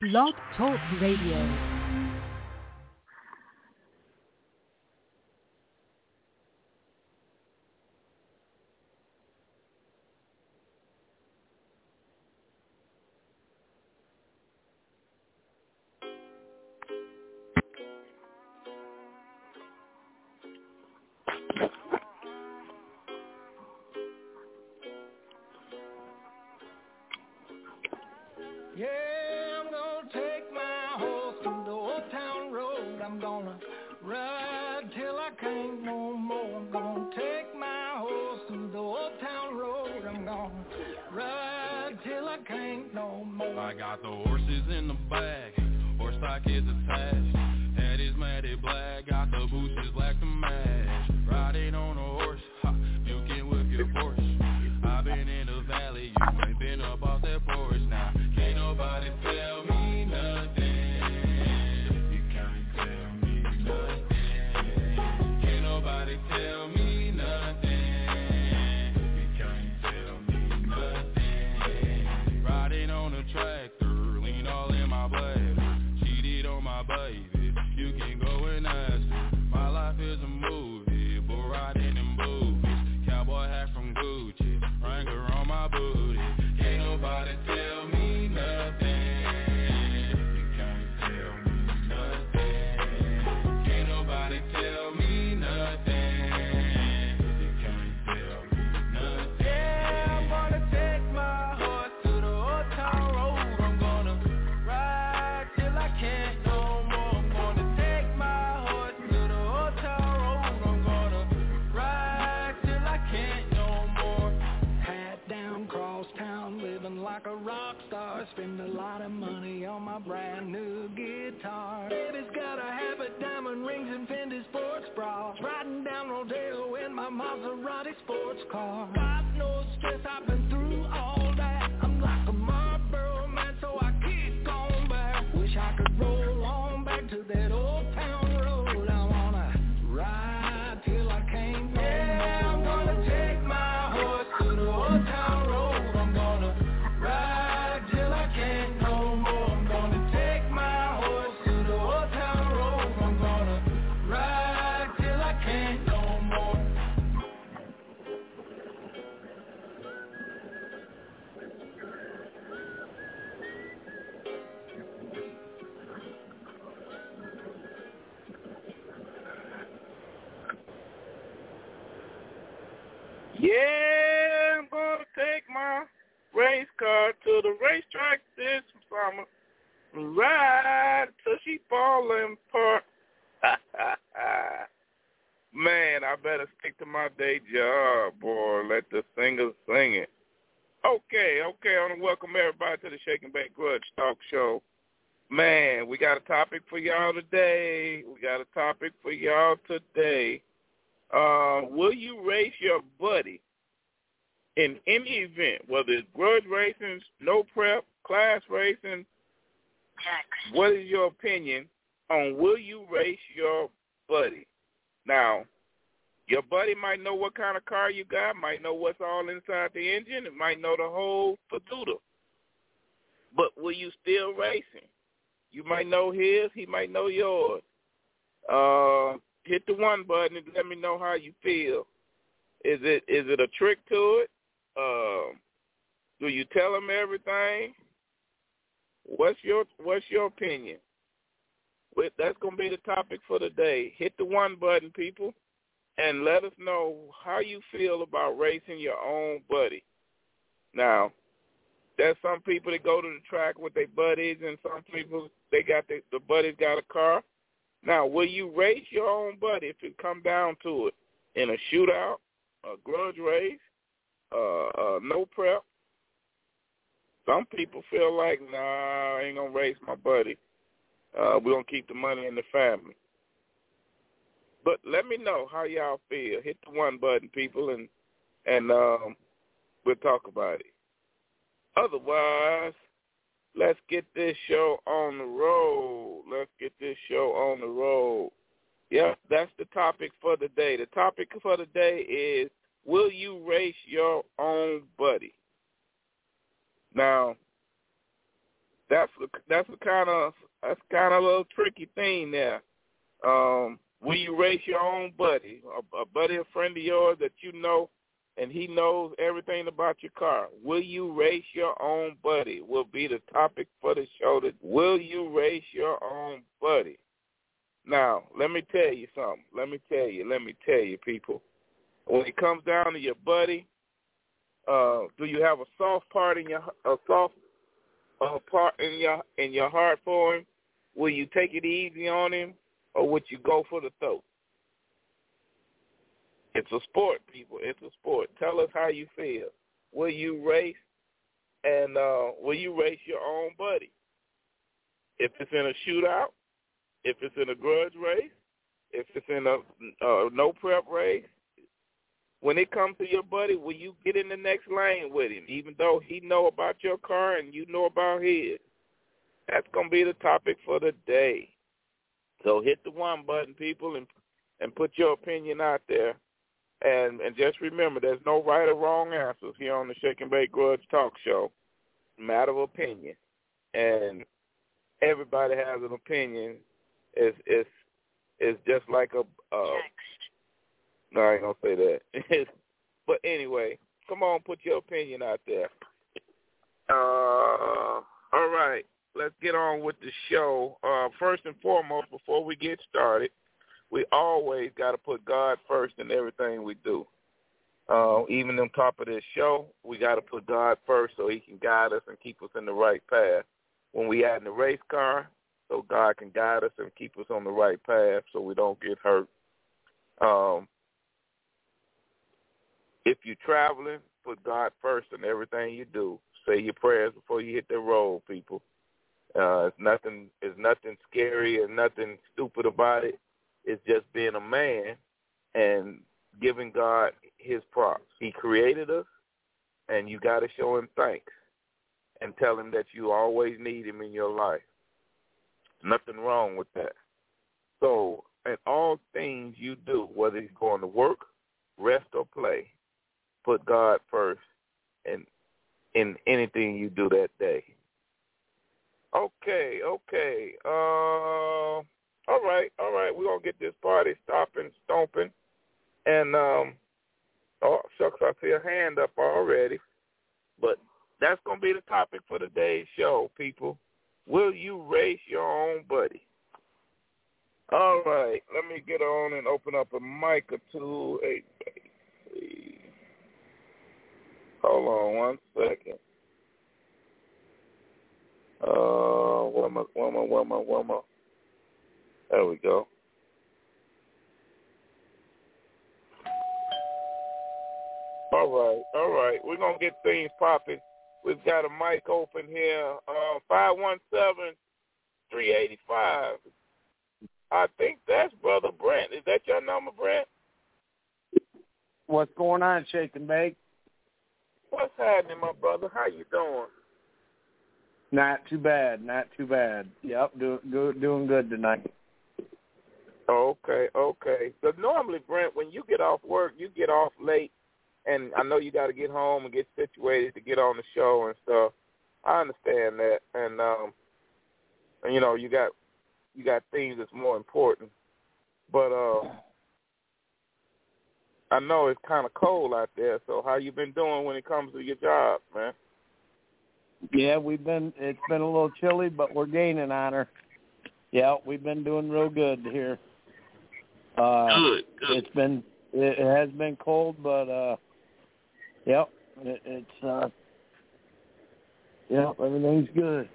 Blog Talk Radio. I got the horses in the bag, horse stock is attached. Head is matted black, got the boosters black to match. Riding on a horse, ha, you can whip your Porsche. I've been in the valley, you ain't been up off that porch. Now, can't nobody tell me nothing. You can't tell me nothing. Can't nobody tell me nothing. You can't tell me nothing. Riding on the tractor, lean all in my blood. Cheated on my baby, you can go and ask her. My life is a movie, bull riding in boobies. Cowboy hat from Gucci, Wrangler on my booty. Can't nobody tell me nothing. You can't tell me nothing. Can't nobody tell me nothing. You can't tell me nothing. Yeah, I'm gonna take my horse to the old town road. I'm gonna ride till I can't no more. I'm gonna take my horse to the old town road. I'm gonna ride till I can't no more. Hat down, cross town, living like a rock star. Spend a lot of money on my brand new guitar. Baby's got a habit, diamond rings and Fendi sports bras. Riding down Rodeo in my Maserati sports car. Got no stress, I've been through all that. I'm like a Marlboro man, so I keep going back. Wish I could roll on back to that old town road. I wanna ride till I can't no more. Yeah, I'm gonna take my horse to the old town road. I'm gonna ride till I can't no more. I'm gonna take my horse to the old town road. I'm gonna ride till I can't no more. Yeah, I'm gonna take my race car to the racetrack this summer. Ride till she falling apart. Man, I better stick to my day job, boy. Let the singers sing it. Okay. I want to welcome everybody to the Shake and Bake Grudge Talk Show. Man, we got a topic for y'all today. Will you race your buddy in any event, whether it's grudge racing, no prep, class racing? What is your opinion on will you race your buddy? Now, your buddy might know what kind of car you got, might know what's all inside the engine, it might know the whole fedora. But will you still race him? You might know his, he might know yours. Hit the one button and let me know how you feel. Is it a trick to it? Do you tell him everything? What's your opinion? That's going to be the topic for today. Hit the one button, people, and let us know how you feel about racing your own buddy. Now, there's some people that go to the track with their buddies, and some people, they got the buddies got a car. Now, will you race your own buddy if it come down to it in a shootout, a grudge race, no prep? Some people feel like, nah, I ain't going to race my buddy. We're going to keep the money in the family. But let me know how y'all feel. Hit the one button, people, and we'll talk about it. Otherwise, let's get this show on the road. Yeah, that's the topic for the day. The topic for the day is, will you race your own buddy? Now, that's kind of a little tricky thing there. Will you race your own buddy, a buddy, a friend of yours that you know, and he knows everything about your car? Will you race your own buddy? Will be the topic for the show. Will you race your own buddy? Now, let me tell you something. Let me tell you, people. When it comes down to your buddy, do you have a soft part in your heart for him? Will you take it easy on him, or would you go for the throat? It's a sport, people. It's a sport. Tell us how you feel. Will you race, and will you race your own buddy? If it's in a shootout, if it's in a grudge race, if it's in a no prep race, when it comes to your buddy, will you get in the next lane with him, even though he know about your car and you know about his? That's going to be the topic for the day. So hit the one button, people, and put your opinion out there. And just remember, there's no right or wrong answers here on the Shake and Bake Grudge Talk Show. Matter of opinion. And everybody has an opinion. It's just like a no, I ain't going to say that. But anyway, come on, put your opinion out there. All right, let's get on with the show. First and foremost, before we get started, we always got to put God first in everything we do. Even on top of this show, we got to put God first so he can guide us and keep us in the right path. When we out in the race car, so God can guide us and keep us on the right path so we don't get hurt. If you're traveling, put God first in everything you do. Say your prayers before you hit the road, people. It's nothing scary and nothing stupid about it. It's just being a man and giving God his props. He created us, and you got to show him thanks and tell him that you always need him in your life. Nothing wrong with that. So in all things you do, whether you're going to work, rest, or play, put God first in anything you do that day. Okay. All right. We're going to get this party stomping. And, oh, shucks, I see a hand up already. But that's going to be the topic for today's show, people. Will you race your own buddy? All right. Let me get on and open up a mic or two. Hey, hold on 1 second. Wilma. There we go. All right. We're going to get things popping. We've got a mic open here, 517-385. I think that's Brother Brent. Is that your number, Brent? What's going on, Shake and Bake? What's happening, my brother? How you doing? Not too bad. Yep, doing good tonight. Okay. So normally, Brent, when you get off work, you get off late, and I know you got to get home and get situated to get on the show and stuff. I understand that, and you know, you got things that's more important. But I know it's kind of cold out there. So how you been doing when it comes to your job, man? Yeah, it's been a little chilly, but we're gaining on her. Yeah, we've been doing real good here. Good. It has been cold, but everything's good.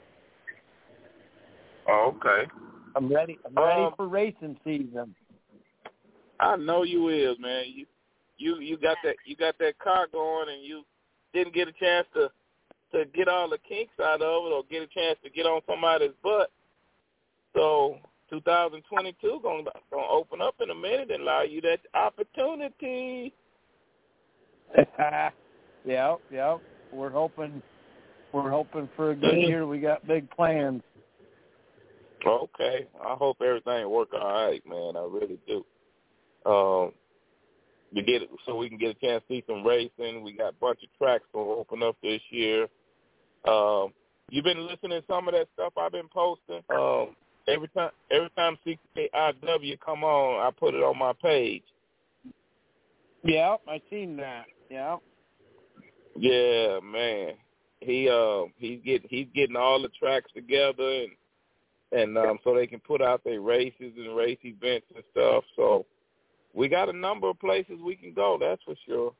Okay. I'm ready for racing season. I know you is, man. You got that car going, and you didn't get a chance to get all the kinks out of it or get a chance to get on somebody's butt. So 2022 gonna open up in a minute and allow you that opportunity. Yeah. We're hoping for a good year. We got big plans. Okay. I hope everything work all right, man. I really do. We get it so we can get a chance to see some racing. We got a bunch of tracks gonna open up this year. You been listening to some of that stuff I've been posting? Every time CKIW come on, I put it on my page. Yeah, I seen that. Yeah. Yeah, man. He's getting all the tracks together and so they can put out their races and race events and stuff. So we got a number of places we can go, that's for sure.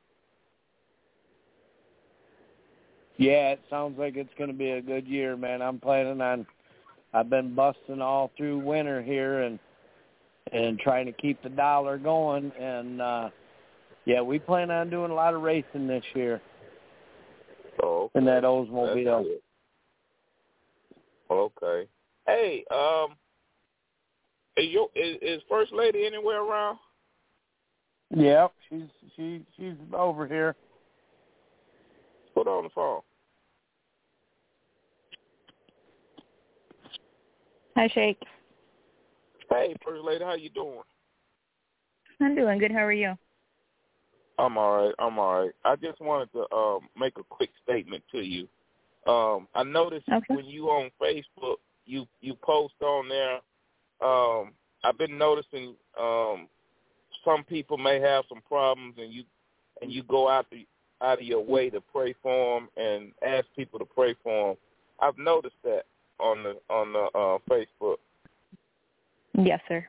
Yeah, it sounds like it's going to be a good year, man. I've been busting all through winter here and trying to keep the dollar going. And, yeah, we plan on doing a lot of racing this year. Oh, okay. In that Oldsmobile. Okay. Hey, is First Lady anywhere around? Yep, she's over here. Put her on the phone. Hi, Shake. Hey, First Lady, how you doing? I'm doing good. How are you? I'm all right. I just wanted to make a quick statement to you. I noticed when you on Facebook, you post on there. I've been noticing some people may have some problems, and you go out of your way to pray for them and ask people to pray for them. I've noticed that on the Facebook. Yes, sir.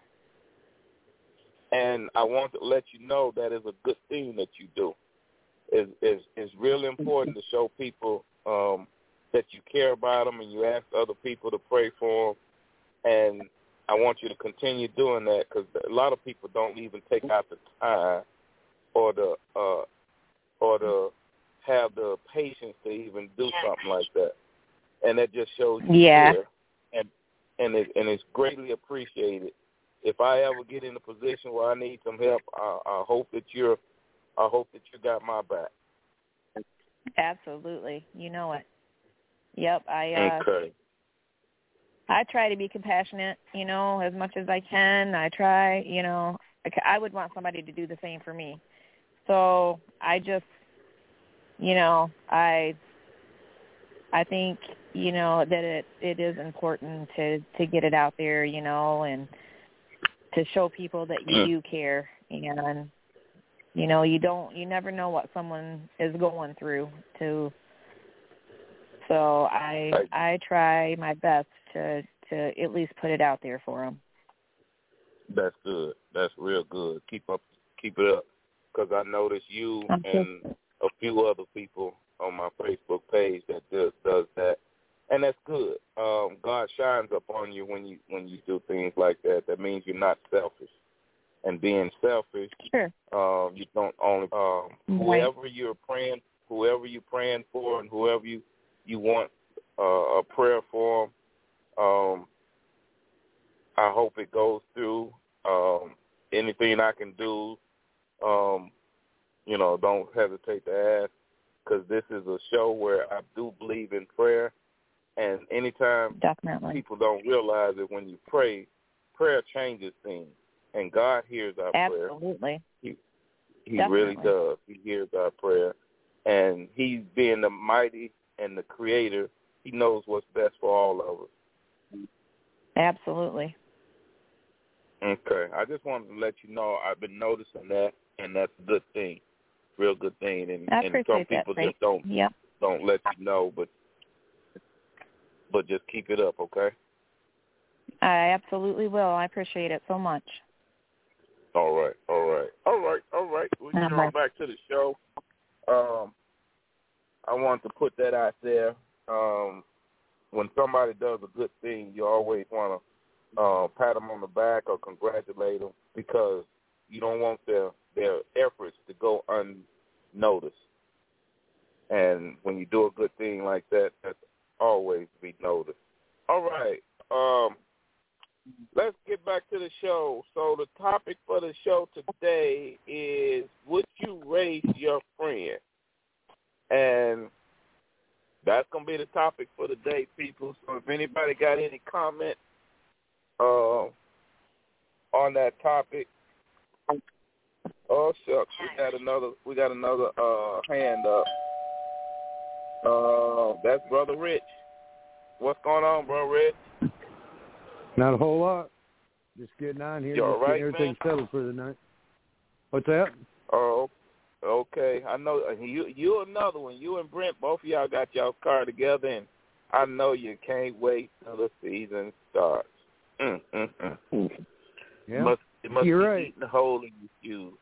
And I want to let you know that is a good thing that you do. It's really important to show people that you care about them and you ask other people to pray for them. And I want you to continue doing that because a lot of people don't even take out the time or the have the patience to even do something like that. And that just shows you care. And it's greatly appreciated. If I ever get in a position where I need some help, I hope that you got my back. Absolutely, you know it. Yep, okay. I try to be compassionate, as much as I can. I try, I would want somebody to do the same for me. So I just, I think, that it is important to get it out there, and to show people that you do care, and you never know what someone is going through. So I try my best to at least put it out there for them. That's good. That's real good. Keep it up, because I noticed you and a few other people on my Facebook page that does that. And that's good. God shines up on you when you do things like that. That means you're not selfish. And being selfish, sure. You don't only whoever you're praying for, and whoever you want a prayer for. I hope it goes through. Anything I can do, don't hesitate to ask, because this is a show where I do believe in prayer. And anytime Definitely. People don't realize it, when you pray, prayer changes things, and God hears our prayer. Absolutely. He really does. He hears our prayer, and He's being the mighty and the Creator. He knows what's best for all of us. Absolutely. Okay. I just wanted to let you know I've been noticing that, and that's a good thing, real good thing. And some people just don't let you know, but just keep it up, okay? I absolutely will. I appreciate it so much. All right. We'll get on back to the show. I want to put that out there. When somebody does a good thing, you always want to pat them on the back or congratulate them, because you don't want their efforts to go unnoticed. And when you do a good thing like that, that's always be noticed. All right. Let's get back to the show. So the topic for the show today is, would you race your friend? And that's going to be the topic for the day, people. So if anybody got any comment on that topic, oh shucks, we got another hand up. That's Brother Rich. What's going on, bro, Red? Not a whole lot. Just getting on here, You all just right, getting everything man? settled for the night. What's that? Oh, okay. I know you another one. You and Brent, both of y'all got y'all car together, and I know you can't wait till the season starts. Yeah, It must you're be right. eating a hole in your shoes.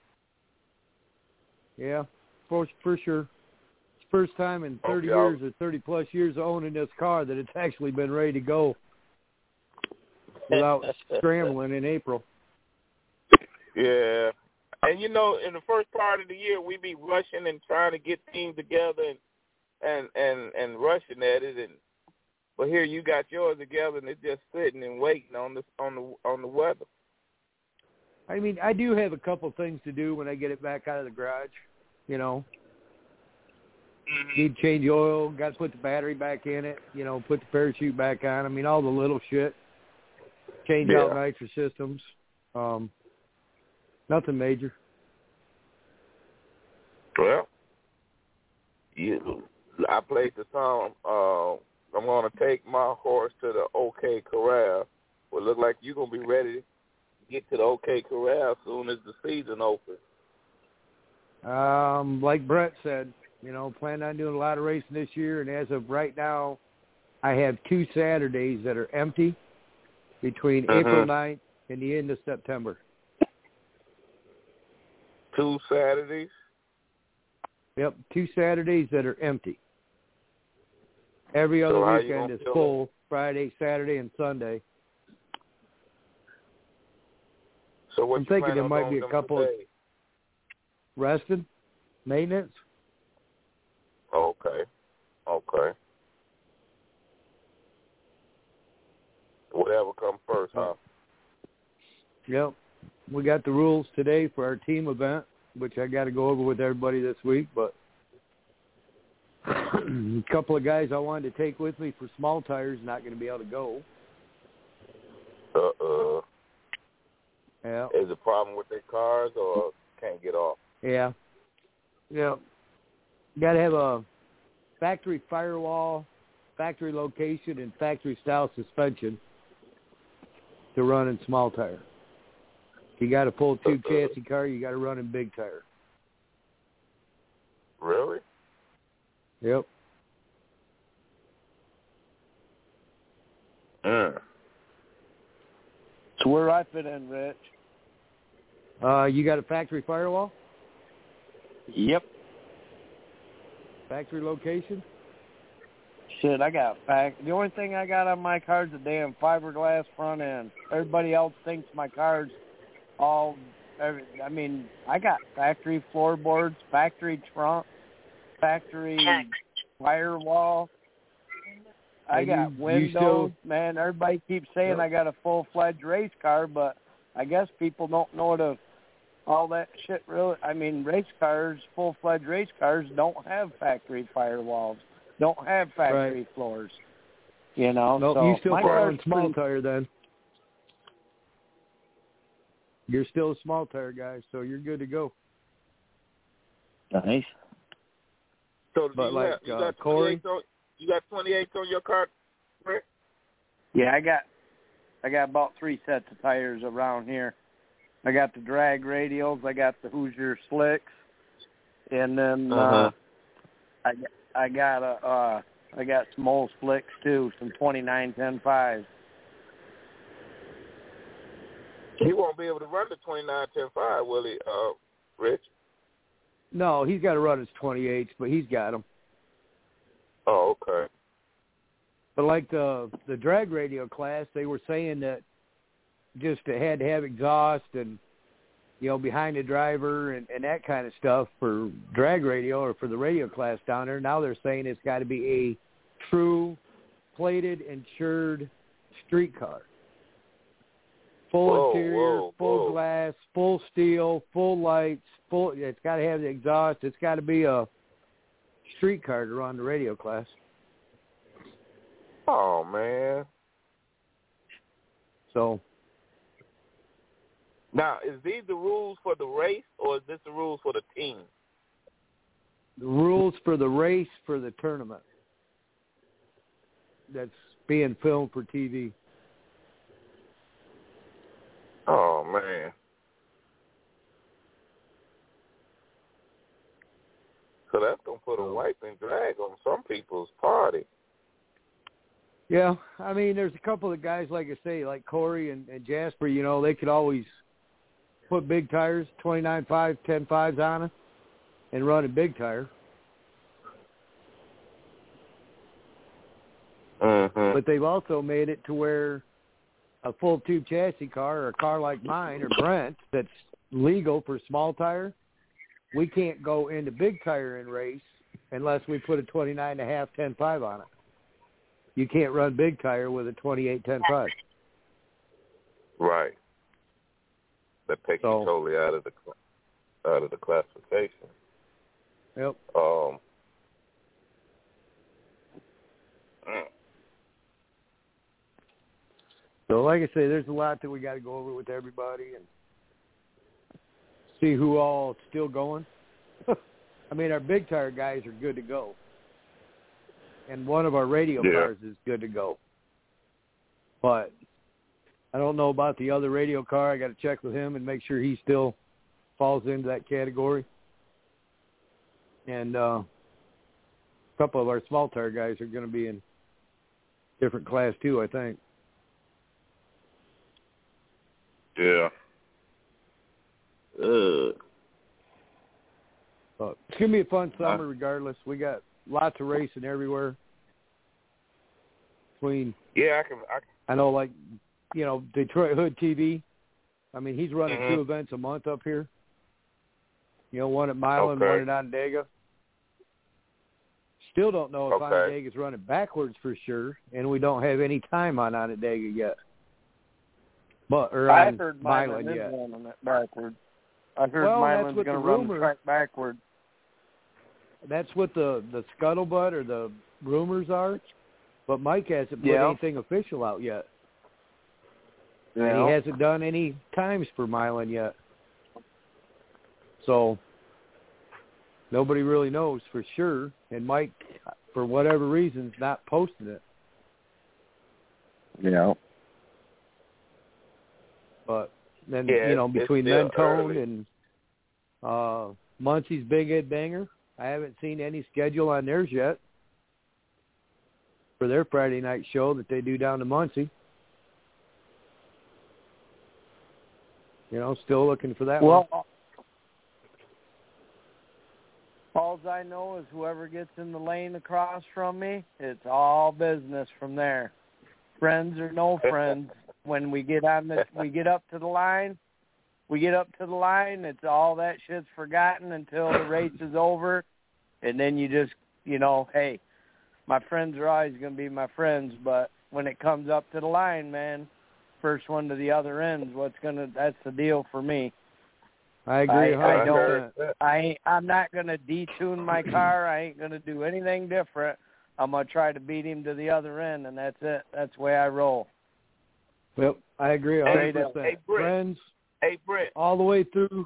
Yeah, for sure. It's the first time in 30 Okay, years or 30-plus years of owning this car that it's actually been ready to go without scrambling in April. Yeah. And, in the first part of the year, we be rushing and trying to get things together and rushing at it. But here you got yours together, and it's just sitting and waiting on the weather. I mean, I do have a couple things to do when I get it back out of the garage, Mm-hmm. Need to change oil, got to put the battery back in it, put the parachute back on. I mean, all the little shit. Change out nitro systems. Nothing major. Well, I played the song, I'm going to take my horse to the OK Corral. Well, look like you're going to be ready to get to the OK Corral as soon as the season opens. Like Brett said, plan on doing a lot of racing this year, and as of right now, I have 2 Saturdays that are empty between April 9th and the end of September. 2 Saturdays? Yep, 2 Saturdays that are empty. Every other weekend is full, Friday, Saturday, and Sunday. So what I'm thinking there might be a couple of rested, maintenance. Okay. Whatever comes first, huh? Yep. We got the rules today for our team event, which I got to go over with everybody this week, but a couple of guys I wanted to take with me for small tires not going to be able to go. Yeah. Is a problem with their cars or can't get off? Yeah. Yeah. Got to have a factory firewall, factory location, and factory-style suspension to run in small tire. If you got a full tube chassis car, you got to run in big tire. Really? Yep. So where I fit in, Rich? You got a factory firewall? Yep. Factory location? Shit, I got the only thing I got on my car's a damn fiberglass front end. Everybody else thinks my car's I got factory floorboards, factory trunk, factory firewall. I got windows, man. Everybody keeps saying I got a full-fledged race car, but I guess people don't know all that shit really. I mean, race cars, full-fledged race cars don't have factory firewalls, don't have factory floors. Nope, so you still fall in small tire then. You're still a small tire guy, so you're good to go. Nice. So but you got Corey? You got 28 on your car, Rick? Yeah, I got about 3 sets of tires around here. I got the drag radials, I got the Hoosier slicks, and then I got some old slicks too, some 29-10-5s. He won't be able to run the 29-10-5, will he, Rich? No, he's got to run his 28s, but he's got them. Oh, okay. But like the drag radio class, they were saying that just it had to have exhaust and, behind the driver and that kind of stuff for drag radio or for the radio class down there. Now they're saying it's got to be a true plated, insured street car. Full interior, full glass, full steel, full lights, it's got to have the exhaust. It's got to be a street car to run the radio class. Oh, man. So. Now, is these the rules for the race or is this the rules for the team? The rules for the race for the tournament. that's being filmed for TV. Oh, man. So that's going to put a wiping drag on some people's party. Yeah, I mean, there's a couple of guys, like I say, like Corey and Jasper, you know, they could always put big tires, 29.5, 10.5s on it, and run a big tire. Mm-hmm. But they've also made it to where a full tube chassis car or a car like mine or Brent that's legal for small tire, we can't go into big tire and race unless we put a 29.5, 10.5 on it. You can't run big tire with a 28, 10.5. Right. That takes you totally out of the classification. Yep. So, like I say, there's a lot that we got to go over with everybody and see who all still going. I mean, our big tire guys are good to go. And one of our radio cars is good to go. But I don't know about the other radio car. I got to check with him and make sure he still falls into that category. And a couple of our small tire guys are going to be in different class too, I think. Yeah. But it's going to be a fun summer regardless. We got lots of racing everywhere. I know, like, you know, Detroit Hood TV. I mean, he's running 2 events a month up here. You know, one at Milan, one at Onondaga. Still don't know if Onondaga's running backwards for sure, and we don't have any time on Onondaga yet. But I heard Milan is yet. running it backwards. I heard Milan's going to run the track backwards. That's what the scuttlebutt or the rumors are. But Mike hasn't put anything official out yet. Yeah. And he hasn't done any times for Milan yet. So nobody really knows for sure. And Mike, for whatever reason, is not posting it. Yeah. But then, you know, between Mentone and Muncie's Big Ed Banger, I haven't seen any schedule on theirs yet for their Friday night show that they do down to Muncie. You know, still looking for that one. All I know is whoever gets in the lane across from me, it's all business from there. Friends or no friends, when we get up to the line, it's all that shit's forgotten until the race is over, and then you just, you know, hey, my friends are always going to be my friends, but when it comes up to the line, man, first one to the other end, that's the deal for me. I agree. I'm not going to detune my car. I ain't going to do anything different. I'm going to try to beat him to the other end, and that's it. That's the way I roll. Well, I agree 100%. Hey, Friends, Brett. All the way through.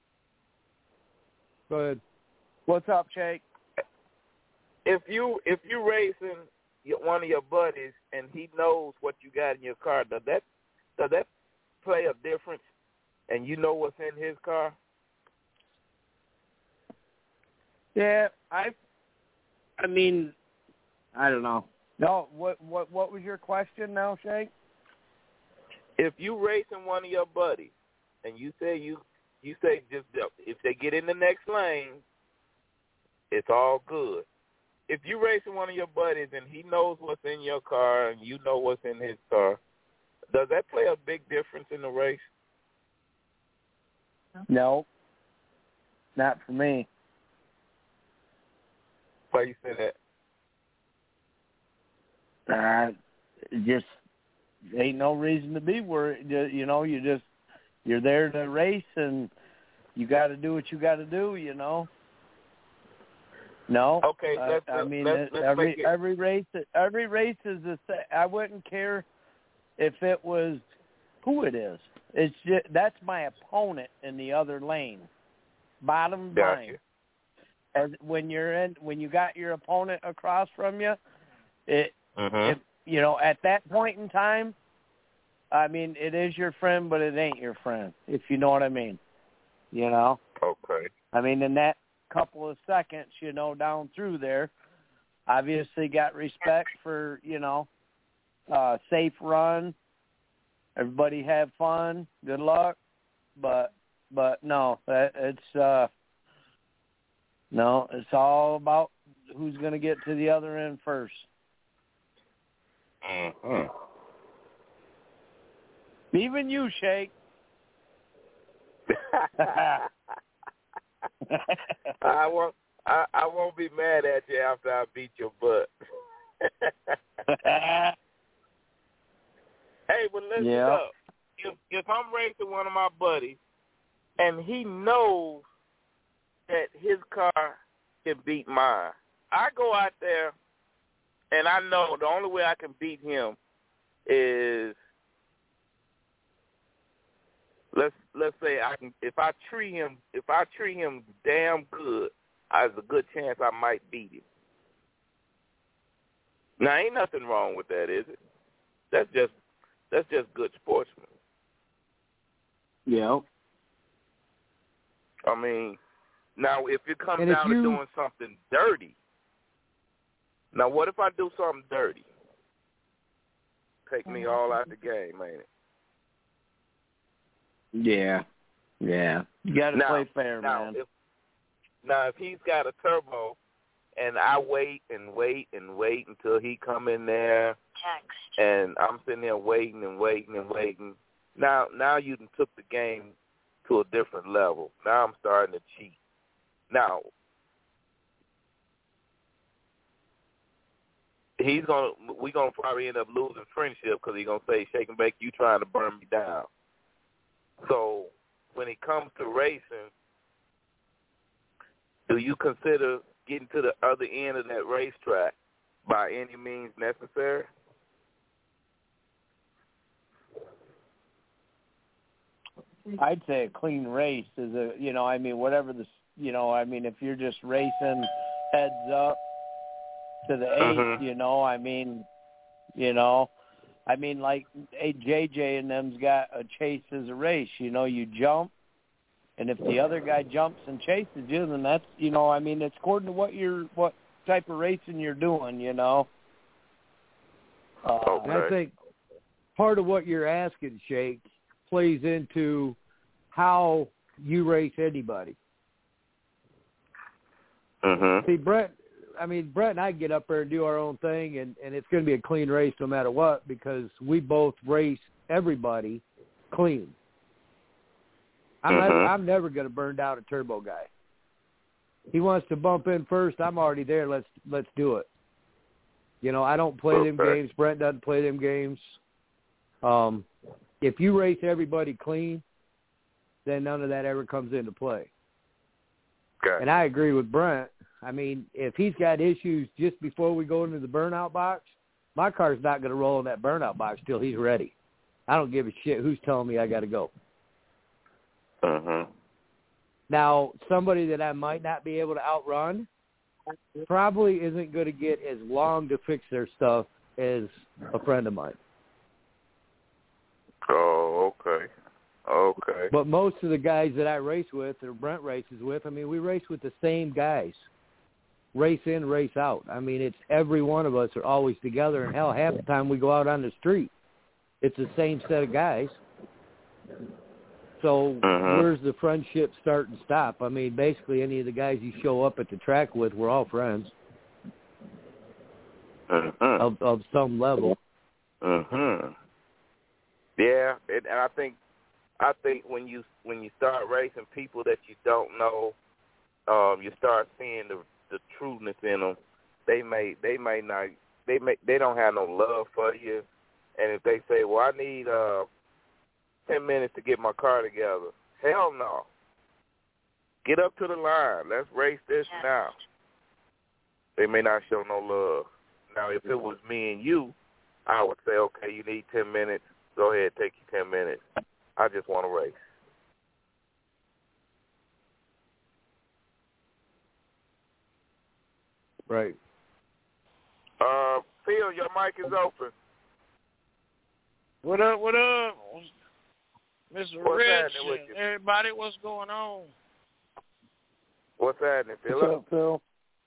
Go ahead. What's up, Shake? If you racing one of your buddies and he knows what you got in your car, does that play a difference? And you know what's in his car? Yeah, I mean, I don't know. No, what was your question now, Shake? If you racing one of your buddies and you say just if they get in the next lane, it's all good. If you racing one of your buddies and he knows what's in your car and you know what's in his car, does that play a big difference in the race? No, not for me. Why you say that? Just ain't no reason to be worried. You know, you're there to race, and you got to do what you got to do. You know. No. Okay. Every race is the same. I wouldn't care if it was who it is. It's just, that's my opponent in the other lane, bottom line. As when you got your opponent across from you, you know, at that point in time, I mean, it is your friend, but it ain't your friend, if you know what I mean. You know? Okay. I mean, in that couple of seconds, you know, down through there, obviously got respect for, you know, safe run. Everybody have fun. Good luck. But no, it's no, it's all about who's going to get to the other end first. Mm-hmm. Even you, Shake. I won't be mad at you after I beat your butt. Hey, but listen up. If I'm racing one of my buddies and he knows that his car can beat mine, I go out there and I know the only way I can beat him is let's say I can if I treat him damn good, there's a good chance I might beat him. Now ain't nothing wrong with that, is it? That's just good sportsmanship. Yeah. I mean, now if it comes down to doing something dirty, now what if I do something dirty? Take me all out the game, ain't it? Yeah. Yeah. You got to play fair, man. If he's got a turbo and I wait until he come in there and I'm sitting there waiting. Now you done took the game to a different level. Now I'm starting to cheat. Now, we're going to probably end up losing friendship because he's going to say, Shake and Bake, you trying to burn me down. So when it comes to racing, do you consider getting to the other end of that racetrack by any means necessary? I'd say a clean race is whatever the, if you're just racing heads up to the eighth, like JJ and them's got a chase as a race. You jump, and if the other guy jumps and chases you, then that's, it's according to what type of racing you're doing, And I think part of what you're asking, Shake, plays into how you race anybody. Mm-hmm. See, Brett and I get up there and do our own thing, and it's going to be a clean race no matter what because we both race everybody clean. I'm never going to burn down a turbo guy. He wants to bump in first. I'm already there. Let's do it. I don't play them games. Brent doesn't play them games. If you race everybody clean, then none of that ever comes into play. Okay. And I agree with Brent. If he's got issues just before we go into the burnout box, my car's not going to roll in that burnout box till he's ready. I don't give a shit who's telling me I got to go. Mm-hmm. Now, somebody that I might not be able to outrun probably isn't going to get as long to fix their stuff as a friend of mine. Oh, okay. Okay. But most of the guys that I race with or Brent races with, we race with the same guys. Race in, race out. It's every one of us are always together, and hell, half the time we go out on the street, it's the same set of guys. So where's the friendship start and stop? Basically any of the guys you show up at the track with, we're all friends of some level. Mm-hmm. Yeah, and I think when you start racing people that you don't know, you start seeing the trueness in them. They don't have no love for you, and if they say, well, I need 10 minutes to get my car together, hell no. Get up to the line. Let's race this now. They may not show no love. Now, if it was me and you, I would say, okay, you need 10 minutes. Go ahead, take you 10 minutes. I just want to race. Right. Phil, Phil, your mic is open. What up? Mr. What's Rich happening with and you? everybody, what's going on? What's happening, Phil? What's up, Phil?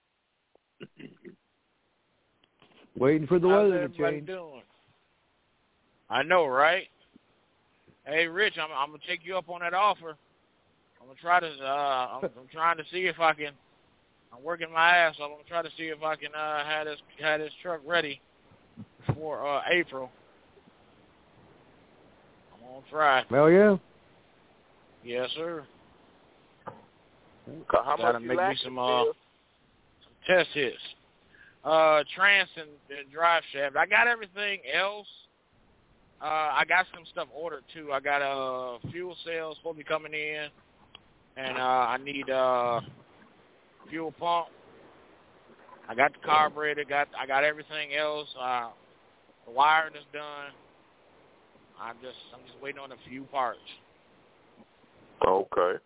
Waiting for the How's weather to everybody change. doing? I know, right? Hey, Rich, I'm gonna take you up on that offer. I'm gonna try to. I'm trying to see if I can. I'm working my ass off. I'm gonna try to see if I can have this truck ready for April. I'm gonna try. Well, yeah. Yes, sir. How Gotta much you make me lacking, some Phil? test hits. Trans and drive shaft. I got everything else. I got some stuff ordered too. I got fuel cells supposed to be coming in, and I need fuel pump. I got the carburetor. I got everything else. The wiring is done. I'm just waiting on a few parts. Okay.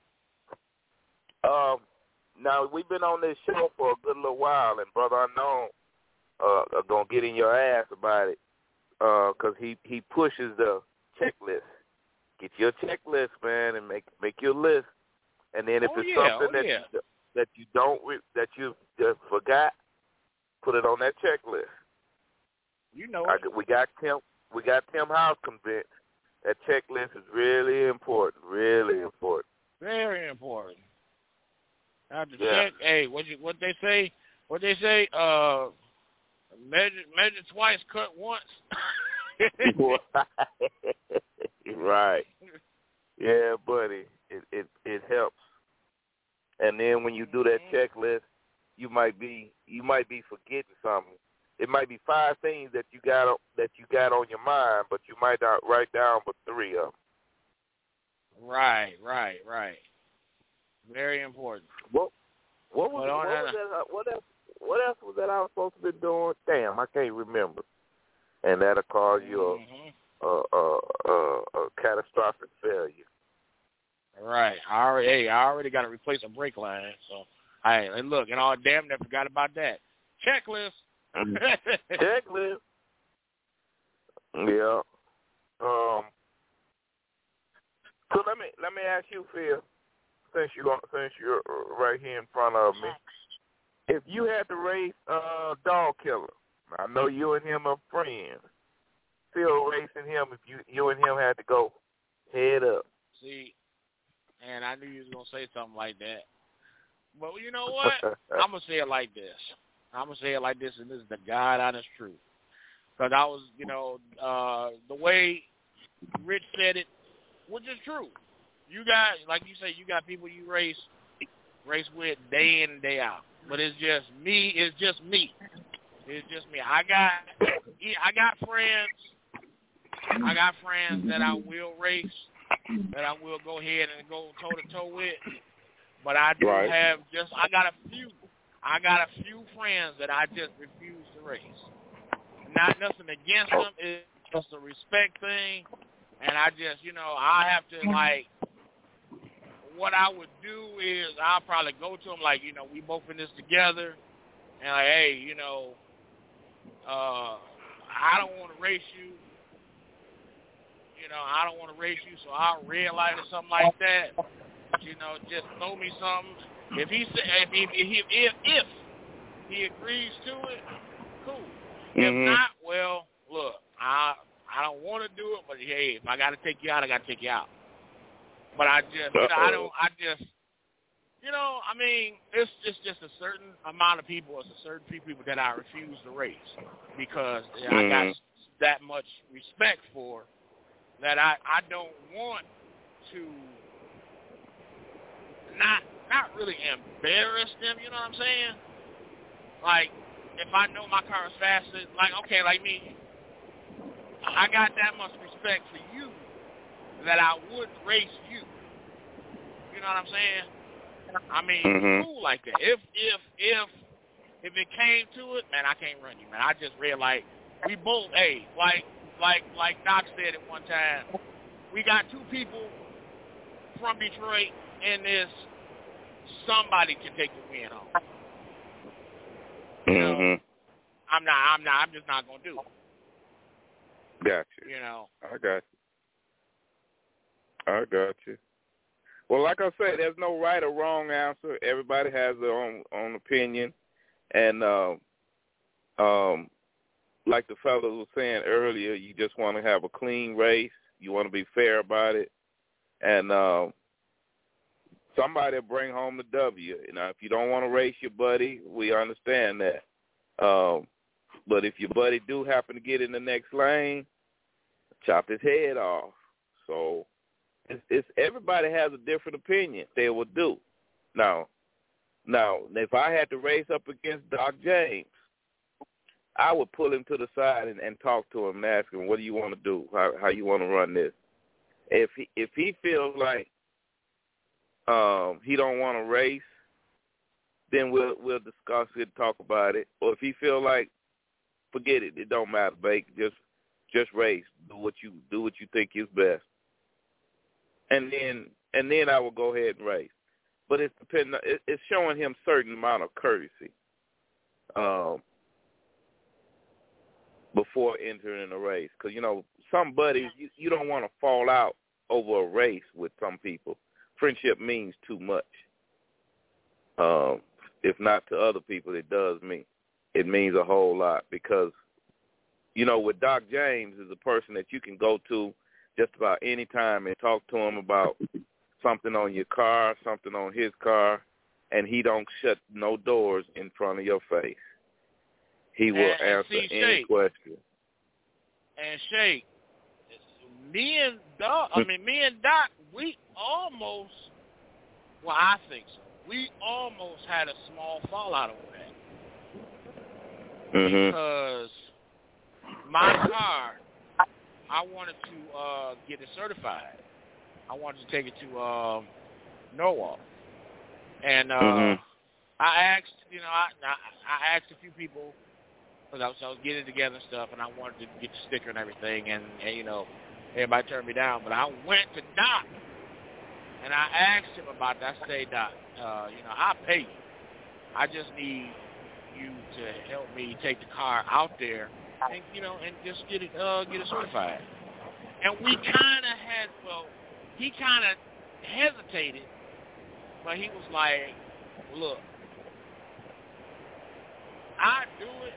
Now we've been on this show for a good little while, and Brother Unknown gonna get in your ass about it, cause he pushes the checklist. Get your checklist, man, and make your list. And then if it's something that you just forgot, put it on that checklist. You know We got Tim House convinced that checklist is really important. Really important. Very important. Now to Yeah. check, hey, what they say? What they say? Measure twice, cut once. Right. Yeah, buddy. It helps. And then when you do that checklist, you might be forgetting something. It might be 5 things that you got on your mind, but you might not write down but 3 of them. Right. Very important. What else was that I was supposed to be doing? Damn, I can't remember. And that'll cause you a catastrophic failure. Right. I already got to replace a brake line. So, and look, and all damn near forgot about that. Checklist. Checklist. Yeah. So let me ask you, Phil, since you're right here in front of me, if you had to race Dog Killer, I know you and him are friends. Phil racing him, if you and him had to go head up. See, and I knew you was gonna say something like that. But you know what? I'm gonna say it like this. And this is the God honest truth. Because I was, the way Rich said it, which is true. You got, like you say, you got people you race with day in and day out. But it's just me. I got friends that I will race, that I will go ahead and go toe to toe with. But I do have I got a few friends that I just refuse to race. Not nothing against them. It's just a respect thing. And I just, I have to, what I would do is I'll probably go to them we both in this together. And hey, I don't want to race you. I don't want to race you, so I'll red light or something like that. Just throw me something. If he agrees to it, cool. If not, well, look, I don't want to do it, but hey, if I got to take you out, I got to take you out. But I just, it's just a certain amount of people, it's a certain few people that I refuse to race because I got that much respect for that I don't want to not really embarrass them, you know what I'm saying? Like, if I know my car is faster, like me, I got that much respect for you that I would race you. You know what I'm saying? I mean, cool like that. If it came to it, man, I can't run you, man. I just realized we both, like Doc said at one time, we got 2 people from Detroit in this. Somebody can take the win home. I'm just not gonna do it. Got you. You know. I got you. Well, like I said, there's no right or wrong answer. Everybody has their own opinion, and like the fellow was saying earlier, you just want to have a clean race. You want to be fair about it, and somebody will bring home the W. You know, if you don't want to race your buddy, we understand that. But if your buddy do happen to get in the next lane, chop his head off. So it's everybody has a different opinion. They will do. Now, if I had to race up against Doc James, I would pull him to the side and talk to him and ask him, what do you want to do? How you want to run this? If he feels like he don't want to race, then we'll discuss it, talk about it. Or if he feel like, forget it, it don't matter, Bake, just race. Do what you think is best. And then I will go ahead and race. But it's showing him certain amount of courtesy before entering a race. Because, some buddies, you don't want to fall out over a race with some people. Friendship means too much. If not to other people, it does mean. It means a whole lot because, with Doc James is a person that you can go to just about any time and talk to him about something on your car, something on his car, and he don't shut no doors in front of your face. He will answer any question. And Shay, me and Doc, we almost, well, I think so. We almost had a small fallout over that. Because my car, I wanted to get it certified. I wanted to take it to Norwalk. And I asked, I asked a few people, because I was getting it together and stuff, and I wanted to get the sticker and everything, and everybody turned me down. But I went to Doc, and I asked him about that. I said, Doc, I'll pay you. I just need you to help me take the car out there and, and just get it certified. And we kind of he kind of hesitated, but he was like, look, I do it,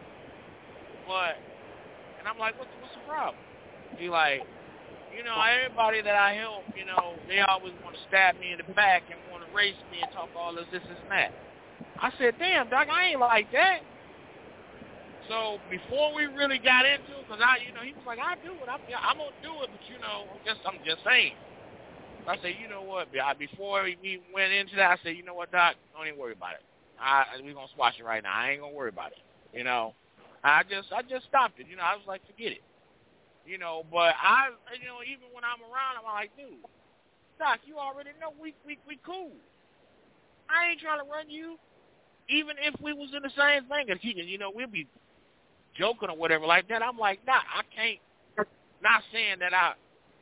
and I'm like, what's the problem? He like, everybody that I help, they always want to stab me in the back and want to race me and talk all this and that. I said, damn, Doc, I ain't like that. So before we really got into it, because he was like, I do it. I'm going to do it, but, I'm just saying. I said, you know what, before we went into that, I said, you know what, Doc, don't even worry about it. We're going to squash it right now. I ain't going to worry about it. I just stopped it. I was like, forget it. But even when I'm around, I'm like, dude, Doc, you already know we cool. I ain't trying to run you, even if we was in the same thing. And we'll be joking or whatever like that. I'm like, nah, I can't. Not saying that I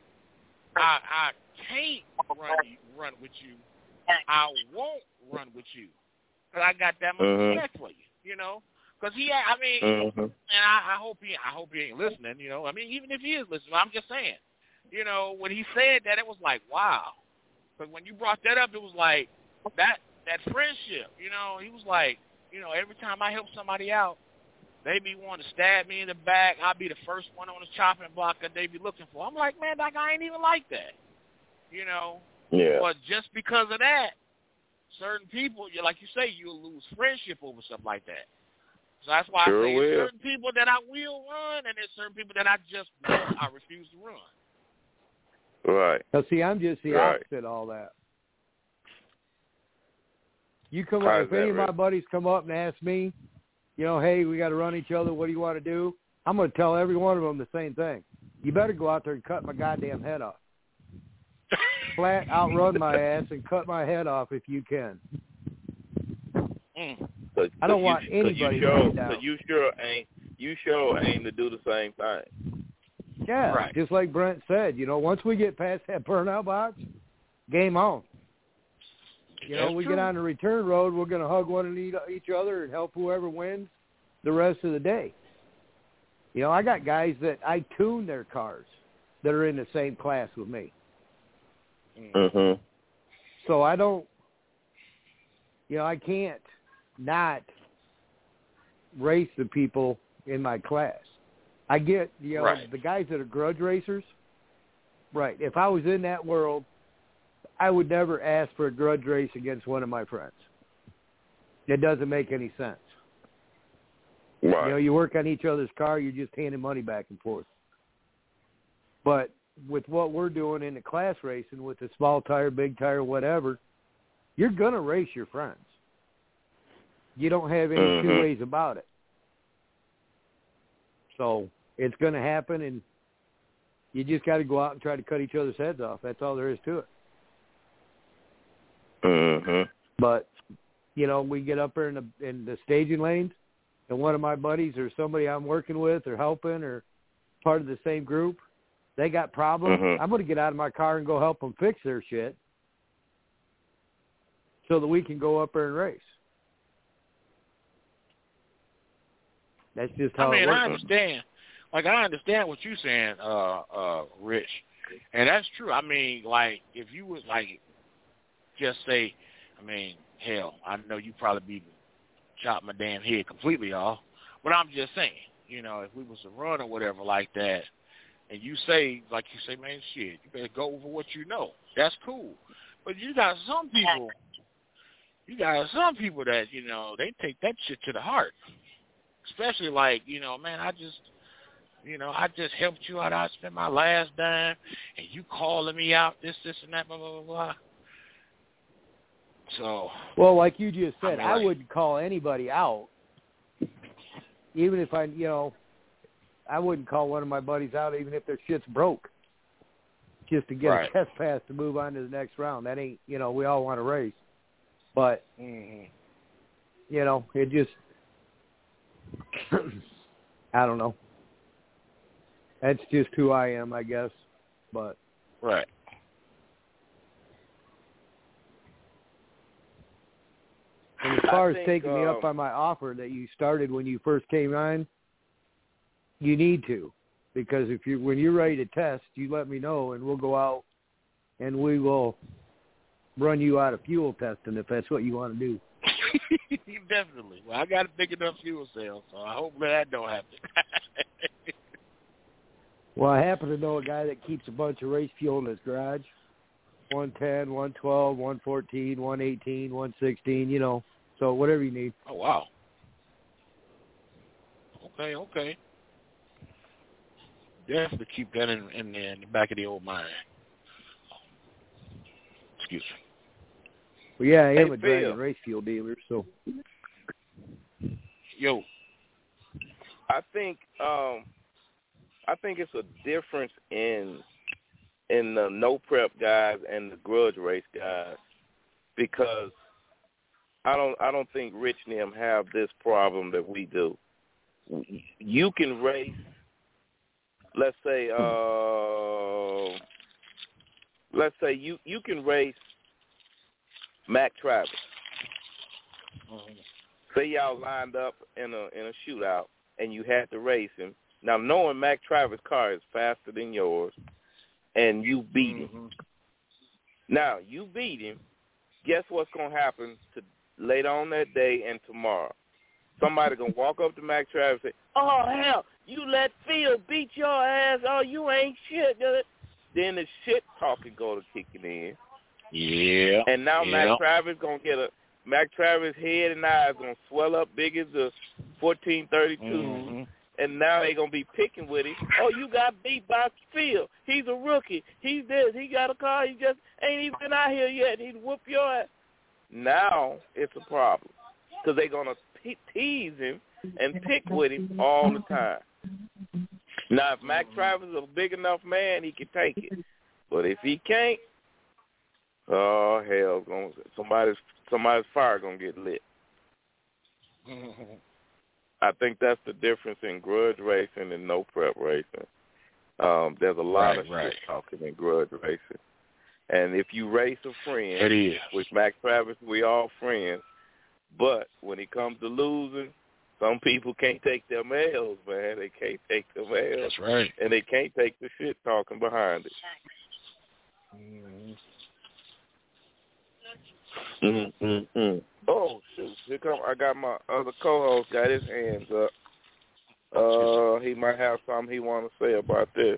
can't run with you. I won't run with you, because I got that much respect for you. Because and I hope he ain't listening, even if he is listening, I'm just saying, when he said that, it was like, wow. Because when you brought that up, it was like, that friendship, he was like, every time I help somebody out, they be wanting to stab me in the back. I'll be the first one on the chopping block that they be looking for. I'm like, man, Doc, I ain't even like that, Yeah. But just because of that, certain people, like you say, you'll lose friendship over stuff like that. So that's why I say there's certain people that I will run, and there's certain people that I refuse to run. Right. Now, see, I'm just the opposite of all that. You come up, if any of my buddies come up and ask me, hey, we got to run each other, what do you want to do? I'm going to tell every one of them the same thing. You better go out there and cut my goddamn head off. Flat outrun my ass and cut my head off if you can. I don't want anybody to get down. You sure aim to do the same thing. Yeah, right. Just like Brent said, once we get past that burnout box, game on. We get on the return road, we're going to hug one and each other and help whoever wins the rest of the day. You know, I got guys that I tune their cars that are in the same class with me. Mhm. So I don't, you know, I can't not race the people in my class. I get, you know, Right. the guys that are grudge racers. Right. If I was in that world, I would never ask for a grudge race against one of my friends. It doesn't make any sense. Right. You know, you work on each other's car, you're just handing money back and forth. But with what we're doing in the class racing with the small tire, big tire, whatever, you're going to race your friends. You don't have any two ways about it. So it's going to happen, and you just got to go out and try to cut each other's heads off. That's all there is to it. Mhm. But, you know, we get up there in the staging lanes, and one of my buddies or somebody I'm working with or helping or part of the same group, they got problems. I'm going to get out of my car and go help them fix their shit so that we can go up there and race. That's just how it works. I understand. Like, I understand what you're saying, Rich. And that's true. I mean, like, if you would, like, just say, I mean, hell, I know you probably be chop my damn head completely off. But I'm just saying, you know, if we was to run or whatever like that, and you say, like you say, man, shit, you better go over what you know. That's cool. But you got some people that, you know, they take that shit to the heart. Especially like, you know, man, I just helped you out. I spent my last dime, and you calling me out, this, and that, blah, blah, blah, blah. So. Well, like you just said, I mean, I wouldn't call anybody out. Even if I wouldn't call one of my buddies out even if their shit's broke. Just to get a test pass to move on to the next round. That ain't, you know, we all want to race. But, you know, it just, I don't know. That's just who I am, I guess. But. Right. And as far as taking me up on my offer that you started when you first came on, you need to. Because when you're ready to test, you let me know, and we'll go out and we will run you out of fuel testing if that's what you want to do. Definitely. Well, I got a big enough fuel cell, so I hope that don't happen. Well, I happen to know a guy that keeps a bunch of race fuel in his garage. 110, 112, 114, 118, 116, you know. So whatever you need. Oh, wow. Okay. Definitely keep that in the back of the old mind. Excuse me. Well, yeah, I am a Dragon race fuel dealer, so. Yo. I think it's a difference in the no prep guys and the grudge race guys, because I don't think Rich and them have this problem that we do. You can race, let's say you can race Mac Travis. Say y'all lined up in a shootout and you had to race him. Now, knowing Mac Travis' car is faster than yours, and you beat him. Now, you beat him. Guess what's going to happen later on that day and tomorrow? Somebody going to walk up to Mac Travis and say, oh, hell, you let Phil beat your ass. Oh, you ain't shit. Then the shit talking go to kicking in. Yeah. And now Mac Travis going to Mac Travis' head and eyes going to swell up big as a 1432. And now they going to be picking with him. Oh, you got beat by Phil. He's a rookie. He's this. He got a car. He just ain't even been out here yet. He'd whoop your ass. Now it's a problem because they're going to tease him and pick with him all the time. Now, if Mac Travis is a big enough man, he can take it. But if he can't, oh, hell, somebody's fire going to get lit. I think that's the difference in grudge racing and no prep racing. There's a lot of shit talking in grudge racing. And if you race a friend, which Mac Travis, we all friends, but when it comes to losing, some people can't take their L's, man. They can't take their L's. That's right. And they can't take the shit talking behind it. Oh, shoot. Here come, I got my other co-host got his hands up. He might have something he want to say about this.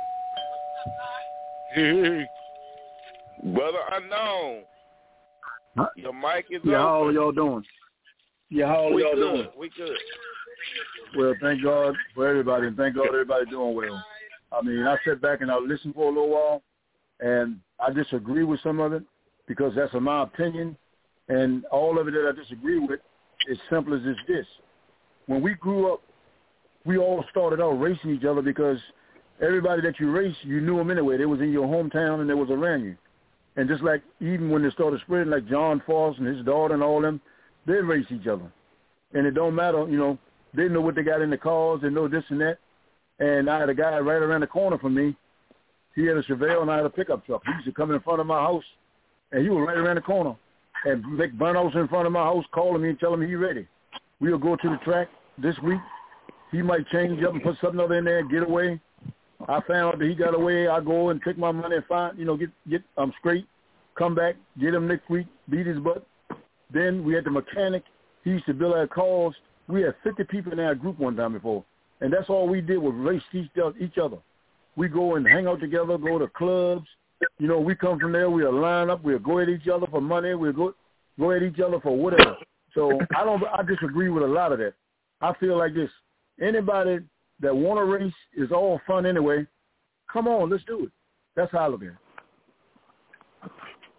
Brother Unknown, your mic is open. How are y'all doing? Yeah, how are y'all doing? We good. Well, thank God for everybody, and thank God everybody doing well. I mean, I sat back and I listened for a little while, and I disagree with some of it because that's my opinion, and all of it that I disagree with is simple as this. When we grew up, we all started out racing each other because everybody that you raced, you knew them anyway. They was in your hometown and they was around you. And just like even when they started spreading, like John Foss and his daughter and all them, they race each other. And it don't matter, they know what they got in the cars, they know this and that. And I had a guy right around the corner from me. He had a Chevelle and I had a pickup truck. He used to come in front of my house, and he was right around the corner and make burnouts in front of my house, calling me and telling me he's ready. We'll go to the track this week. He might change up and put something other in there and get away. I found out that he got away. I go and take my money and find, get straight, come back, get him next week, beat his butt. Then we had the mechanic. He used to build our cars. We had 50 people in our group one time before, and that's all we did was race each other. We go and hang out together, go to clubs. We come from there. We'll line up. We'll go at each other for money. We'll go at each other for whatever. So I disagree with a lot of that. I feel like this. Anybody that want to race is all fun anyway. Come on, let's do it. That's how I look at it.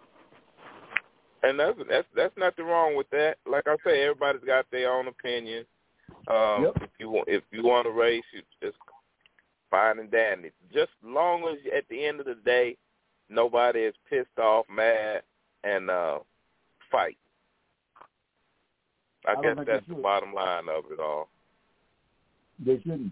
And that's nothing wrong with that. Like I say, everybody's got their own opinion. If you want to race, you just fine and dandy. Just long as at the end of the day, nobody is pissed off, mad, and fight. I guess that's the bottom line of it all. They shouldn't.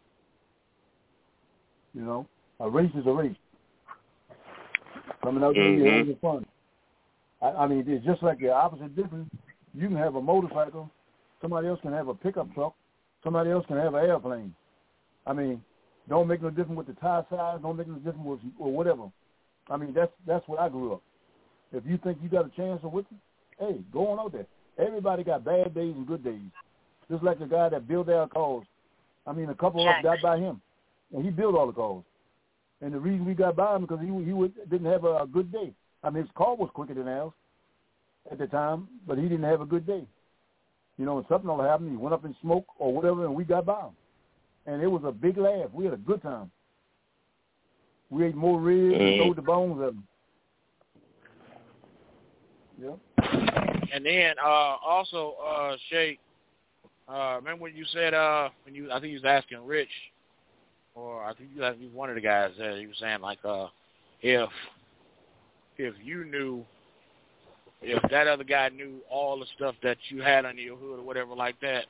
A race is a race. Coming out there, you're having fun. I mean, it's just like the opposite difference. You can have a motorcycle. Somebody else can have a pickup truck. Somebody else can have an airplane. I mean, don't make no difference with the tire size. Don't make no difference with or whatever. I mean, that's what I grew up. If you think you got a chance with it, hey, go on out there. Everybody got bad days and good days. Just like the guy that built our cars. I mean, a couple of us got by him, and he built all the cars. And the reason we got by him because he didn't have a good day. I mean, his car was quicker than ours at the time, but he didn't have a good day. And something will happen. He went up in smoke or whatever, and we got by him. And it was a big laugh. We had a good time. We ate more ribs and sold the bones of them. Yeah. And then also, Shay, remember when you said I think you was asking Rich, or I think you was one of the guys there. You were saying like if you knew, if that other guy knew all the stuff that you had under your hood or whatever like that,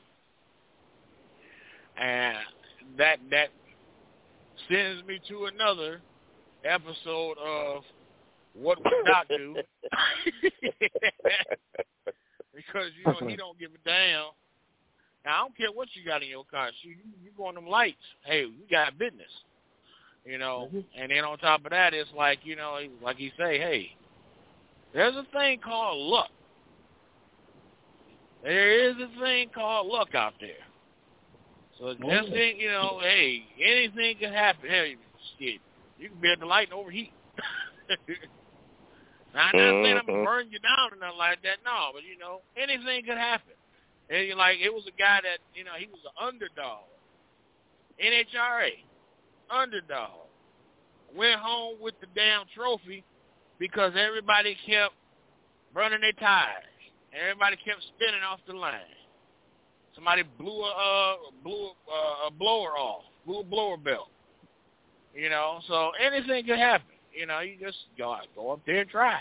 and that sends me to another episode of What We Not Do, because he don't give a damn. Now I don't care what you got in your car. You go on them lights. Hey, we got business, And then on top of that, it's like like he say, hey, there's a thing called luck. There is a thing called luck out there. So just think, hey, anything can happen. Hey, shit, you can be at the light and overheat. Now, I'm not saying I'm going to burn you down or nothing like that. No, but, anything could happen. And, it was a guy that, he was an underdog. NHRA, underdog. Went home with the damn trophy because everybody kept running their tires. Everybody kept spinning off the line. Somebody blew a blower off, blew a blower belt. So anything could happen. You just go up there and try.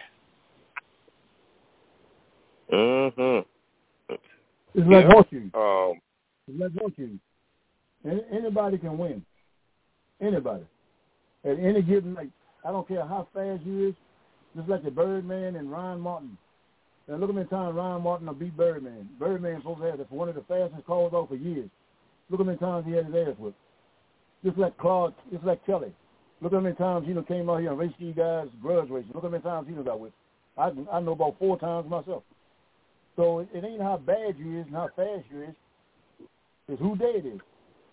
It's like horseshoes. It's like horseshoes. Anybody can win. Anybody. At any given night. I don't care how fast you is. Just like the Birdman and Ron Martin. And look how many times Ryan Martin beat Birdman. Birdman supposed to have one of the fastest cars off for years. Look how many times he had his ass whipped. Just like Claude, just like Kelly. Look how many times he came out here and raced these guys grudge racing. Look how many times he got whipped. I know about 4 times myself. So it ain't how bad you is and how fast you is. It's who dead is.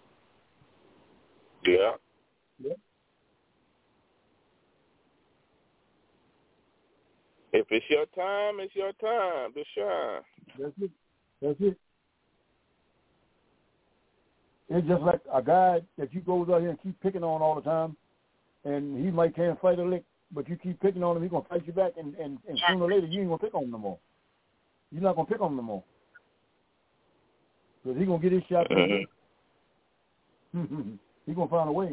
Yeah. Yeah. If it's your time, it's your time to shine. That's it. That's it. It's just like a guy that you goes out here and keep picking on all the time, and he might can't fight a lick, but you keep picking on him, he's going to fight you back, and sooner or later you ain't going to pick on him no more. You're not going to pick on him no more. Because he's going to get his shot. He's going to find a way.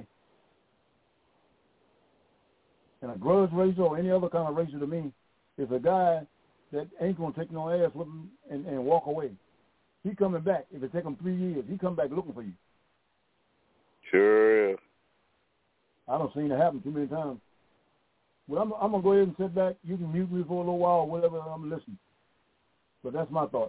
And a grudge racer or any other kind of racer to me is a guy that ain't going to take no ass with him and walk away. He coming back. If it take him 3 years, he come back looking for you. Sure is. I done seen it happen too many times. Well, I'm going to go ahead and sit back. You can mute me for a little while or whatever. I'm listening. But that's my thought.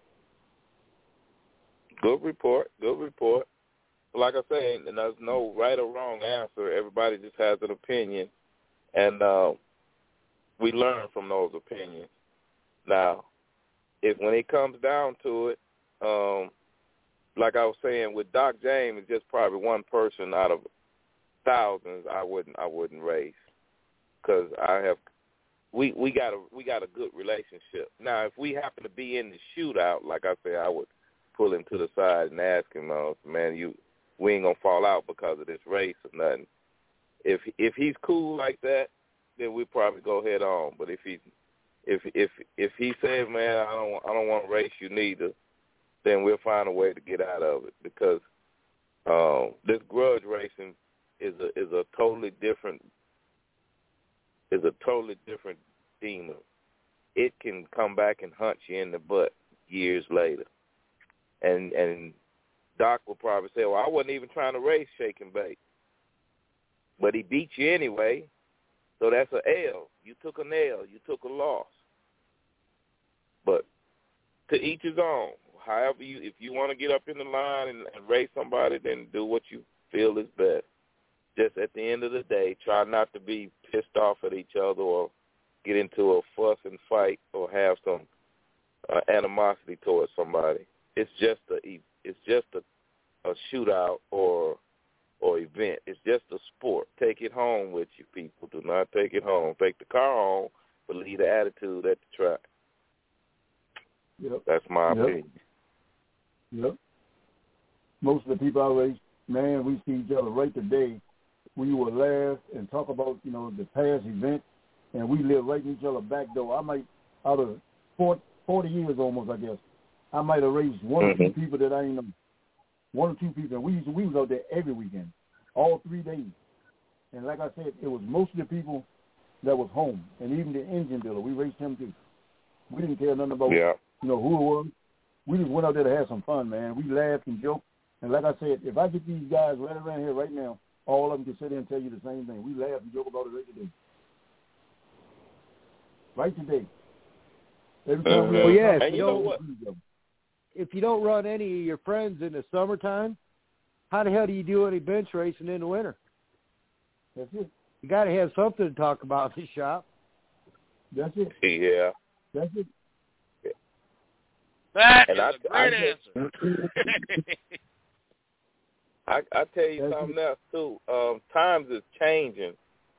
Good report. Good report. Like I say, there's no right or wrong answer. Everybody just has an opinion. And we learn from those opinions. Now, when it comes down to it, like I was saying, with Doc James, it's just probably one person out of thousands I wouldn't race, because we got a good relationship. Now, if we happen to be in the shootout, like I said, I would pull him to the side and ask him, man, we ain't gonna fall out because of this race or nothing. If he's cool like that, then we probably go head on. But if he says, man, I don't want to race you neither, then we'll find a way to get out of it, because this grudge racing is a totally different demon. It can come back and hunt you in the butt years later. And Doc will probably say, well, I wasn't even trying to race Shake and Bake. But he beat you anyway, so that's an L. You took an L. You took a loss. But to each his own. However, if you want to get up in the line and race somebody, then do what you feel is best. Just at the end of the day, try not to be pissed off at each other or get into a fuss and fight or have some animosity towards somebody. It's just a shootout or event. It's just a sport. Take it home with you, people. Do not take it home. Take the car home, but leave the attitude at the track. Yep. That's my opinion. Yep. Most of the people I race, man, we see each other right today. We will laugh and talk about, the past event, and we live right in each other's back door. I might, out of 40 years almost, I guess, I might have raised one or two people that I ain't know. One or two people. And we was out there every weekend, all 3 days. And like I said, it was most of the people that was home, and even the engine dealer. We raced him too. We didn't care nothing about who it was. We just went out there to have some fun, man. We laughed and joked. And like I said, if I get these guys right around here right now, all of them can sit there and tell you the same thing. We laugh and joke about it right today. Right today. Every time if you don't run any of your friends in the summertime, how the hell do you do any bench racing in the winter? That's it. You got to have something to talk about in the shop. That's it. Yeah. That's it. That is a great answer. I tell you something else too. Times is changing.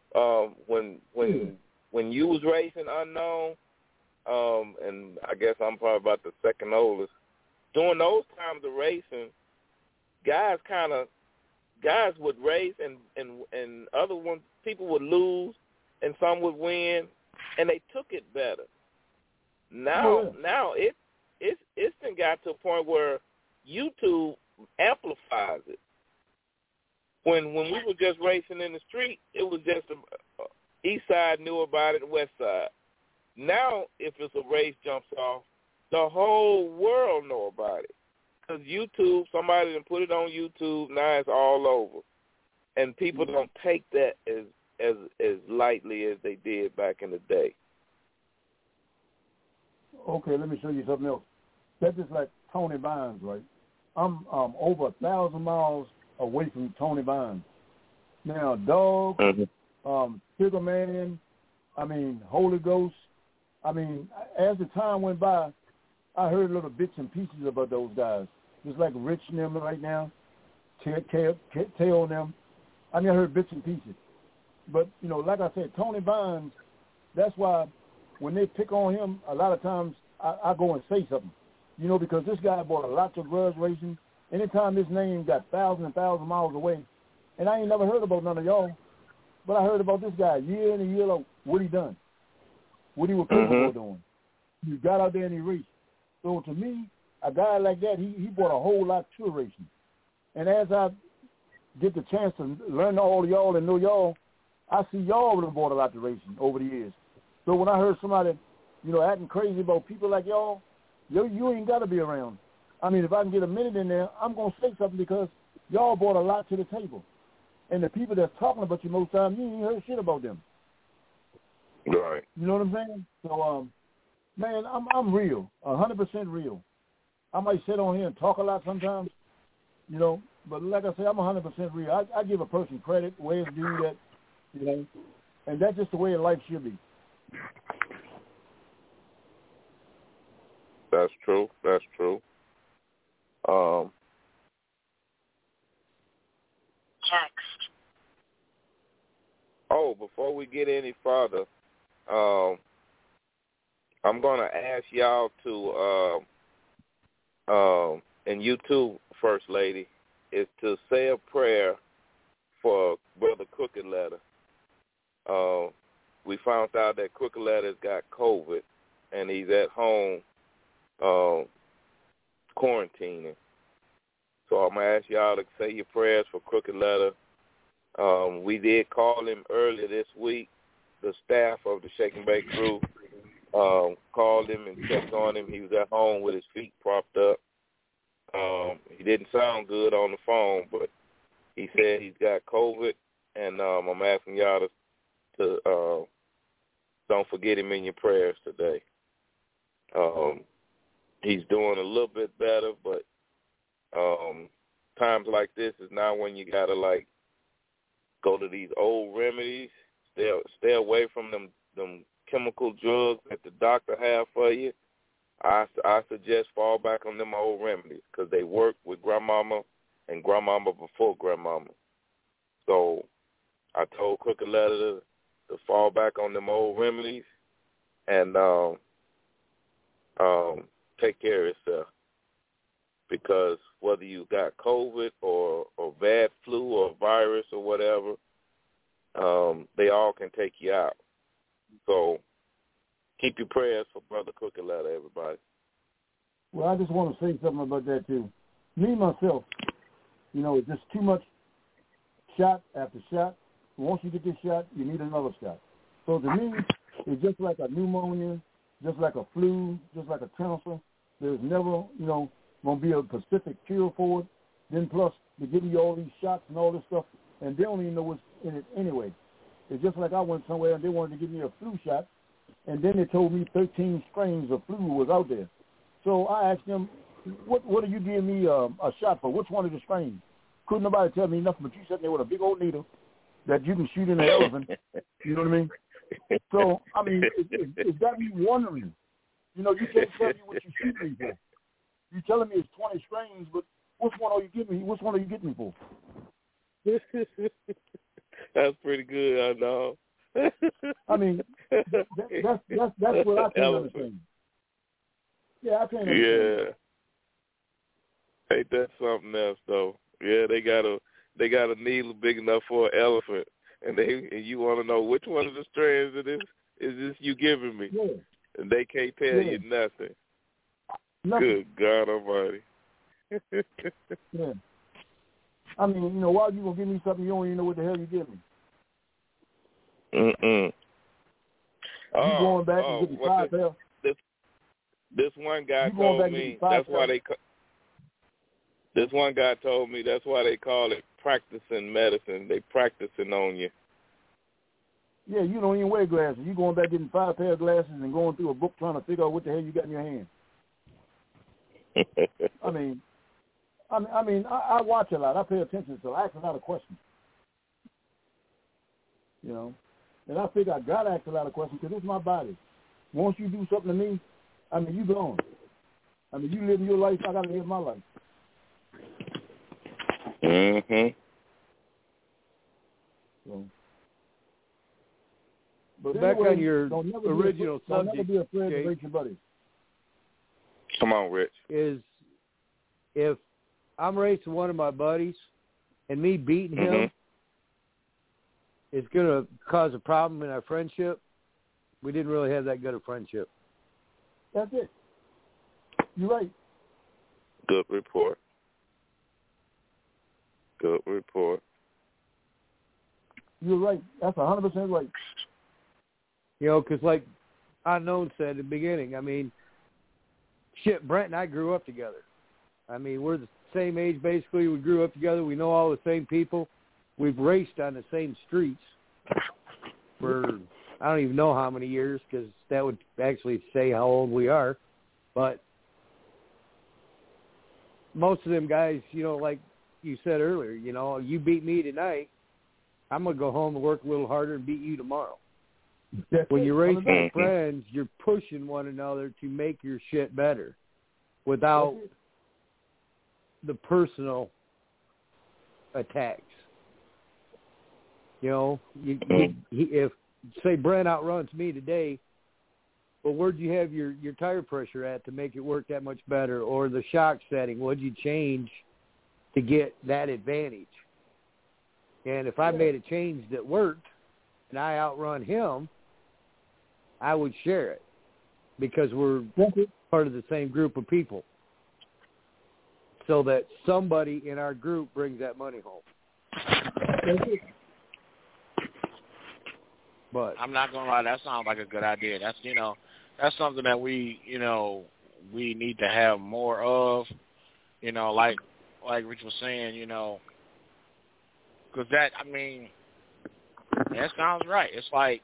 When you was racing unknown, and I guess I'm probably about the second oldest. During those times of racing, guys would race and other ones, people would lose and some would win, and they took it better. Now it's been got to a point where YouTube amplifies it. When we were just racing in the street, it was just east side knew about it, the west side. Now, if it's a race jumps off, the whole world know about it. Because YouTube, somebody done put it on YouTube, now it's all over. And people don't take that as lightly as they did back in the day. Okay, let me show you something else. That's just like Tony Vines, right? I'm over 1,000 miles away from Tony Vines. Now, Dog, Sugar Man, Holy Ghost. As the time went by, I heard little bits and pieces about those guys. Just like Rich and them right now, Tell them. I heard bits and pieces. But, like I said, Tony Vines, that's why when they pick on him, a lot of times I go and say something. Because this guy bought a lot of grudge racing. Anytime his name got thousands and thousands of miles away, and I ain't never heard about none of y'all, but I heard about this guy year in and year out, what he done, what he was capable of doing. He got out there and he raced. So to me, a guy like that, he brought a whole lot to racing. And as I get the chance to learn all of y'all and know y'all, I see y'all have brought a lot to racing over the years. So when I heard somebody, acting crazy about people like y'all, you ain't got to be around. If I can get a minute in there, I'm going to say something because y'all brought a lot to the table. And the people that's talking about you most time, you ain't heard shit about them. Right. You know what I'm saying? So, man, I'm real, 100% real. I might sit on here and talk a lot sometimes, but like I say, I'm 100% real. I give a person credit, way of doing that, and that's just the way life should be. That's true. That's true. Text. Oh, before we get any further, I'm going to ask y'all to, and you too, First Lady, is to say a prayer for Brother Crooked Letter. We found out that Crooked Letter's got COVID, and he's at home quarantining. So I'm going to ask y'all to say your prayers for Crooked Letter. We did call him earlier this week. The staff of the Shake and Bake crew called him and checked on him. He was at home with his feet propped up. He didn't sound good on the phone, but he said he's got COVID, and I'm asking y'all to don't forget him in your prayers today. He's doing a little bit better, but times like this is not when you got to, go to these old remedies. Stay away from them chemical drugs that the doctor have for you. I suggest fall back on them old remedies because they work with grandmama and grandmama before grandmama. So I told Crooked Letter to fall back on them old remedies and take care of yourself. Because whether you got COVID or bad flu or virus or whatever, they all can take you out. So keep your prayers for Brother Crooked Letter, everybody. Well, I just want to say something about that, too. Me, myself, it's just too much shot after shot. Once you get this shot, you need another shot. So to me, it's just like a pneumonia, just like a flu, just like a cancer. There's never, going to be a specific cure for it. Then plus, they give you all these shots and all this stuff, and they don't even know what's in it anyway. It's just like I went somewhere and they wanted to give me a flu shot, and then they told me 13 strains of flu was out there. So I asked them, what are you giving me a shot for? Which one of the strains? Couldn't nobody tell me nothing, but you sitting there with a big old needle that you can shoot in an elephant. You know what I mean? So, it's got me wondering. You can't tell me what you shoot me for. You're telling me it's 20 strains, but which one are you getting me? Which one are you getting me for? That's pretty good, I know. That's what I can't understand. Yeah, I can't understand. Yeah. Ain't that something else though? Yeah, they got a needle big enough for an elephant, and you want to know which one of the strands of this is this you giving me? Yeah. And they can't tell you nothing. Good God Almighty. Yeah. Why you gonna give me something you don't even know what the hell you give me? You going back and get the 5 pills? This one guy told me that's why they. This one guy told me that's why they call it practicing medicine. They practicing on you. Yeah, you don't even wear glasses. You going back getting 5 pair of glasses and going through a book trying to figure out what the hell you got in your hand. I watch a lot. I pay attention, so I ask a lot of questions. You know, and I think I got to ask a lot of questions because it's my body. Once you do something to me, you gone. You living your life, I got to live my life. Mhm. So, but back anyway, on your original subject, don't never be afraid to break your buddy. Come on, Rich. Is if I'm racing one of my buddies and me beating him is going to cause a problem in our friendship, we didn't really have that good a friendship. That's it. You're right. Good report. Good report. You're right. That's 100% right. You know, because like Unknown said at the beginning, Brent and I grew up together. We're the same age basically. We grew up together. We know all the same people. We've raced on the same streets for I don't even know how many years because that would actually say how old we are. But most of them guys, like you said earlier, you beat me tonight, I'm going to go home and work a little harder and beat you tomorrow. When you're racing with friends, you're pushing one another to make your shit better without the personal attacks. If, say, Brent outruns me today, well, where'd you have your tire pressure at to make it work that much better? Or the shock setting, what'd you change to get that advantage? And if I made a change that worked and I outrun him, I would share it because we're part of the same group of people so that somebody in our group brings that money home. But I'm not going to lie, that sounds like a good idea. That's, that's something that we need to have more of, like Rich was saying, because that sounds right. It's like,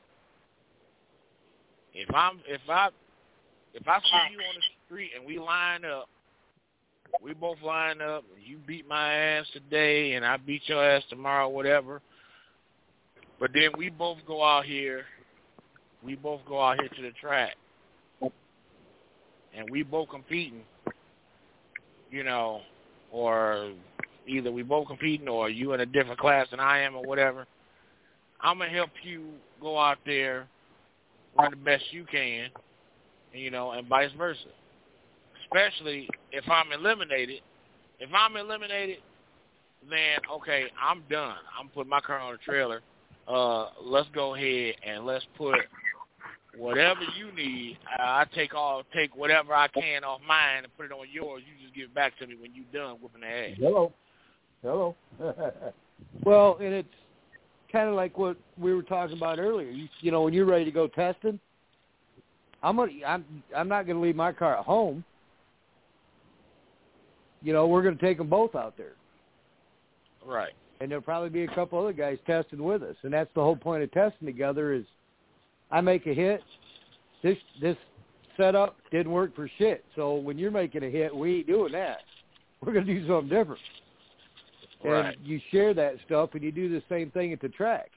if I see you on the street and we both line up, and you beat my ass today and I beat your ass tomorrow, whatever, but then we both go out here to the track and we both competing, or either we both competing or you in a different class than I am or whatever, I'm going to help you go out there, run the best you can, and vice versa. Especially if I'm eliminated. If I'm eliminated, then, okay, I'm done. I'm putting my car on the trailer. Let's go ahead and let's put whatever you need. I take whatever I can off mine and put it on yours. You just give it back to me when you're done whooping the ass. Hello. Well, and it's kind of like what we were talking about earlier. When you're ready to go testing, I'm not going to leave my car at home. We're going to take them both out there. Right. And there'll probably be a couple other guys testing with us. And that's the whole point of testing together is I make a hit. This setup didn't work for shit. So when you're making a hit, we ain't doing that. We're going to do something different. Right. And you share that stuff and you do the same thing at the track.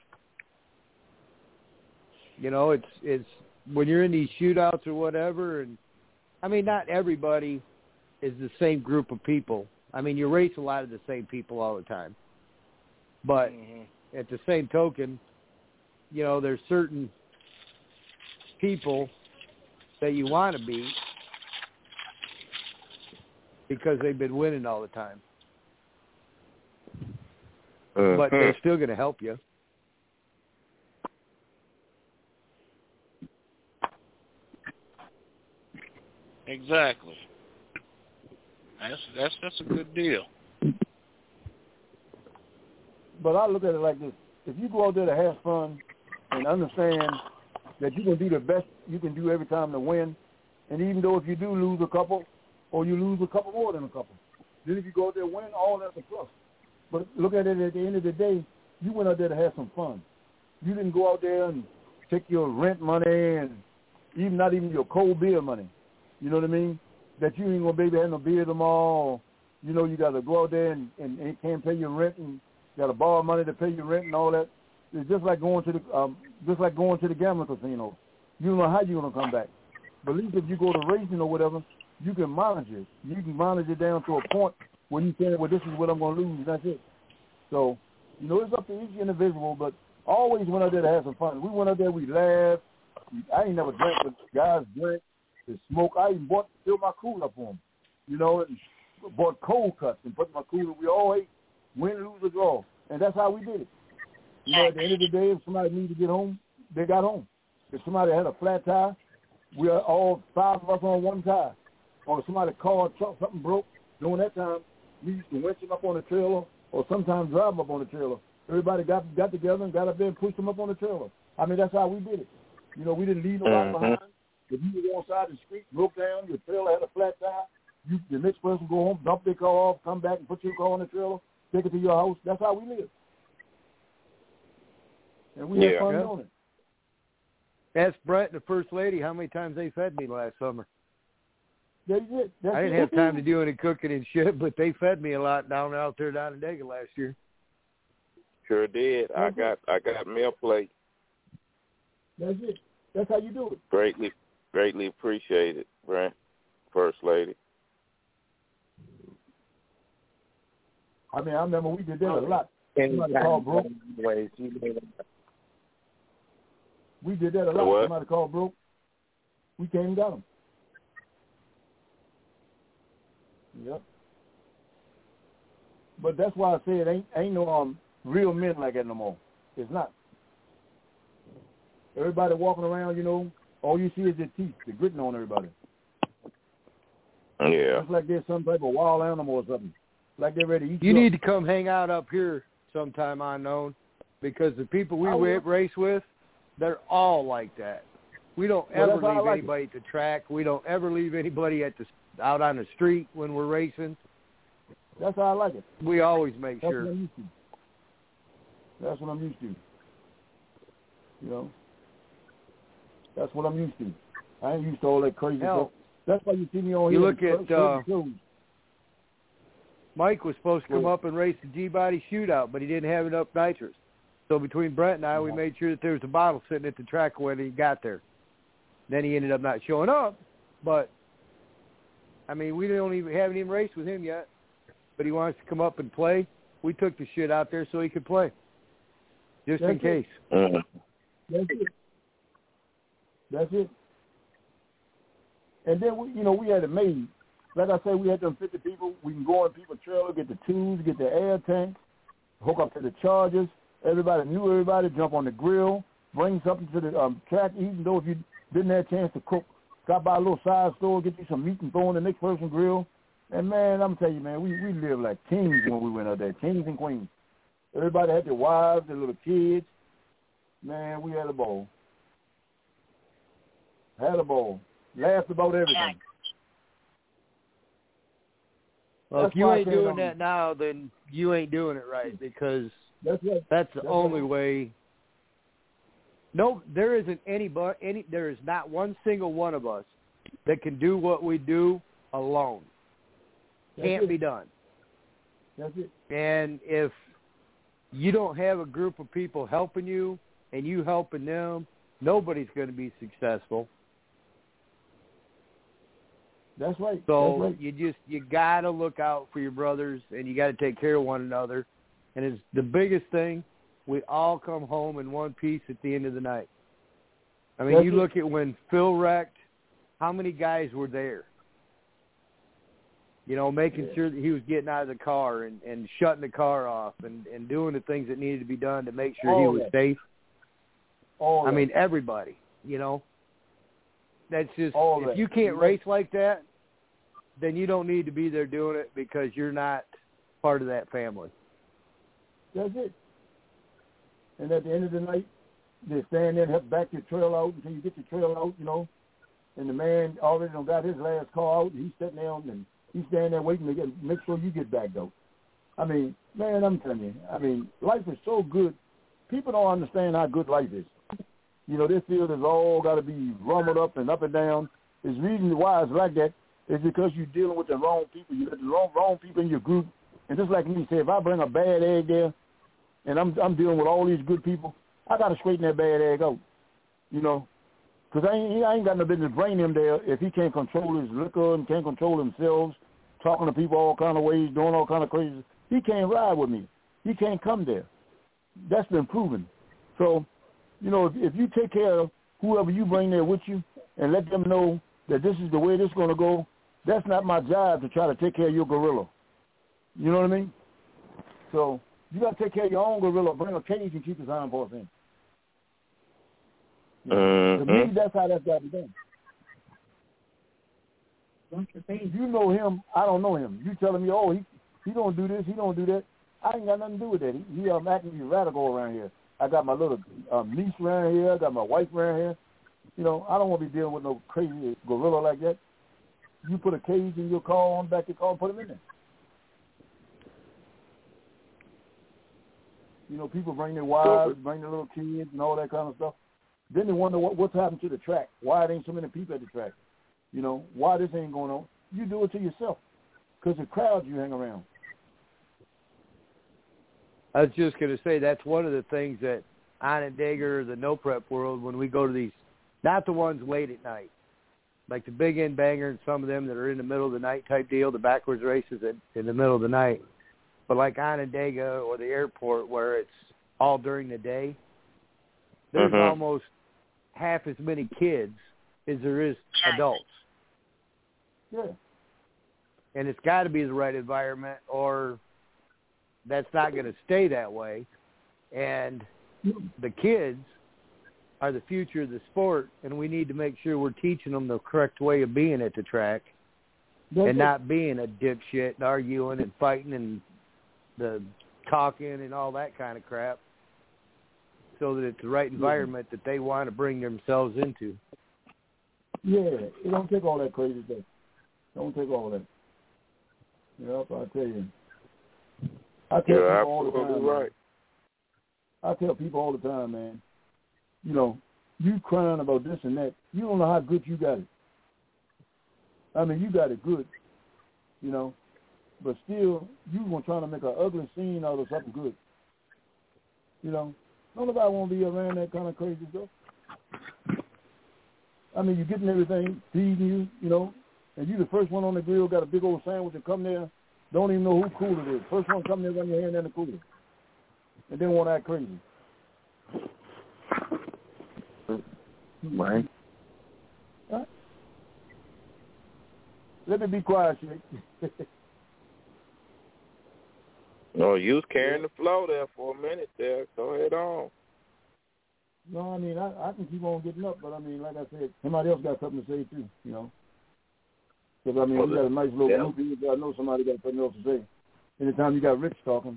It's when you're in these shootouts or whatever. And not everybody is the same group of people. You race a lot of the same people all the time. But at the same token, there's certain people that you want to beat because they've been winning all the time. But they're still going to help you. Exactly. That's a good deal. But I look at it like this. If you go out there to have fun and understand that you can do the best you can do every time to win, and even though if you do lose a couple, or you lose a couple more than a couple, then if you go out there and win, all that's a plus. But look at it at the end of the day, you went out there to have some fun. you didn't go out there and take your rent money and not even your cold beer money. You know what I mean? That you ain't going to be able to have no beer tomorrow. You know, you got to go out there and can't pay your rent and got to borrow money to pay your rent and all that. It's just like going to the gambling casino. You don't know how you're going to come back. But at least if you go to racing or whatever, you can manage it. You can manage it down to a point where you say, well, this is what I'm going to lose, and that's it. So, you know, it's up to each individual, but I always went out there to have some fun. We went out there, we laughed. I ain't never drank, but guys drank and smoke. I even filled my cooler for them, you know, and bought cold cuts and put in my cooler. We all ate, win, lose, or draw. And that's how we did it. You know, at the end of the day, if somebody needed to get home, they got home. If somebody had a flat tire, we are all 5 of us on one tire. Or if somebody called, truck, something broke, during that time, we used to winch them up on the trailer or sometimes drive them up on the trailer. Everybody got together and got up there and pushed them up on the trailer. I mean, that's how we did it. You know, we didn't leave nobody behind. If you were on the side of the street, broke down, your trailer had a flat tire, the next person go home, dump their car off, come back and put your car on the trailer, take it to your house. That's how we live. And we had fun doing it. Ask Brett and the First Lady how many times they fed me last summer. They did. I didn't have time to do any cooking and shit, but they fed me a lot down in Daga last year. Sure did. I got me a plate. That's it. That's how you do it. Greatly appreciated, Brent, First Lady. I mean, I remember we did that a lot. Somebody called broke. We did that a lot. What? Somebody called broke. We came and got them. Yep. But that's why I say it ain't no real men like that no more. It's not. Everybody walking around, you know, all you see is their teeth. They're gritting on everybody. Yeah. It's like they're some type of wild animal or something. Like they're ready to eat you. Need to come hang out up here sometime, Unknown, because the people we race with, they're all like that. We don't ever leave anybody at the track. We don't ever leave anybody out on the street when we're racing. That's how I like it. We always make sure. That's what I'm used to. You know? That's what I'm used to. I ain't used to all that crazy stuff. That's why you see me on here. You look at Mike was supposed to come up and race the G-Body shootout, but he didn't have enough nitrous. So between Brent and I, we made sure that there was a bottle sitting at the track when he got there. Then he ended up not showing up, but, I mean, we haven't even raced with him yet, but he wants to come up and play. We took the shit out there so he could play, just in case. That's it. That's it. And then, we had it made. Like I said, we had them 50 people. We can go on people's trailer, get the tubes, get the air tank, hook up to the chargers. Everybody knew everybody, jump on the grill, bring something to the track, even though if you didn't have a chance to cook, stop by a little side store, get you some meat and throw in the next person's grill. And, man, I'm telling you, man, we lived like kings when we went out there, kings and queens. Everybody had their wives, their little kids. Man, we had a ball. Laughed about everything. Well, if you ain't doing that now, then you ain't doing it right, because that's the only way. No, there isn't there is not one single one of us that can do what we do alone. Can't be done. That's it. And if you don't have a group of people helping you and you helping them, nobody's going to be successful. That's right. So you got to look out for your brothers, and you got to take care of one another. And it's the biggest thing. We all come home in one piece at the end of the night. I mean, you look at when Phil wrecked, how many guys were there? You know, making sure that he was getting out of the car and shutting the car off and doing the things that needed to be done to make sure he was safe. I mean, everybody, you know. That's just, if you can't race like that, then you don't need to be there doing it, because you're not part of that family. That's it. And at the end of the night, they stand there and help back your trail out until you get your trail out, you know. And the man already got his last car out, and he's sitting there and he's standing there waiting to make sure you get back out. I mean, man, I'm telling you, life is so good. people don't understand how good life is. You know, this field has all got to be rumbled up and down. The reason why it's like that is because you're dealing with the wrong people. You got the wrong people in your group. And just like me, say, if I bring a bad egg there and I'm dealing with all these good people, I got to straighten that bad egg out, you know, because I ain't got no business bringing him there if he can't control his liquor and can't control himself, talking to people all kind of ways, doing all kind of crazy. He can't ride with me. He can't come there. That's been proven. So, you know, if you take care of whoever you bring there with you and let them know that this is the way this is going to go, that's not my job to try to take care of your gorilla. You know what I mean? So you got to take care of your own gorilla. Bring a cage and keep his hind parts in. To me, that's how that's got to be done. You know him. I don't know him. You telling me, oh, he don't do this, he don't do that. I ain't got nothing to do with that. He acting radical around here. I got my little niece around here. I got my wife around here. You know, I don't want to be dealing with no crazy gorilla like that. You put a cage in your car, on back your car, and put him in there. You know, people bring their wives, bring their little kids, and all that kind of stuff. Then they wonder what's happened to the track. Why there ain't so many people at the track? You know, why this ain't going on? You do it to yourself because the crowd you hang around. I was just going to say that's one of the things that Onondaga, the no prep world, when we go to these, not the ones late at night, like the Big End Banger and some of them that are in the middle of the night type deal, the backwards races in the middle of the night. But like Onondaga or the airport where it's all during the day, there's almost half as many kids as there is adults. Yeah. And it's got to be the right environment or that's not going to stay that way. And the kids are the future of the sport, and we need to make sure we're teaching them the correct way of being at the track and not being a dipshit and arguing and fighting and the talking and all that kind of crap, so that it's the right environment that they want to bring themselves into. Yeah, it don't take all that crazy stuff. Don't take all that. Yep, I tell you. I tell people all the time. Right. I tell people all the time, man. You know, you crying about this and that. You don't know how good you got it. I mean, you got it good, you know, but still, you gonna try to make an ugly scene out of something good. You know, nobody want to be around that kind of crazy stuff. I mean, you're getting everything, feeding you, you know, and you the first one on the grill, got a big old sandwich and come there, don't even know who cool it is. First one come there, run your hand in the cooler, and then want to act crazy. Right. Right. Let me be quiet, Shake. No, you was carrying the flow there for a minute there. Go ahead on. No, I mean, I can keep on getting up, but I mean, like I said, somebody else got something to say too, you know. Because, I mean, we got a nice little group here, I know somebody got something else to say. Anytime you got Rich talking.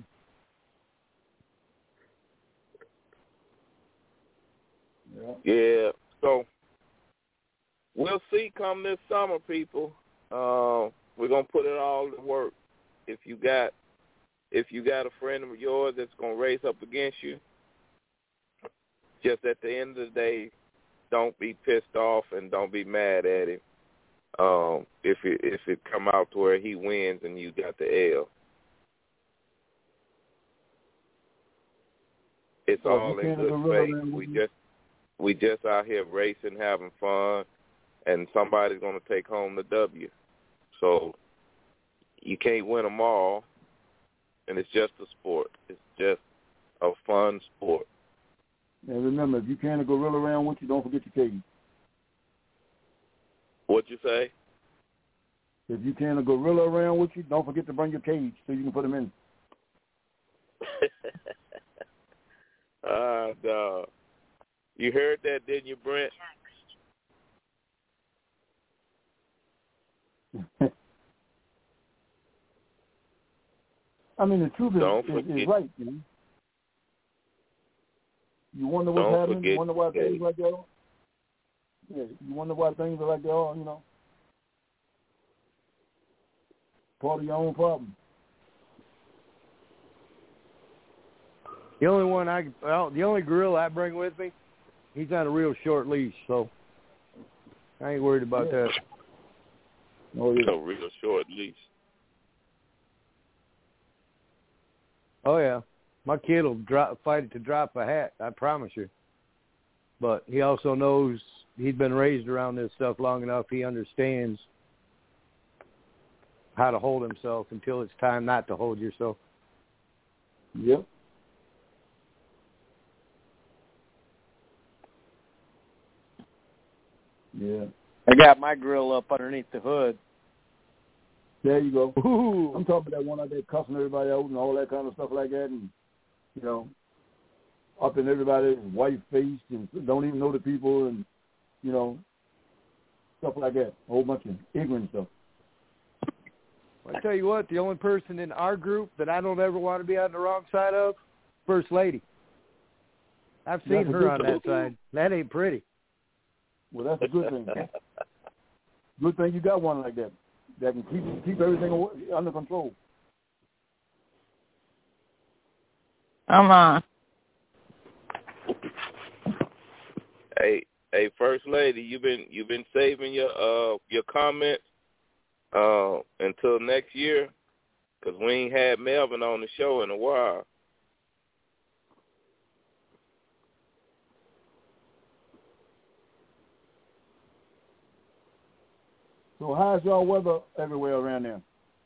Yeah, so we'll see come this summer, people. We're going to put it all to work. If you got a friend of yours that's going to race up against you, just at the end of the day, don't be pissed off and don't be mad at him. If it come out to where he wins and you got the L. It's all in good faith. We just out here racing, having fun, and somebody's going to take home the W. So you can't win them all, and it's just a sport. It's just a fun sport. And remember, if you carry a gorilla around with you, don't forget your cage. What'd you say? If you carry a gorilla around with you, don't forget to bring your cage so you can put him in. No. You heard that, didn't you, Brent? I mean, the truth is right, you know. You wonder what's happening. You wonder why things like that are. Yeah, you wonder why things are like they are, you know. Part of your own problem. The only gorilla I bring with me, he's on a real short leash, so I ain't worried about that. Oh, yeah. A real short leash. Oh yeah, my kid will fight to drop a hat. I promise you. But he also knows he's been raised around this stuff long enough. He understands how to hold himself until it's time not to hold yourself. Yep. Yeah. I got my grill up underneath the hood. There you go. Ooh. I'm talking about that one out there cussing everybody out and all that kind of stuff like that, and up in everybody's white face and don't even know the people, and stuff like that. A whole bunch of ignorant stuff. I tell you what, the only person in our group that I don't ever want to be on the wrong side of, First Lady. I've seen her on that side. That ain't pretty. Well, that's a good thing. Good thing you got one like that can keep everything under control. Come on. Hey, First Lady, you've been saving your comments until next year, because we ain't had Melvin on the show in a while. So how's y'all weather everywhere around there?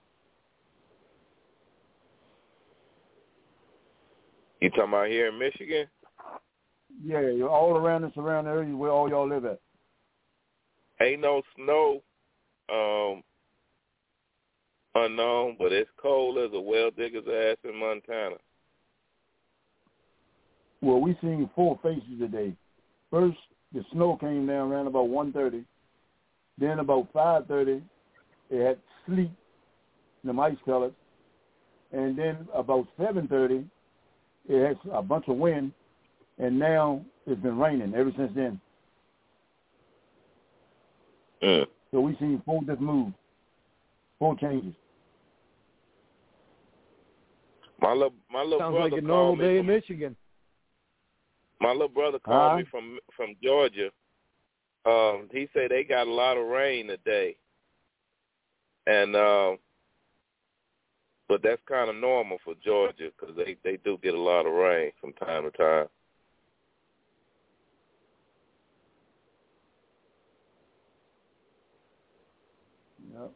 You talking about here in Michigan? Yeah, you're all around the surrounding area where all y'all live at. Ain't no snow unknown, but it's cold as a well digger's ass in Montana. Well, we seen four faces today. First, the snow came down around about 1:30. Then about 5:30, it had sleet, the ice colored. And then about 7:30, it had a bunch of wind. And now it's been raining ever since then. So we seen four just move, four changes. My little Sounds brother like a normal day in Michigan. My little brother called me from Georgia. He said they got a lot of rain today, and but that's kind of normal for Georgia because they do get a lot of rain from time to time. Yep.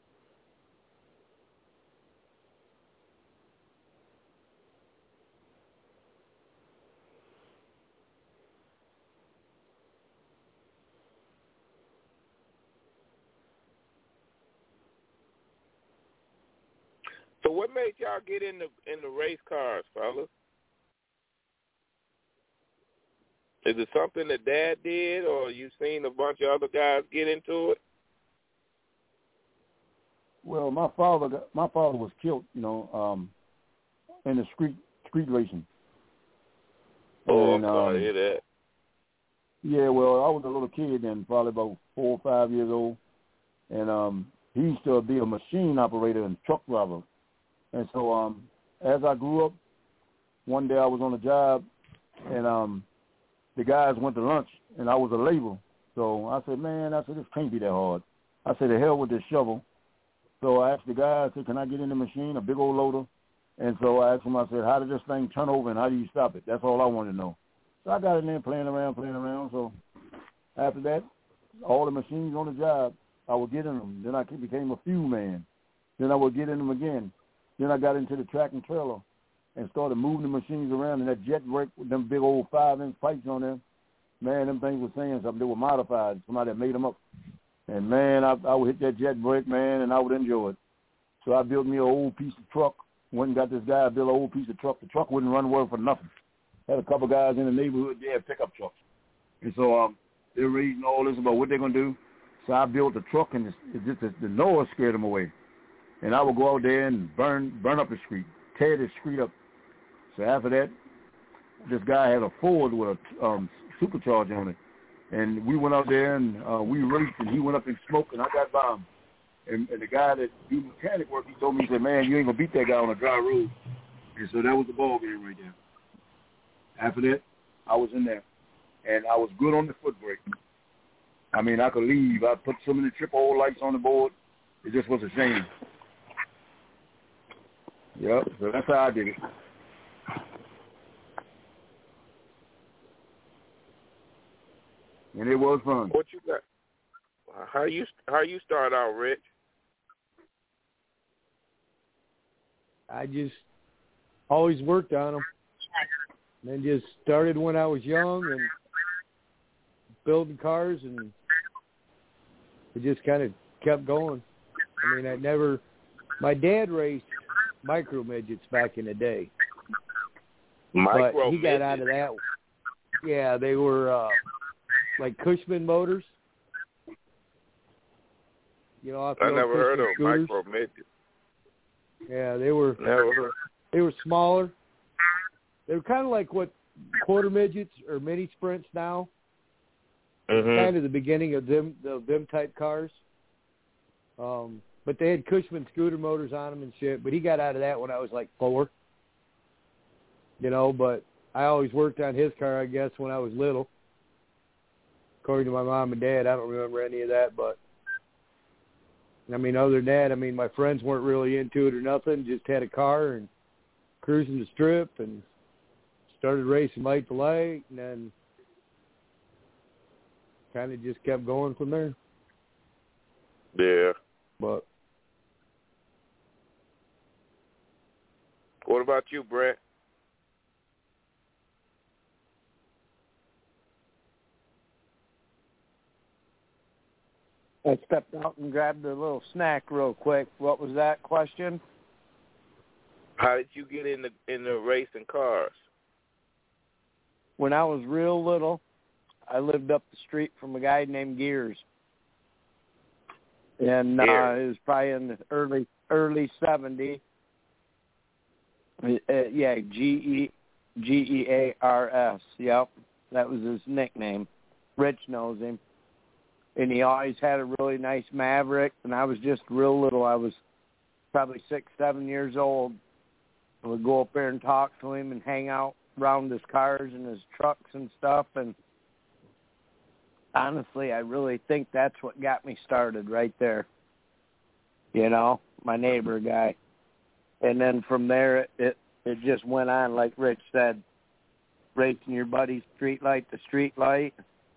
So what made y'all get in the race cars, fellas? Is it something that Dad did, or you seen a bunch of other guys get into it? Well, my father was killed, in the street racing. Oh, I'm sorry to hear that. Yeah, well, I was a little kid then, probably about 4 or 5 years old, and he used to be a machine operator and truck driver. And so as I grew up, one day I was on a job, and the guys went to lunch, and I was a labor. So I said, this can't be that hard. I said, the hell with this shovel. So I asked the guy, I said, can I get in the machine, a big old loader? And so I asked him, I said, how did this thing turn over and how do you stop it? That's all I wanted to know. So I got in there playing around. So after that, all the machines on the job, I would get in them. Then I became a fuel man. Then I would get in them again. Then I got into the track and trailer and started moving the machines around, and that jet brake with them big old 5-inch pipes on there, man, them things were saying something. They were modified. Somebody had made them up. And, man, I would hit that jet brake, man, and I would enjoy it. So I built me an old piece of truck. Went and got this guy to build an old piece of truck. The truck wouldn't run well for nothing. Had a couple guys in the neighborhood, they had pickup trucks. And so they were reading all this about what they're going to do. So I built a truck, and the noise scared them away. And I would go out there and burn up the street, tear the street up. So after that, this guy had a Ford with a supercharger on it. And we went out there, and we raced, and he went up and smoked, and I got by him. And the guy that do mechanic work, he told me, he said, man, you ain't going to beat that guy on a dry road. And so that was the ball game right there. After that, I was in there. And I was good on the foot brake. I mean, I could leave. I put so many triple hole lights on the board. It just was a shame. Yep, so that's how I did it. And it was fun. What you got? How you start out, Rich? I just always worked on them. And then just started when I was young and building cars, and it just kind of kept going. I mean, my dad raced micro midgets back in the day. But he got out of that. Yeah, they were like Cushman motors. You know, I never heard of micro midgets. Yeah, they were. Never heard. They were smaller. They were kind of like what quarter midgets or mini sprints now. Kind of the beginning of them type cars. But they had Cushman scooter motors on them and shit. But he got out of that when I was like 4. You know, but I always worked on his car, I guess, when I was little. According to my mom and dad, I don't remember any of that. But, I mean, other than that, I mean, my friends weren't really into it or nothing. Just had a car and cruising the strip and started racing light to light, and then kind of just kept going from there. Yeah. But what about you, Brett? I stepped out and grabbed a little snack real quick. What was that question? How did you get in the racing cars? When I was real little, I lived up the street from a guy named Gears. And it was probably in the early 70s. Gears. Yep, that was his nickname. Rich knows him. And he always had a really nice Maverick, and I was just real little. I was probably 6, 7 years old. I would go up there and talk to him and hang out around his cars and his trucks and stuff. And honestly, I really think that's what got me started right there. You know, my neighbor guy. And then from there, it just went on, like Rich said, racing your buddy's street light to street light.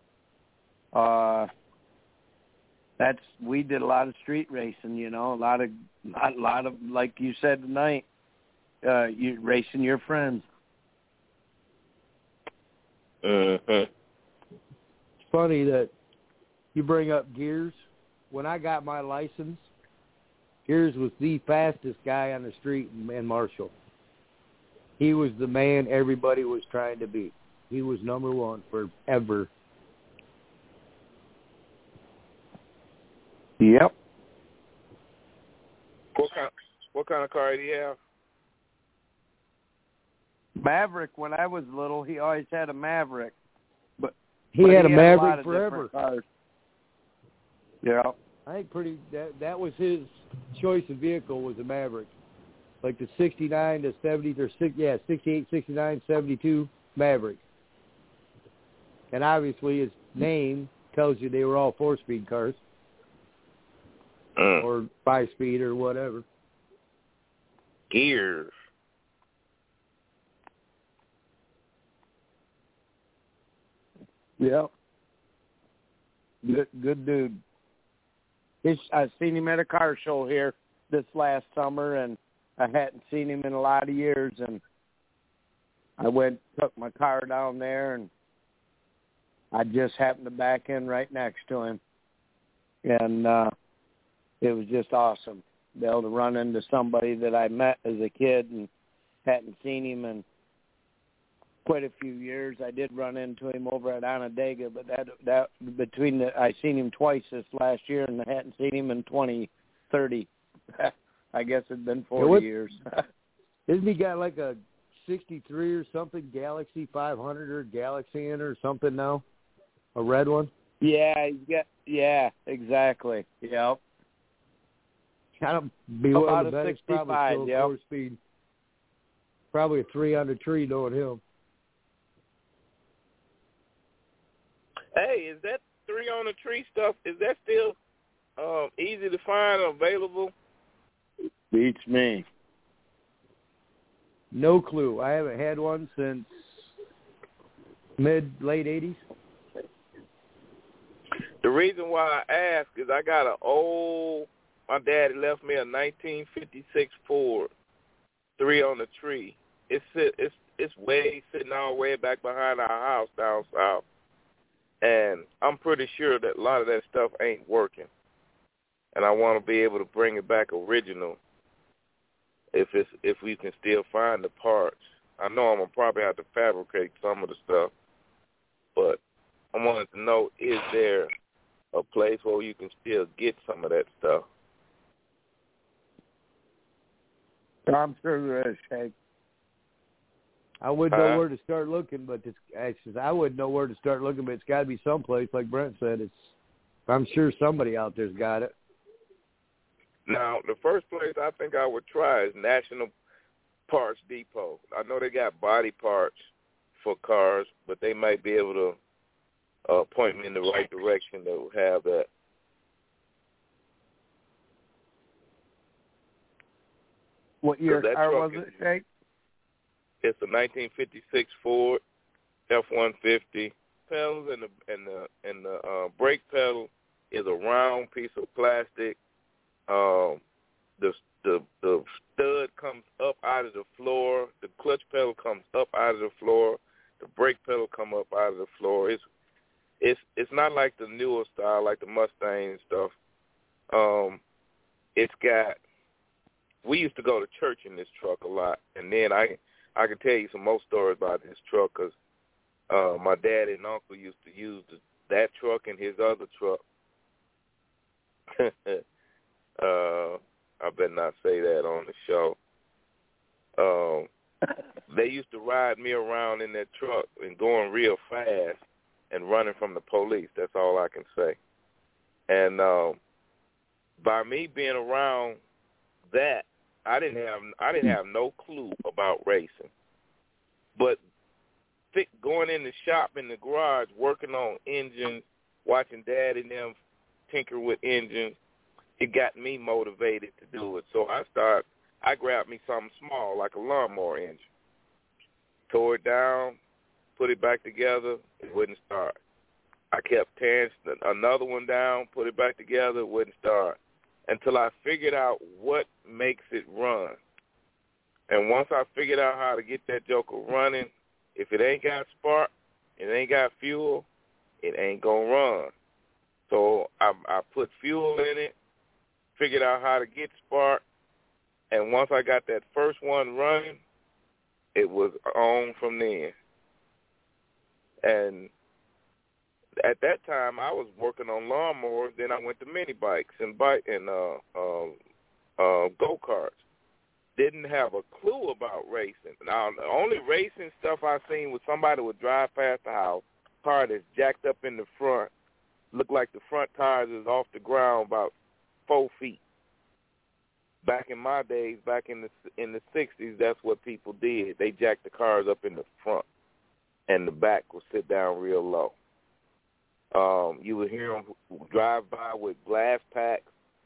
We did a lot of street racing, you know, a lot of like you said tonight, you racing your friends. It's funny that you bring up Gears. When I got my license, Gears was the fastest guy on the street in Marshall. He was the man everybody was trying to beat. He was number one forever. Yep. What kind of car did he have? Maverick. When I was little, he always had a Maverick. But he had a Maverick forever. Yeah. I think that was his choice of vehicle, was a Maverick. Like the 69 to 70 or 68, 69, 72 Maverick. And obviously his name tells you they were all 4-speed cars. Or 5-speed or whatever. Gears. Yeah. Good dude. I've seen him at a car show here this last summer, and I hadn't seen him in a lot of years, and I took my car down there, and I just happened to back in right next to him. And it was just awesome to be able to run into somebody that I met as a kid and hadn't seen him in quite a few years. I did run into him over at Onondaga, but that I seen him twice this last year, and I hadn't seen him in 30. I guess it'd been 40 years. Isn't he got like a 63 or something Galaxy 500 or Galaxian or something now? A red one? Yeah, exactly. Yep. Kind of be about a 65, probably 4-speed. Probably a 3 on the tree knowing him. Hey, is that 3 on the Tree stuff, is that still easy to find or available? Beats me. No clue. I haven't had one since late 80s. The reason why I ask is I got my daddy left me a 1956 Ford 3 on the Tree. It's sitting all way back behind our house down south. And I'm pretty sure that a lot of that stuff ain't working. And I want to be able to bring it back original if we can still find the parts. I know I'm going to probably have to fabricate some of the stuff, but I wanted to know, is there a place where you can still get some of that stuff? I'm sure there is, Shake. I wouldn't know where to start looking, but I wouldn't know where to start looking, but it's got to be someplace, like Brent said. I'm sure somebody out there's got it. Now, the first place I think I would try is National Parts Depot. I know they got body parts for cars, but they might be able to point me in the right direction that will have that. What year car was it, Shake? It's a 1956 Ford F-150. Pedals and the brake pedal is a round piece of plastic. The stud comes up out of the floor. The clutch pedal comes up out of the floor. The brake pedal come up out of the floor. It's not like the newer style, like the Mustang and stuff. It's got. We used to go to church in this truck a lot, and then I can tell you some more stories about this truck because my dad and uncle used to use that truck and his other truck. I better not say that on the show. They used to ride me around in that truck and going real fast and running from the police. That's all I can say. And by me being around that, I didn't have no clue about racing. But going in the shop in the garage, working on engines, watching Dad and them tinker with engines, it got me motivated to do it. So I grabbed me something small, like a lawnmower engine, tore it down, put it back together, it wouldn't start. I kept tearing another one down, put it back together, it wouldn't start, until I figured out what makes it run. And once I figured out how to get that joker running, if it ain't got spark, it ain't got fuel, it ain't going to run. So I put fuel in it, figured out how to get spark, and once I got that first one running, it was on from then. And at that time, I was working on lawnmowers. Then I went to mini bikes and go-karts. Didn't have a clue about racing. Now, the only racing stuff I seen was somebody would drive past the house, car that's jacked up in the front, looked like the front tires is off the ground about 4 feet. Back in my days, back in the 60s, that's what people did. They jacked the cars up in the front, and the back would sit down real low. You would hear them drive by with glass packs,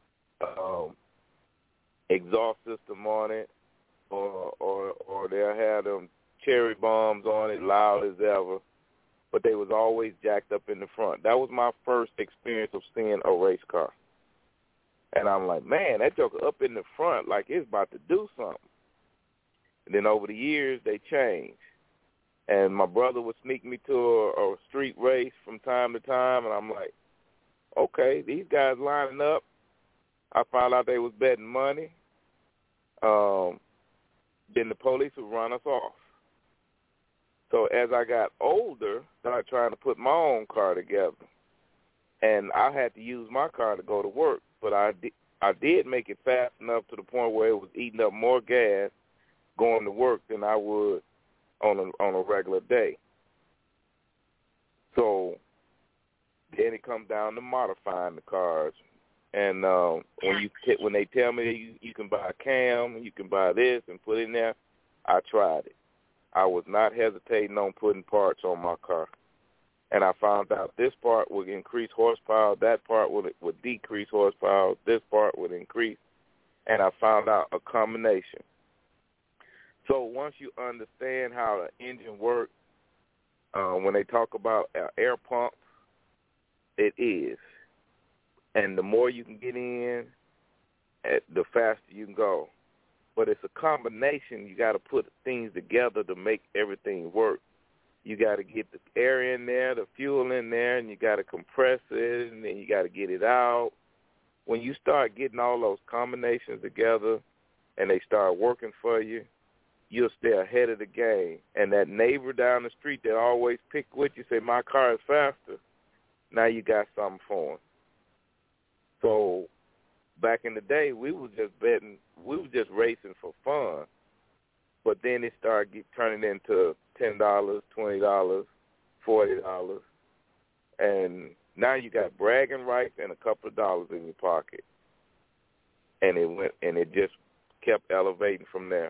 exhaust system on it, or they'll have them cherry bombs on it, loud as ever. But they was always jacked up in the front. That was my first experience of seeing a race car. And I'm like, man, that joker up in the front like it's about to do something. And then over the years, they changed. And my brother would sneak me to a street race from time to time, and I'm like, okay, these guys lining up. I found out they was betting money. Then the police would run us off. So as I got older, I started trying to put my own car together. And I had to use my car to go to work. But I did make it fast enough to the point where it was eating up more gas going to work than I would on a regular day. So then it comes down to modifying the cars. And when they tell me you can buy a cam, you can buy this and put it in there, I tried it. I was not hesitating on putting parts on my car. And I found out this part would increase horsepower, that part would decrease horsepower, this part would increase, and I found out a combination. So once you understand how the engine works, when they talk about air pumps, it is. And the more you can get in, the faster you can go. But it's a combination. You got to put things together to make everything work. You got to get the air in there, the fuel in there, and you got to compress it, and then you got to get it out. When you start getting all those combinations together and they start working for you, you'll stay ahead of the game. And that neighbor down the street that always pick with you, say, my car is faster, now you got something for him. So back in the day, we was just betting, we was just racing for fun. But then it started turning into $10, $20, $40, and now you got bragging rights and a couple of dollars in your pocket, and it just kept elevating from there.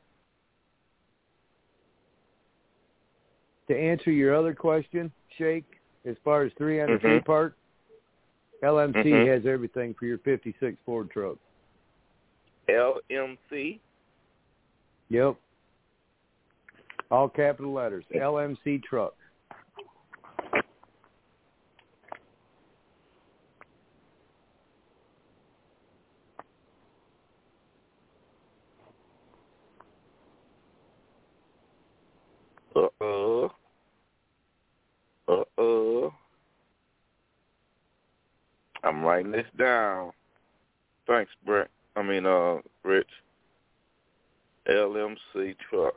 To answer your other question, Shake, as far as 303 parts, LMC has everything for your 56 Ford truck. LMC? Yep. All capital letters. LMC truck. I'm writing this down. Thanks, Rich. LMC trucks.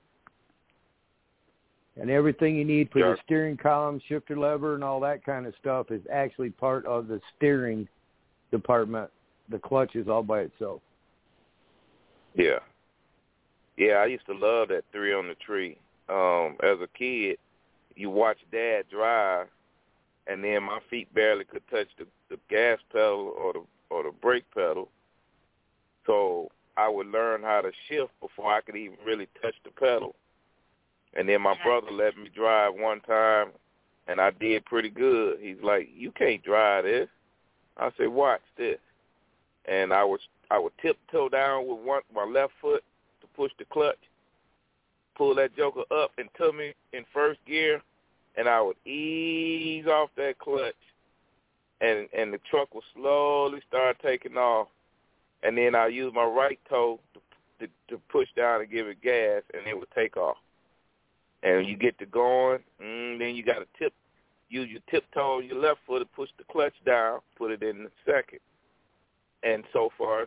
And everything you need for the steering column, shifter lever, and all that kind of stuff is actually part of the steering department. The clutch is all by itself. Yeah. Yeah, I used to love that 3 on the tree. As a kid, you watch Dad drive, and then my feet barely could touch the gas pedal or the brake pedal. So I would learn how to shift before I could even really touch the pedal. And then my brother let me drive one time, and I did pretty good. He's like, "You can't drive this." I said, "Watch this." And I would tiptoe down with my left foot to push the clutch, pull that joker up and to me in first gear, and I would ease off that clutch, and the truck would slowly start taking off. And then I use my right toe to push down and give it gas, and it would take off. And you get to going, then you got to use your tiptoe on your left foot to push the clutch down, put it in the second, and so far.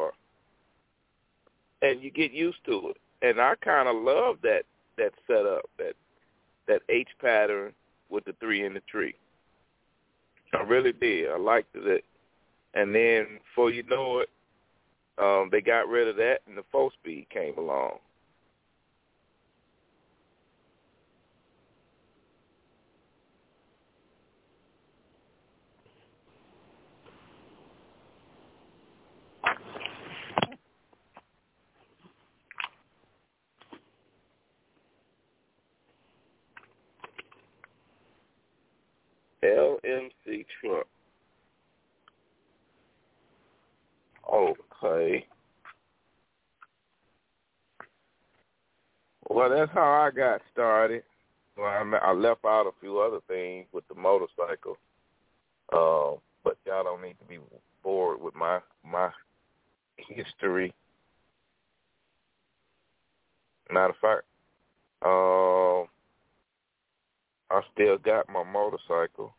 And you get used to it. And I kind of love that setup, that H pattern with the 3 in the tree. I really did. I liked it. And then before you know it, they got rid of that, and the 4-speed came along. LMC truck. Okay. Well, that's how I got started. Well, I left out a few other things with the motorcycle, but y'all don't need to be bored with my history. Matter of fact, I still got my motorcycle.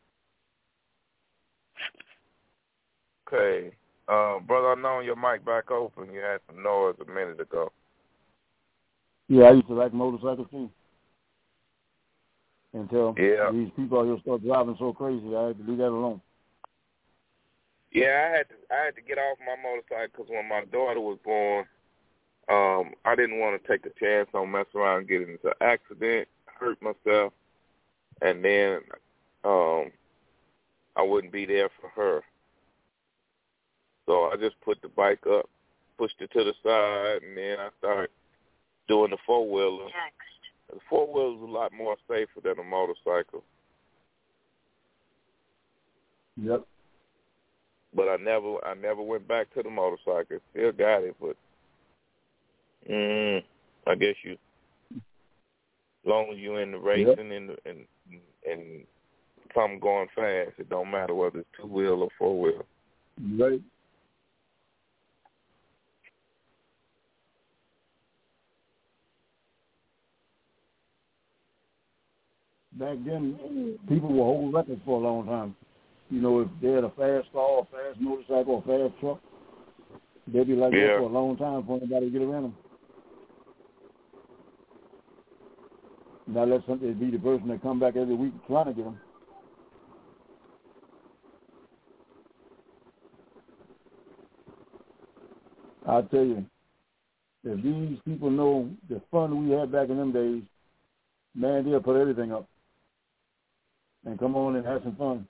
Okay. Brother, I know your mic back open. You had some noise a minute ago. Yeah, I used to like motorcycles too. Until these people out here start driving so crazy, I had to leave that alone. Yeah, I had to get off my motorcycle because when my daughter was born, I didn't want to take a chance on messing around and getting into an accident, hurt myself, and then I wouldn't be there for her. So I just put the bike up, pushed it to the side, and then I started doing the 4-wheeler. The 4-wheeler is a lot more safer than a motorcycle. Yep. But I never went back to the motorcycle. Still got it, but I guess you, as long as you're in the racing and come going fast, it don't matter whether it's 2-wheel or 4-wheel. Right. Back then, people were holding records for a long time. You know, if they had a fast car, a fast motorcycle, a fast truck, they'd be like that for a long time for anybody to get around them. Now let something be the person that come back every week trying to get them. I'll tell you, if these people know the fun we had back in them days, man, they'll put everything up and come on and have some fun.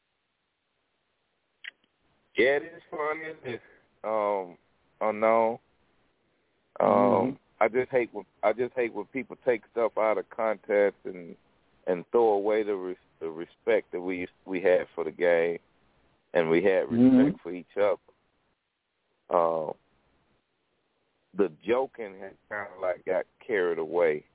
Yeah, it is fun, isn't it? Unknown. I just hate when people take stuff out of context and throw away the respect that we had for the game, and we had respect for each other. The joking has kind of like got carried away.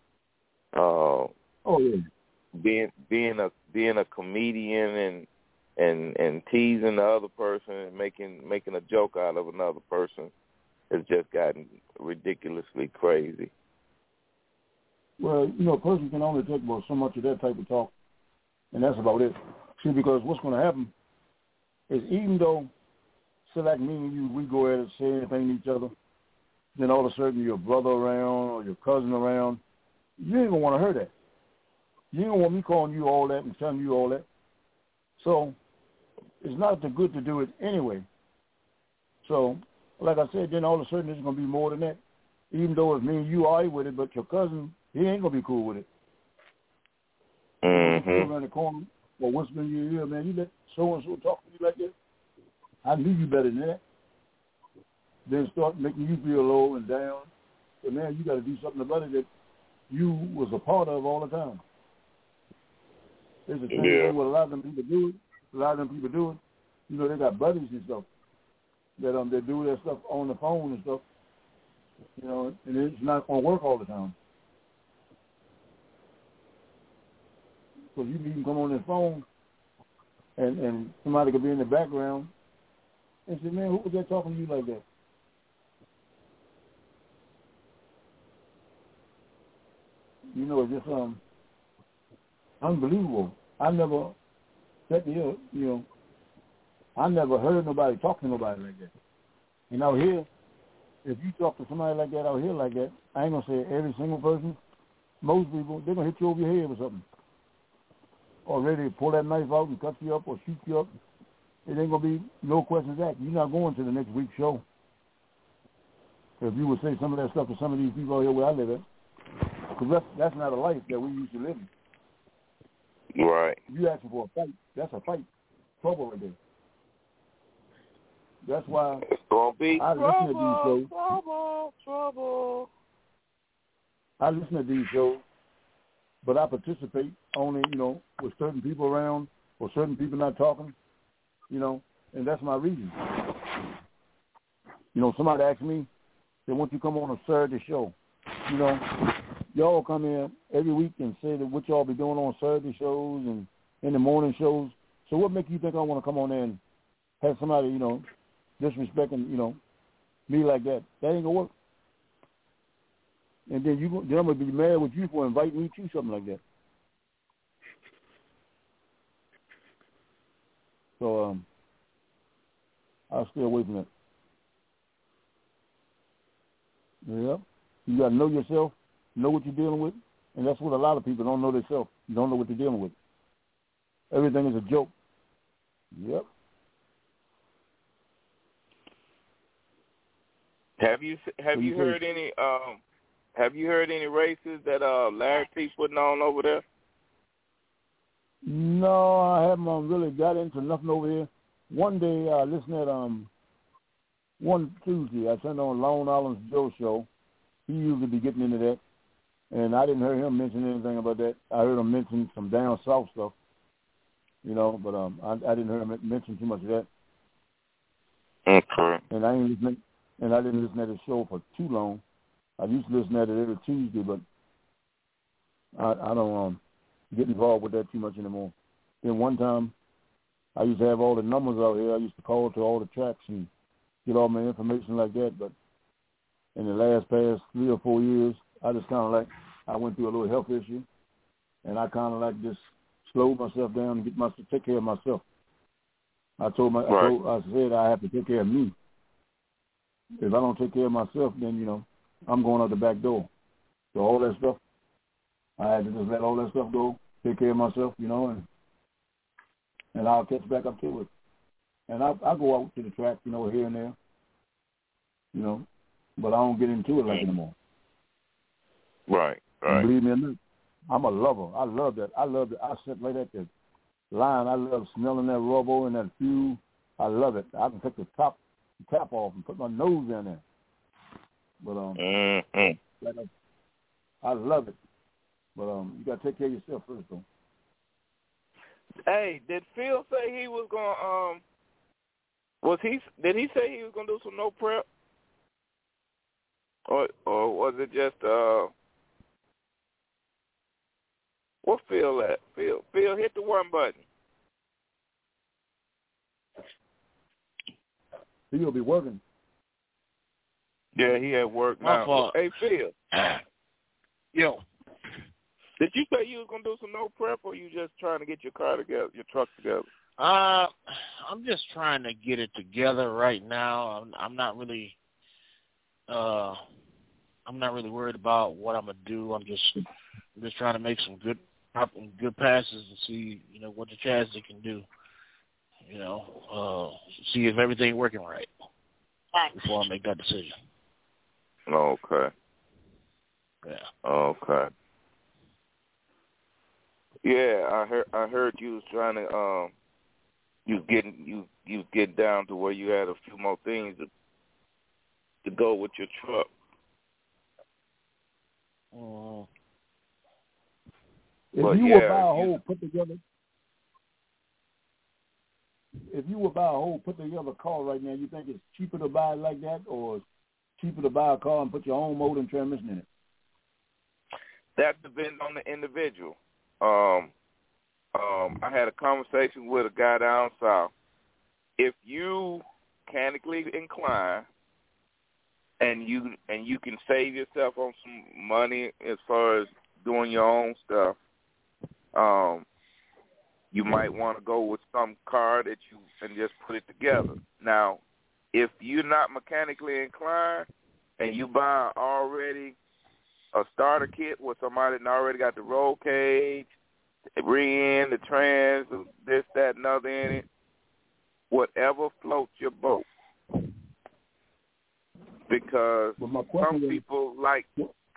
Being a comedian and teasing the other person and making a joke out of another person has just gotten ridiculously crazy. Well, you know, a person can only take about so much of that type of talk, and that's about it. See, because what's going to happen is even though, say like me and you, we go at it, say anything to each other, then all of a sudden your brother around or your cousin around, you ain't going to want to hear that. You ain't going to want me calling you all that and telling you all that. So it's not too good to do it anyway. So, like I said, then all of a sudden it's going to be more than that. Even though it's me and you are with it, but your cousin, he ain't going to be cool with it. Mm-hmm. Around the corner or whispering in your ear, man, you let so-and-so talk to you like that? I knew you better than that. Then start making you feel low and down. But now you got to do something about it that you was a part of all the time. There's a thing where a lot of them people do it. You know, they got buddies and stuff that they do their stuff on the phone and stuff. You know, and it's not going to work all the time. Because you can come on this phone and somebody could be in the background and say, man, who was that talking to you like that? You know, it's just unbelievable. I never sat there, you know, I never heard nobody talk to nobody like that. And out here, if you talk to somebody like that out here like that, I ain't going to say every single person, most people, they're going to hit you over your head or something. Or ready to pull that knife out and cut you up or shoot you up. It ain't going to be no questions asked. You're not going to the next week's show. If you would say some of that stuff to some of these people out here where I live at. Because that's not a life that we used to live in. Right. You asking for a fight, that's a fight. Trouble right there. That's why it's gonna be I listen to these shows. Trouble. I listen to these shows, but I participate only, you know, with certain people around or certain people not talking, you know, and that's my reason. You know, somebody asked me, they want you to come on a Saturday show. You know, y'all come in every week and say that what y'all be doing on Saturday shows and in the morning shows. So what make you think I want to come on there and have somebody, you know, disrespecting, you know, me like that? That ain't gonna work. And then then I'm gonna be mad with you for inviting me to something like that. So I'll stay away from that. Yeah. You got to know yourself, know what you're dealing with, and that's what a lot of people don't know themselves. You don't know what they're dealing with. Everything is a joke. Yep. Have you heard any races that Larry T putting on over there? No, I haven't really got into nothing over here. One day I listened at one Tuesday I turned on Long Island's Joe show. He usually be getting into that, and I didn't hear him mention anything about that. I heard him mention some down south stuff, But I didn't hear him mention too much of that. Okay. And I didn't listen to the show for too long. I used to listen to it every Tuesday, but I don't get involved with that too much anymore. Then one time, I used to have all the numbers out here. I used to call to all the tracks and get all my information like that. But in the past 3 or 4 years, I just kind of I went through a little health issue, and I kind of just slowed myself down and take care of myself. I said I have to take care of me. If I don't take care of myself, then, I'm going out the back door. So all that stuff, I had to just let all that stuff go, take care of myself, and I'll catch back up to it. And I go out to the track, here and there, but I don't get into it anymore. Right. And believe me or not, I'm a lover. I love that. I sit right at the line. I love smelling that rubber and that fuel. I love it. I can take the cap off and put my nose in there. But I love it. But you got to take care of yourself first, though. Hey, did Phil say he was going did he say he was going to do some no prep? Or was it just what Phil at? Phil hit the one button. He'll be working. Yeah, he at work My now. fault. Hey, Phil. Yo. Did you say you was going to do some no prep, or you just trying to get your car together, your truck together? I'm just trying to get it together right now. I'm not really worried about what I'm gonna do. I'm just trying to make some good passes and see, what the chassis can do. See if everything working right before I make that decision. Okay. Yeah. Okay. Yeah, I heard you was trying to you getting down to where you had a few more things to go with your truck. If you were buy a whole put together car right now, you think it's cheaper to buy it like that, or it's cheaper to buy a car and put your own motor and transmission in it? That depends on the individual. I had a conversation with a guy down south. If you mechanically inclined and you can save yourself on some money as far as doing your own stuff, you might want to go with some car that you and just put it together. Now, if you're not mechanically inclined and you buy already a starter kit with somebody that already got the roll cage, the rear end, the trans, this, that, and other in it, whatever floats your boat. Because some people like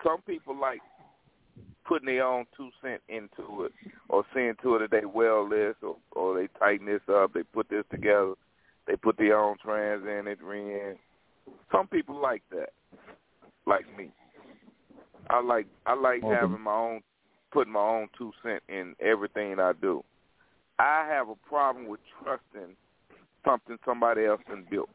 putting their own 2 cents into it, or seeing to it that they weld this, or they tighten this up, they put this together, they put their own trans in it, rear end. Some people like that, like me. I like having my own, putting my own 2 cents in everything I do. I have a problem with trusting something somebody else has built.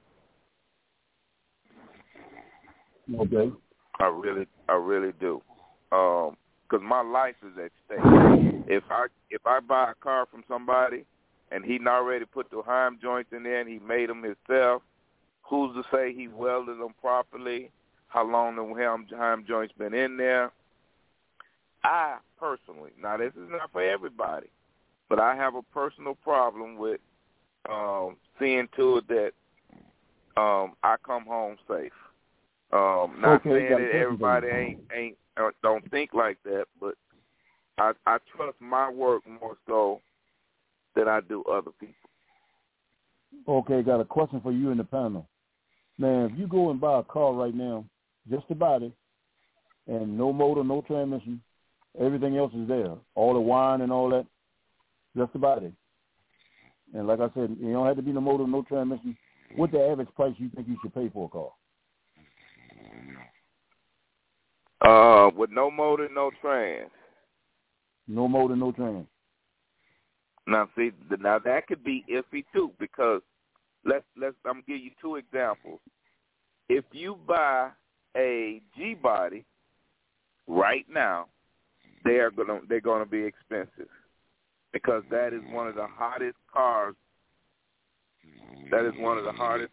Okay. I really do. Because my life is at stake. If I buy a car from somebody and he already put the heim joints in there and he made them himself, who's to say he welded them properly? How long the heim joints been in there? I personally, now this is not for everybody, but I have a personal problem with seeing to it that I come home safe. Not saying that everybody ain't don't think like that, but I trust my work more so than I do other people. Okay, got a question for you in the panel. Man, if you go and buy a car right now, just the body, and no motor, no transmission, everything else is there, all the wiring and all that, just the body. And like I said, you don't have to be no motor, no transmission. What's the average price you think you should pay for a car? With no motor, no trans. No motor, no trans. Now, see, now that could be iffy too, because I'm gonna give you two examples. If you buy a G body right now, they're gonna be expensive, because that is one of the hottest cars. That is one of the hardest.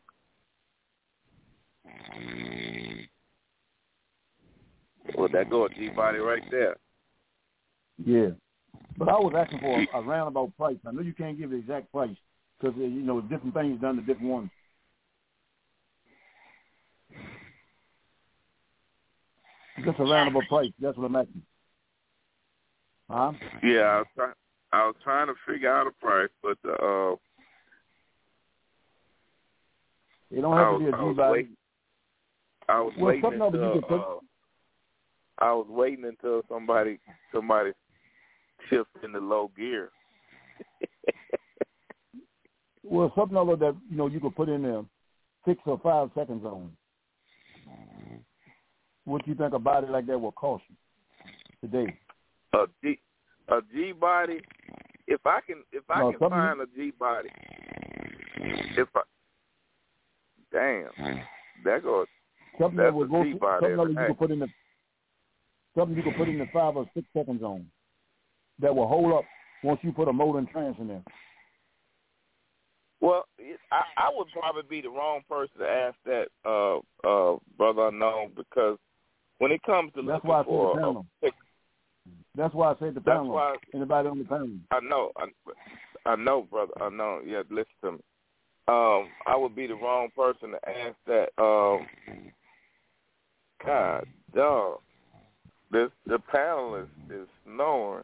Well, that go a G body right there. Yeah. But I was asking for a roundabout price. I know you can't give the exact price because, different things done to different ones. Just a roundabout price. That's what I'm asking. Huh? Yeah, I was trying to figure out a price, but it don't have to be a G-body. I was waiting until somebody shifts into low gear. Well, something other that you could put in there 6 or 5 seconds on. What do you think a body like that will cost you today? A G body. If I can find a G body. That goes. Something that will go. Something you can put in the 5 or 6 seconds on. That will hold up once you put a motor and trans in there. Well, I would probably be the wrong person to ask that, Brother Unknown, because when it comes to that's why I said the panel. That's why I said the panel. Anybody on the panel? I know, Brother Unknown. Yeah, listen to me. I would be the wrong person to ask that. God, dog, the panel is snoring.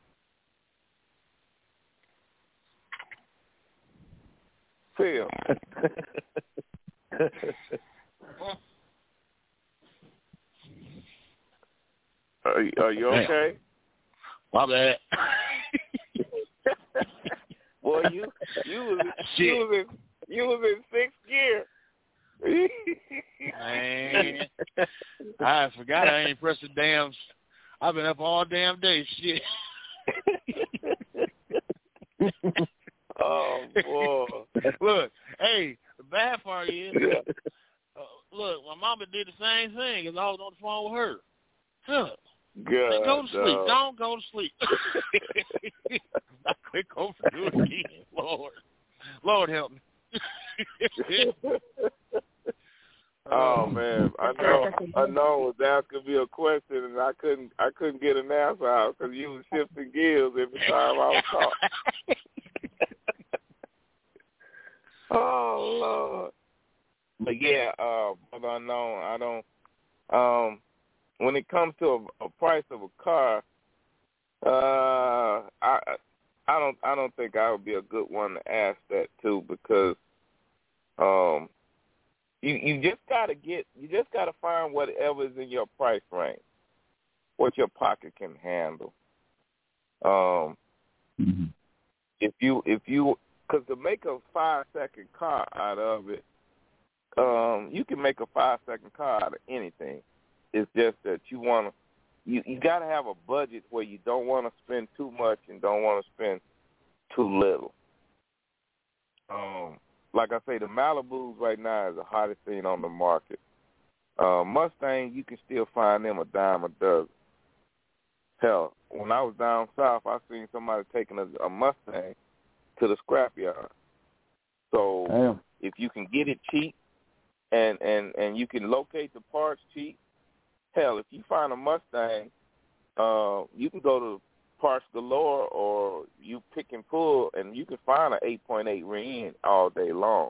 Phil. Are you okay? My bad. Well, you was in 6th gear. Man, I forgot I ain't pressed the damn. I've been up all damn day. Shit. Oh boy! Look, hey, the bad part is, look, my mama did the same thing because I was on the phone with her. Huh. Good. Go to sleep. Don't go to sleep. I quit going to do it again. Lord help me. Oh man, I know that could be a question, and I couldn't get an answer out because you was shifting gears every time I was talking. Oh Lord! But yeah, Brother Unknown, I don't. When it comes to a price of a car, I don't think I would be a good one to ask that to, because you just gotta find whatever is in your price range, what your pocket can handle. If you because to make a 5-second car out of it, you can make a 5-second car out of anything. It's just that you got to have a budget where you don't want to spend too much and don't want to spend too little. Like I say, the Malibus right now is the hottest thing on the market. Mustang, you can still find them a dime a dozen. Hell, when I was down south, I seen somebody taking a Mustang to the scrapyard. So if you can get it cheap and you can locate the parts cheap, hell, if you find a Mustang, you can go to Parts Galore, or you pick and pull, and you can find an 8.8 rear end all day long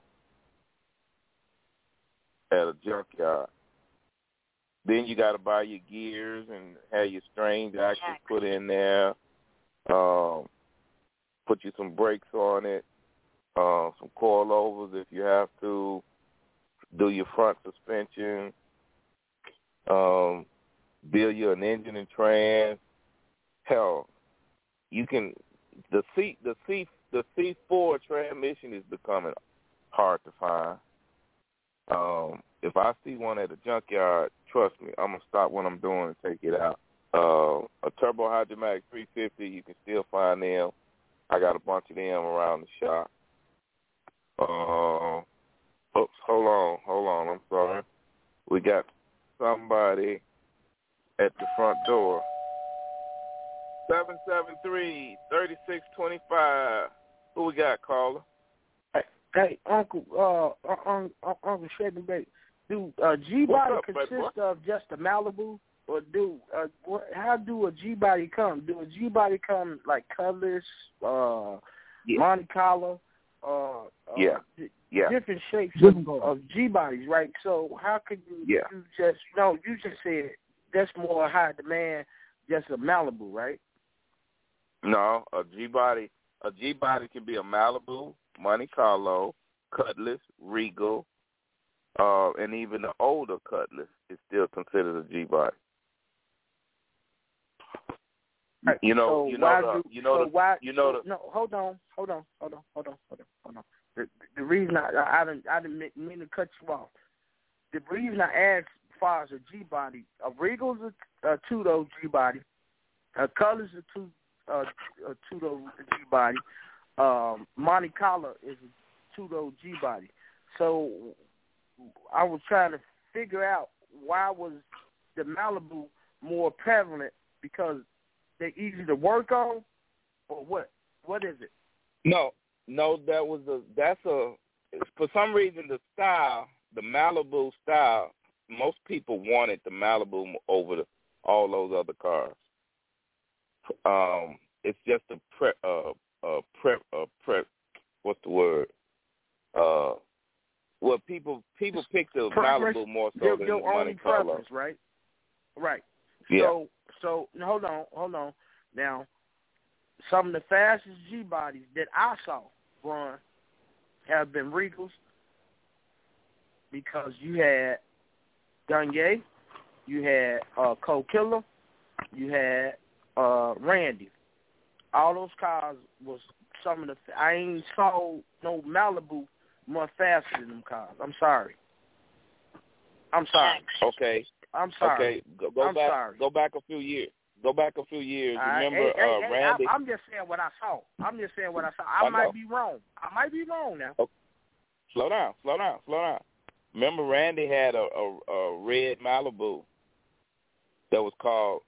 at a junkyard. Then you got to buy your gears and have your string jackets put in there, put you some brakes on it, some coilovers if you have to, do your front suspension, build you an engine and trans. Hell, you can. The C4 transmission is becoming hard to find. If I see one at a junkyard, trust me, I'm gonna stop what I'm doing and take it out. A turbo hydromatic 350, you can still find them. I got a bunch of them around the shop. Oops, hold on. I'm sorry. We got somebody at the front door. 773-3625. Who we got, caller? Hey, Uncle Shady Baby. Do G-Body consist of just a Malibu? Or how do a G-Body come? Do a G-Body come like Cutlass, Monte Carlo, different shapes of G-Bodies, right? So how could you just said that's more high demand, just a Malibu, right? No, a G-Body can be a Malibu, Monte Carlo, Cutlass, Regal, and even the older Cutlass is still considered a G-Body. Hold on. The reason I didn't mean to cut you off. The reason I asked as far as a G-Body, a Regal's a two-door G-Body, a Cutlass is a two-door G-Body, Monte Carlo is a two-door G-Body. So I was trying to figure out why was the Malibu more prevalent, because they're easy to work on, or what? What is it? No, that's for some reason the style, the Malibu style, most people wanted the Malibu over all those other cars. It's just a what's the word? Well, people pick the Malibu more so than the Monte Carlo, right? Right. Yeah. So hold on. Now, some of the fastest G-Bodies that I saw run have been Regals, because you had Dunier, you had Cole Killer, you had Randy. All those cars was some of the. I ain't saw no Malibu more faster than them cars. I'm sorry. Okay. I'm sorry. Okay. Go back a few years. Remember, Randy? I'm just saying what I saw. I might be wrong. Now. Okay. Slow down. Remember, Randy had a red Malibu that was called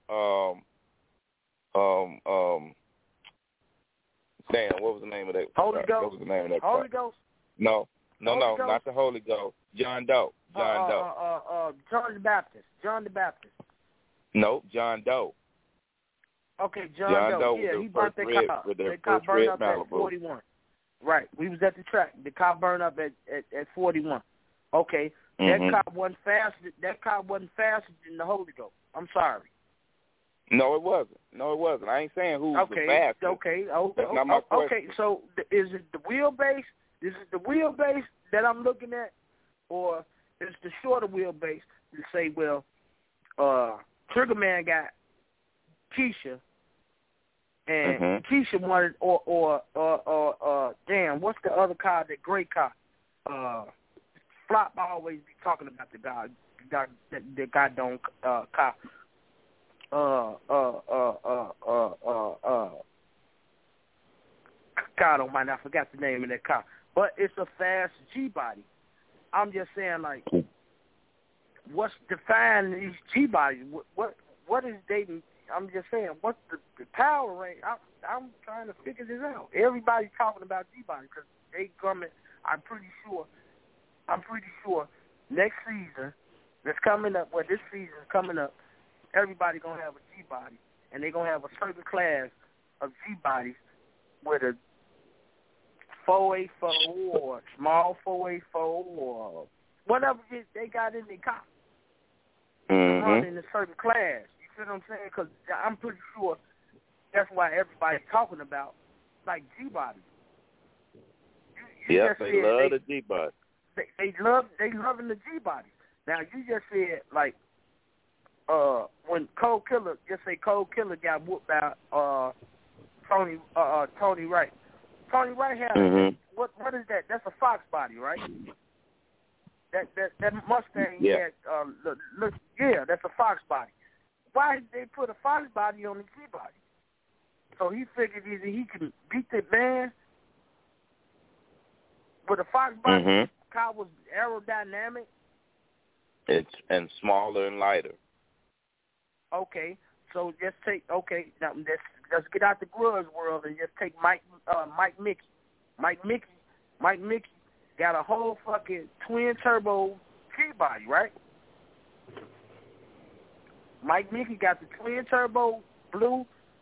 what was the name of that? Holy Ghost. What was the name of that? Holy Ghost. No, not the Holy Ghost. John Doe. John the Baptist. No, John Doe. Okay, John Doe. Yeah, he burned that car. That car burned up at 41. Right. We was at the track. The car burned up at 41. Okay. Mm-hmm. That car wasn't faster. That car wasn't faster than the Holy Ghost. I'm sorry. No, it wasn't. I ain't saying who was the fastest. Okay. That's not my question. Okay. So is it the wheelbase? Is it the wheelbase that I'm looking at, or is the shorter wheelbase to say, well, Triggerman got Keisha, and Keisha wanted, or damn, what's the other car? That great car. Flop always be talking about the guy, the goddamn car. God almighty, I forgot the name of that car. But it's a fast G-Body. I'm just saying, like, what's defining these G-Bodies? What is they? I'm just saying, what's the power range? I'm trying to figure this out. Everybody's talking about G-Bodies because they coming. I'm pretty sure next season that's coming up. Well, this season is coming up. Everybody gonna have a G-Body, and they're gonna have a certain class of G-Bodies with a 484 or small 484 or whatever they got in their car. Run in a certain class. You see what I'm saying? Because I'm pretty sure that's why everybody's talking about, like, G-Bodies. Yes, they love the G-Body. They loving the G-Bodies. Now, you just said, like, when Cole Killer got whooped by Tony Wright. Tony Wright had what is that? That's a Fox body, right? That Mustang had that's a Fox body. Why did they put a Fox body on the G body? So he figured either he could beat the man with a Fox body. Mhm. Car was aerodynamic. It's and smaller and lighter. Okay, so just take now let's get out the grudge world and just take Mike Mickey. Mike Mickey got a whole fucking twin turbo G-body, right? Mike Mickey got the twin turbo blue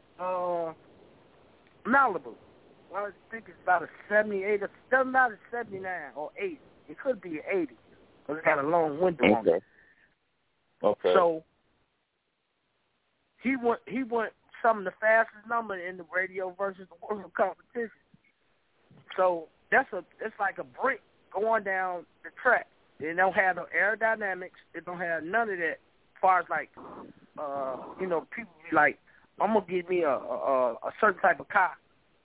Malibu. Well, I think it's about a 78, it's not a 79 or 80. It could be an 80 because it got a long window on it. Okay. So he went some of the fastest number in the radio versus the world competition. So it's like a brick going down the track. It don't have no aerodynamics. It don't have none of that. As far as like, people be like, I'm gonna give me a certain type of car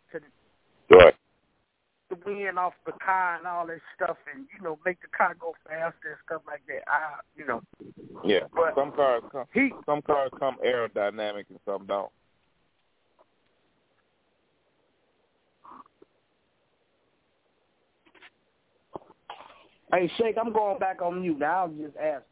to win off the car and all that stuff, and make the car go faster and stuff like that. Yeah, but some cars come aerodynamic and some don't. Hey, Shake, I'm going back on mute now. I was just asking.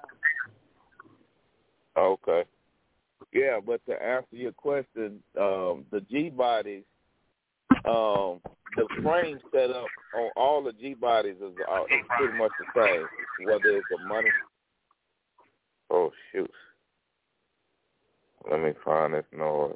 Okay. Yeah, but to answer your question, the G-bodies, the frame set up on all the G-bodies is pretty much the same, whether it's a money. Oh, shoot. Let me find this noise.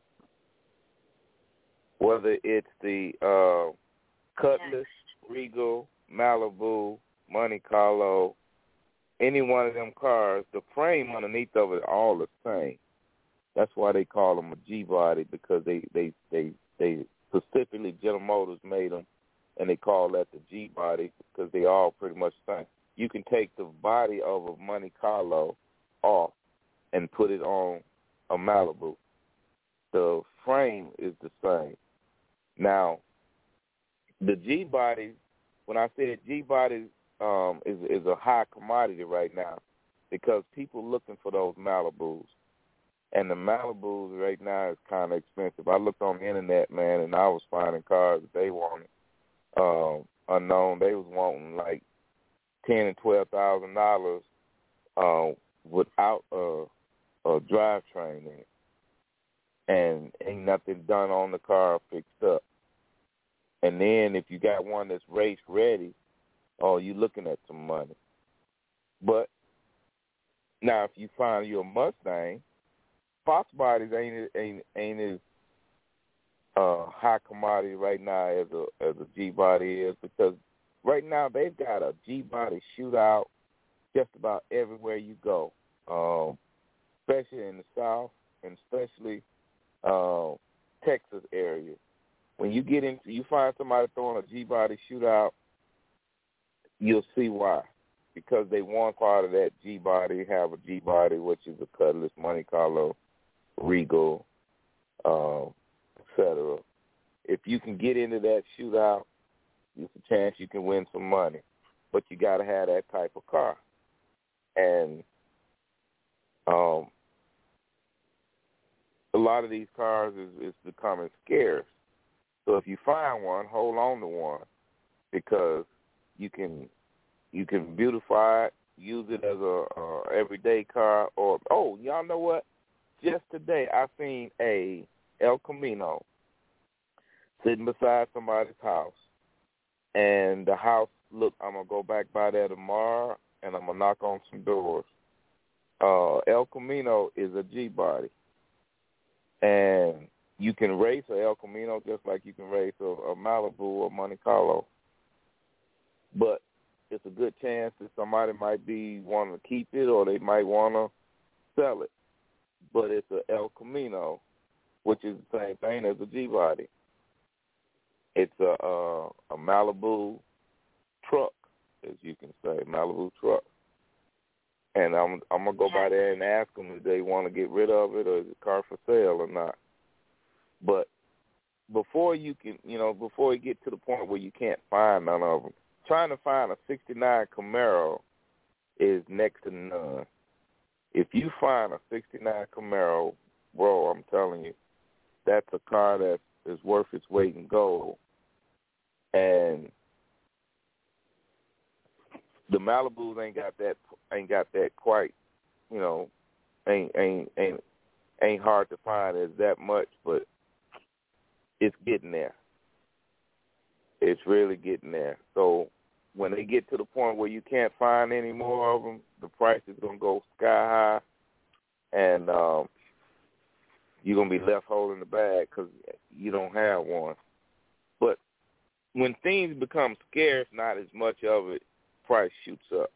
Whether it's the Cutlass, Regal, Malibu, Monte Carlo, any one of them cars, the frame underneath of it all the same. That's why they call them a G-body, because they specifically General Motors made them, and they call that the G-body because they all pretty much the same. You can take the body of a Monte Carlo off and put it on a Malibu. The frame is the same. Now, the G-body, when I said G-body is a high commodity right now because people looking for those Malibus. And the Malibus right now is kind of expensive. I looked on the internet, man, and I was finding cars that they wanted unknown. They was wanting like $10,000 and $12,000 without a drivetrain in it, and ain't nothing done on the car fixed up. And then if you got one that's race ready, you looking at some money. But now if you find you a Mustang, Fox bodies ain't as high commodity right now as a G body is, because right now they've got a G body shootout just about everywhere you go, especially in the South and especially Texas area. When you get into, you find somebody throwing a G body shootout, you'll see why. Because they want part of that G body, have a G body, which is a Cutlass, Monte Carlo, Regal, etc. If you can get into that shootout, there's a chance you can win some money. But you got to have that type of car. And a lot of these cars is becoming scarce. So if you find one, hold on to one, because you can beautify it, use it as a everyday car. Or y'all know what? Just today, I seen a El Camino sitting beside somebody's house, and the house, look, I'm going to go back by there tomorrow, and I'm going to knock on some doors. El Camino is a G-body, and you can race a El Camino just like you can race a Malibu or Monte Carlo, but it's a good chance that somebody might be wanting to keep it or they might want to sell it. But it's a El Camino, which is the same thing as a G-body. It's a Malibu truck, as you can say, Malibu truck. And I'm gonna go by there and ask them if they want to get rid of it or is the car for sale or not. But before you can, before you get to the point where you can't find none of them, trying to find a '69 Camaro is next to none. If you find a '69 Camaro, bro, I'm telling you, that's a car that is worth its weight in gold. And the Malibus ain't got that quite, you know, ain't hard to find as that much, but it's getting there. It's really getting there. So when they get to the point where you can't find any more of them, the price is going to go sky high, and you're going to be left holding the bag because you don't have one. But when things become scarce, not as much of it, price shoots up.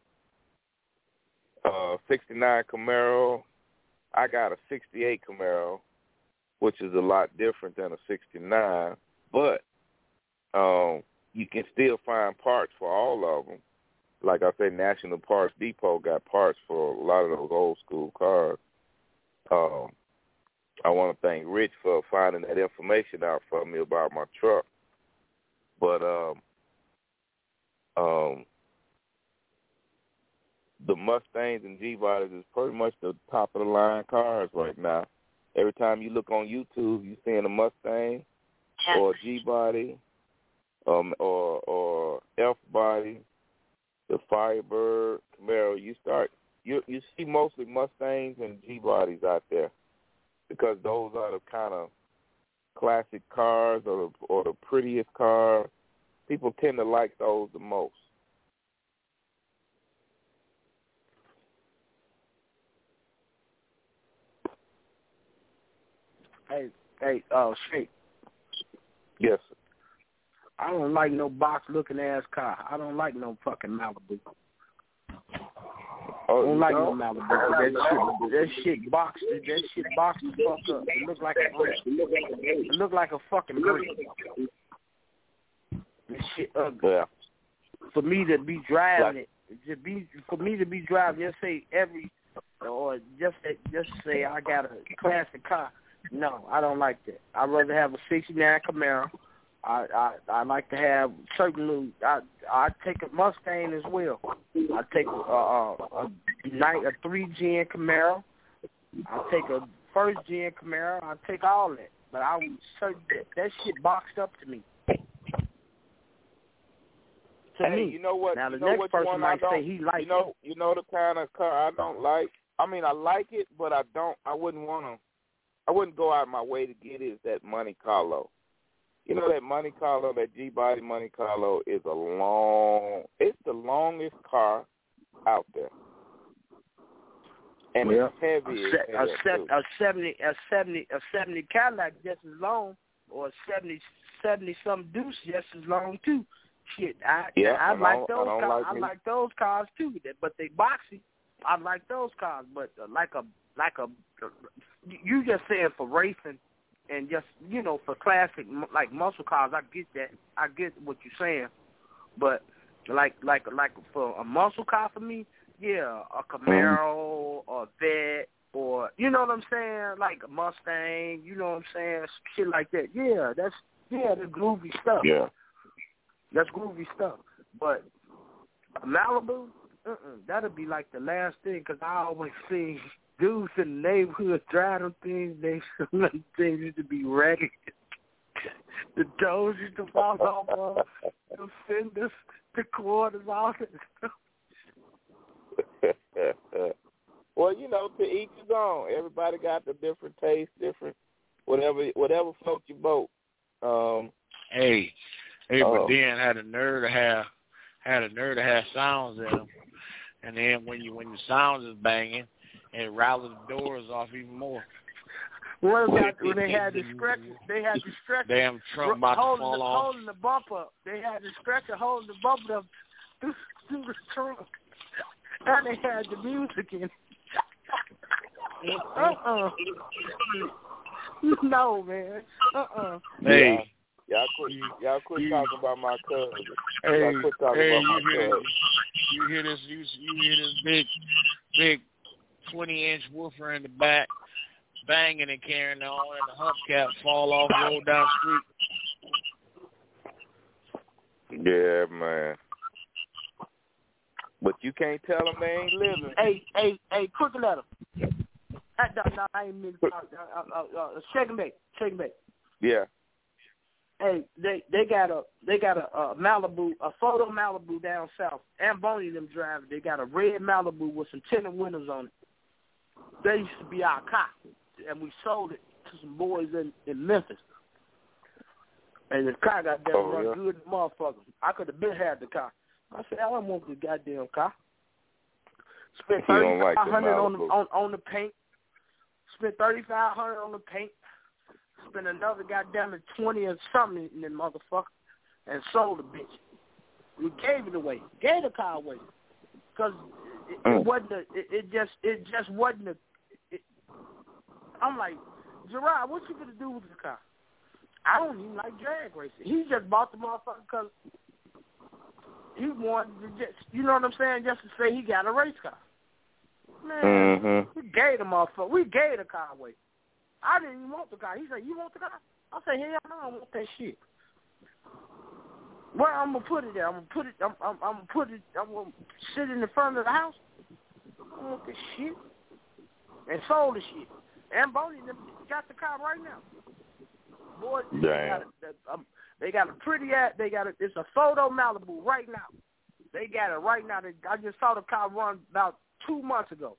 69 Camaro, I got a 68 Camaro, which is a lot different than a 69, but you can still find parts for all of them. Like I said, National Parts Depot got parts for a lot of those old school cars. I want to thank Rich for finding that information out for me about my truck. But the Mustangs and G-Bodies is pretty much the top of the line cars right now. Every time you look on YouTube, you're seeing a Mustang or a G-Body or F-Body, the Firebird, Camaro. You see mostly Mustangs and G-Bodies out there because those are the kind of classic cars or the prettiest cars. People tend to like those the most. Hey, Shake. Yes, sir. I don't like no box-looking ass car. I don't like no fucking Malibu. I don't like no Malibu. That shit boxed the fuck up. It look like a brick. It look like a fucking brick. This shit ugly. Yeah. For me to be driving just say say I got a classic car. No, I don't like that. I'd rather have a 69 Camaro. I like to have certain little. I take a Mustang as well. I take a 3-gen Camaro. I take a 1st-gen Camaro. I take all that. But that shit boxed up to me. You know what? Now the next person might say he likes it. You know the kind of car I don't like. I mean, I like it, but I wouldn't go out of my way to get it. Is that Monte Carlo? You know that Monte Carlo, that G-Body Monte Carlo is it's the longest car out there. And it's heavy. A 70 Cadillac just as long, or a 70 some Deuce just as long too. Shit, I like those cars. I like those cars too, but they boxy. I like those cars, but like a you just saying for racing and just, you know, for classic like muscle cars, I get that. I get what you're saying, but like for a muscle car for me, yeah, a Camaro or a Vet or, you know what I'm saying, like a Mustang, you know what I'm saying, shit like that. Yeah, that's the groovy stuff. Yeah, that's groovy stuff. But Malibu, that'll be like the last thing, because I always see dudes in the neighborhood drive them things. Some things used to be ragged. The doors used to fall off of the fenders, the quarters, all that stuff. Well, you know, to each his own. Everybody got the different taste, different whatever floats your boat. But then had a nerve to have sounds in them, and then when the sounds is banging, it rattles the doors off even more. What about when they had the stretcher? They had the stretcher. Damn trunk about to fall off. Holding the bumper. They had the stretcher holding the bumper up through the trunk. And they had the music in. No, man. Hey. Y'all quit talking about my cousin. Hey, y'all quit talking about my cousin. You hear this big 20-inch woofer in the back, banging and carrying on, and the hubcap fall off, roll down the street. Yeah, man. But you can't tell them they ain't living. Hey, quick letter. No, I ain't mean Shake and Bake. Yeah. Hey, they got a Malibu, a photo Malibu down south. Amboni them driving. They got a red Malibu with some tinted windows on it. They used to be our car, and we sold it to some boys in Memphis. And the car got them run good, motherfucker. I could have been had the car. I said, I don't want the goddamn car. Spent $3,500 on the paint. Spent $3,500 on the paint. Spent another goddamn 20 or something in that motherfucker, and sold the bitch. We gave it away. Gave the car away because it wasn't. It just wasn't. I'm like, Gerard, what you gonna do with the car? I don't even like drag racing. He just bought the motherfucker because he wanted to just, you know what I'm saying, just to say he got a race car. Man, we gave the motherfucker. We gave the car away. I didn't even want the car. He said, you want the car? I said, hell no, I don't want that shit. Where I'm gonna put it there? I'm gonna sit in the front of the house. I don't want this shit. And sold the shit. And Boney got the car right now. Boy, they got a pretty ass. It's a photo Malibu right now. They got it right now. I just saw the car run about 2 months ago.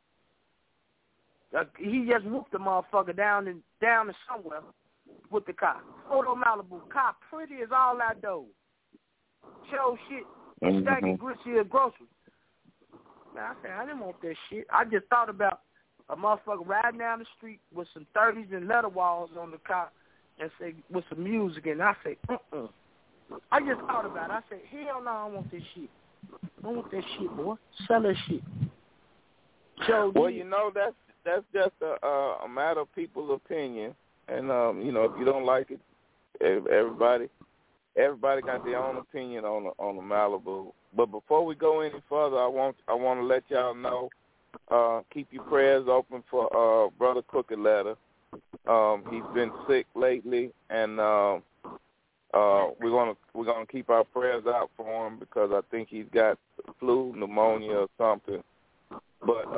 He just whooped the motherfucker down to somewhere with the car. Photo Malibu car, pretty as all that dough. Show shit, stacking gritty as groceries. Man, I said I didn't want that shit. I just thought about a motherfucker riding down the street with some 30s and letter walls on the car and say with some music, and I say, I just thought about it. I said, hell no, I don't want this shit. I don't want that shit, boy. Sell that shit. Well, you know, that's just a matter of people's opinion, and you know, if you don't like it, everybody got their own opinion on the Malibu. But before we go any further, I want to let y'all know, keep your prayers open for Brother Crooked Letter. He's been sick lately, and we're gonna keep our prayers out for him because I think he's got flu, pneumonia, or something. But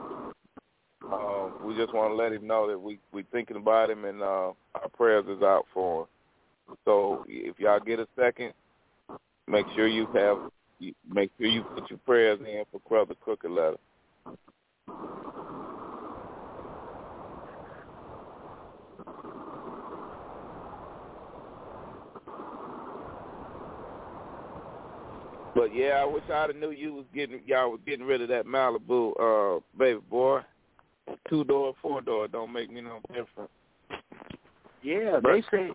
we just want to let him know that we thinking about him, and our prayers is out for him. So if y'all get a second, make sure you put your prayers in for Brother Crooked Letter. But yeah, I wish I'd have knew y'all was getting rid of that Malibu, baby boy. 2-door, 4-door don't make me no difference. Yeah, they say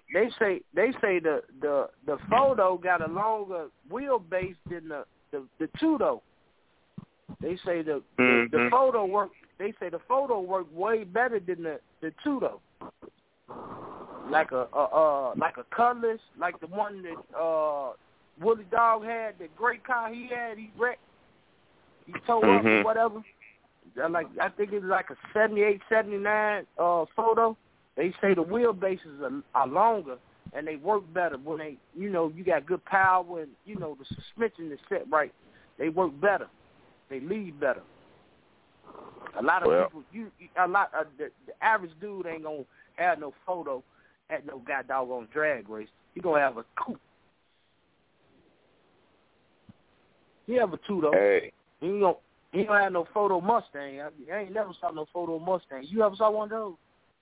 the photo got a longer wheelbase than the 2-door. They say the photo work. They say the photo worked way better than the 2-door. Like a Cutlass, like the one that Willie Dog had, the great car he had, he wrecked. He towed up or whatever. I think it's like a 78, 79 photo. They say the wheelbases are longer and they work better when they, you know, you got good power and, you know, the suspension is set right. They work better. They lead better. A lot of people, the average dude ain't gonna have no photo at no goddamn drag race. He gonna have a coupe. He have a 2-door. Hey. He don't have no photo Mustang. I ain't never saw no photo Mustang. You ever saw one of those?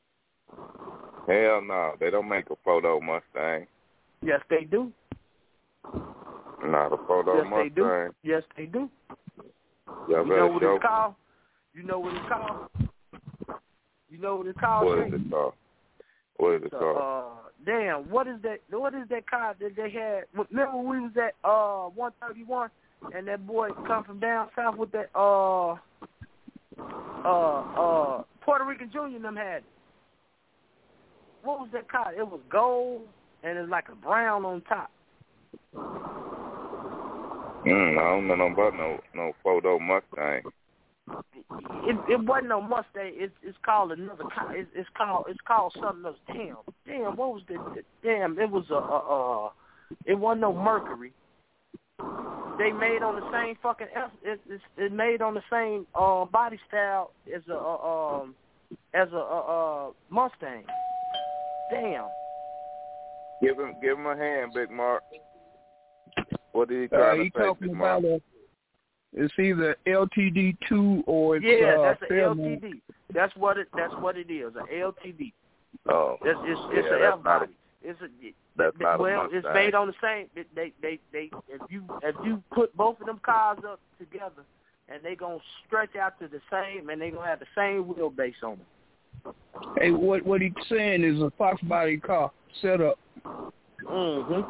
Hell no, they don't make a photo Mustang. Yes, they do. Not a photo Mustang. Yes, they do. You know what it's called? You know what it's called? What is it called? What is it called? Damn, what is that car that they had? Remember we was at 131 and that boy come from down south with that Puerto Rican Junior and them had it. What was that car? It was gold and it's like a brown on top. I don't know about no photo Mustang. It wasn't no Mustang. It's called another car. It's called something else. Damn. What was the damn? It was it wasn't no Mercury. They made on the same fucking. It made on the same body style as as a Mustang. Damn. Give him a hand, Big Mark. What did he try to say, talking Big Mark? about it's either LTD2 or it's that's an Fairmont. LTD. That's what it is. An LTD. Oh, it's an F body. That's not a Mustang. It's made on the same. They if you put both of them cars up together, and they gonna stretch out to the same, and they gonna have the same wheelbase on them. Hey, what he's saying is a Fox body car setup. Mhm.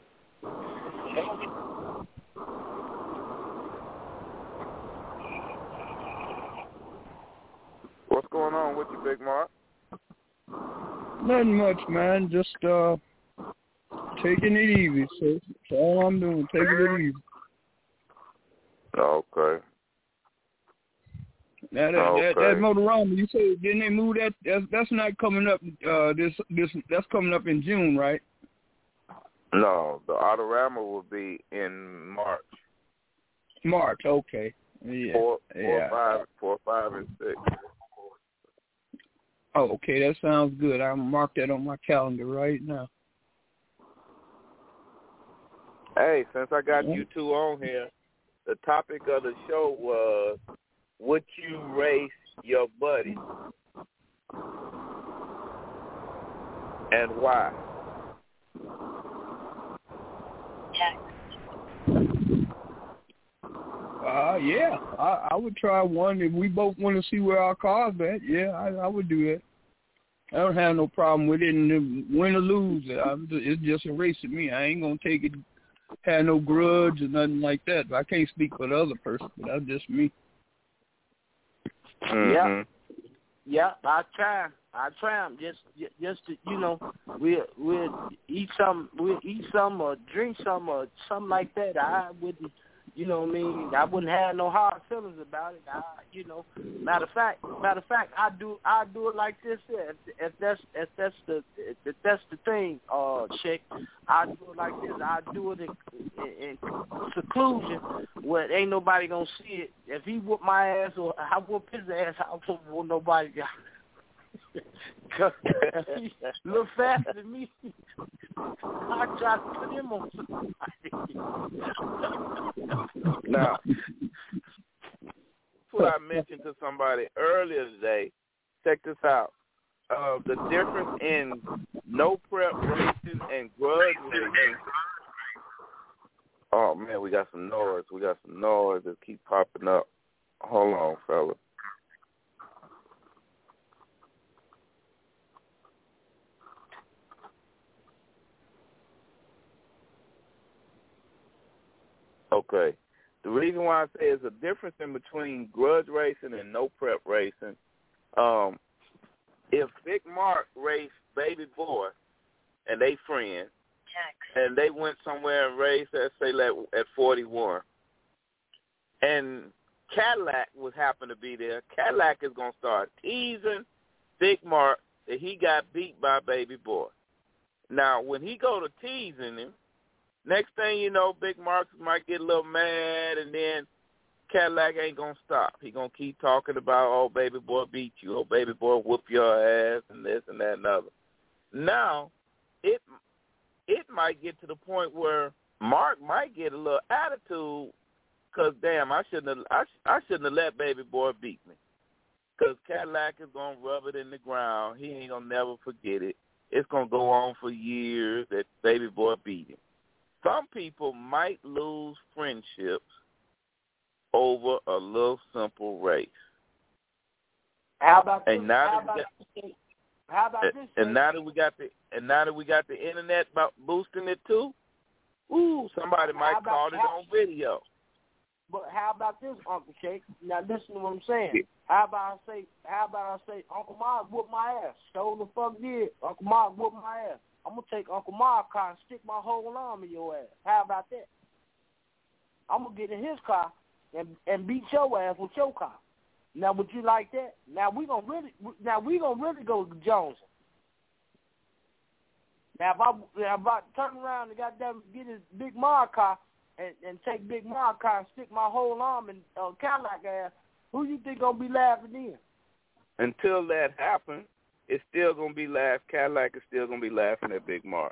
What's going on with you, Big Mark? Nothing much, man. Just taking it easy. So that's all I'm doing, taking it easy. Okay. Now that Motorama, you said didn't they move that? That's not coming up. That's coming up in June, right? No, the Autorama will be in March. March, okay. Yeah. 4, 5, and 6. Oh, okay, that sounds good. I'll mark that on my calendar right now. Hey, since I got you two on here, the topic of the show was, would you race your buddy? And why? Yeah, I would try one. If we both want to see where our car's at, yeah, I would do that. I don't have no problem with it, and win or lose, it's just a race to me. I ain't going to take it, have no grudge or nothing like that. I can't speak for the other person, but that's just me. Mm-hmm. Yeah, I try them just to, we'll eat some or drink some or something like that. I wouldn't, I wouldn't have no hard feelings about it. Matter of fact, I do it like this. If that's the thing, chick, I do it like this. I do it in seclusion where ain't nobody gonna see it. If he whoop my ass or I whoop his ass, I won't want nobody. Cause he's a little faster than me. I try to put him on somebody. Now, what I mentioned to somebody earlier today, check this out. The difference in no prep racing and grudge racing. Oh, man, we got some noise. that keep popping up. Hold on, fella. Okay. The reason why I say it's a difference in between grudge racing and no prep racing. If Big Mark raced Baby Boy and they friends, and they went somewhere and raced, let's say, at 41, and Cadillac would happen to be there, Cadillac is going to start teasing Big Mark that he got beat by Baby Boy. Now, when he go to teasing him, next thing you know, Big Mark might get a little mad, and then Cadillac ain't going to stop. He going to keep talking about, oh, Baby Boy beat you, oh, Baby Boy whoop your ass, and this and that and other. Now, it might get to the point where Mark might get a little attitude because, damn, I shouldn't have let Baby Boy beat me, because Cadillac is going to rub it in the ground. He ain't going to never forget it. It's going to go on for years that Baby Boy beat him. Some people might lose friendships over a little simple race. How about this? And now that we got the internet boosting it too, somebody might caught it on video. But how about this, Uncle Shake? Now listen to what I'm saying. How about I say, Uncle Mark whooped my ass. So the fuck did. Uncle Mark whooped my ass. I'm going to take Uncle Mark's car and stick my whole arm in your ass. How about that? I'm going to get in his car and beat your ass with your car. Now, would you like that? Now, we gonna really go to Jones. Now, if I turn around and goddamn get his Big Mark car and take Big Mark car and stick my whole arm in Cadillac ass, who you think going to be laughing in? until that happens, it's still going to be Cadillac is still going to be laughing at Big Mark.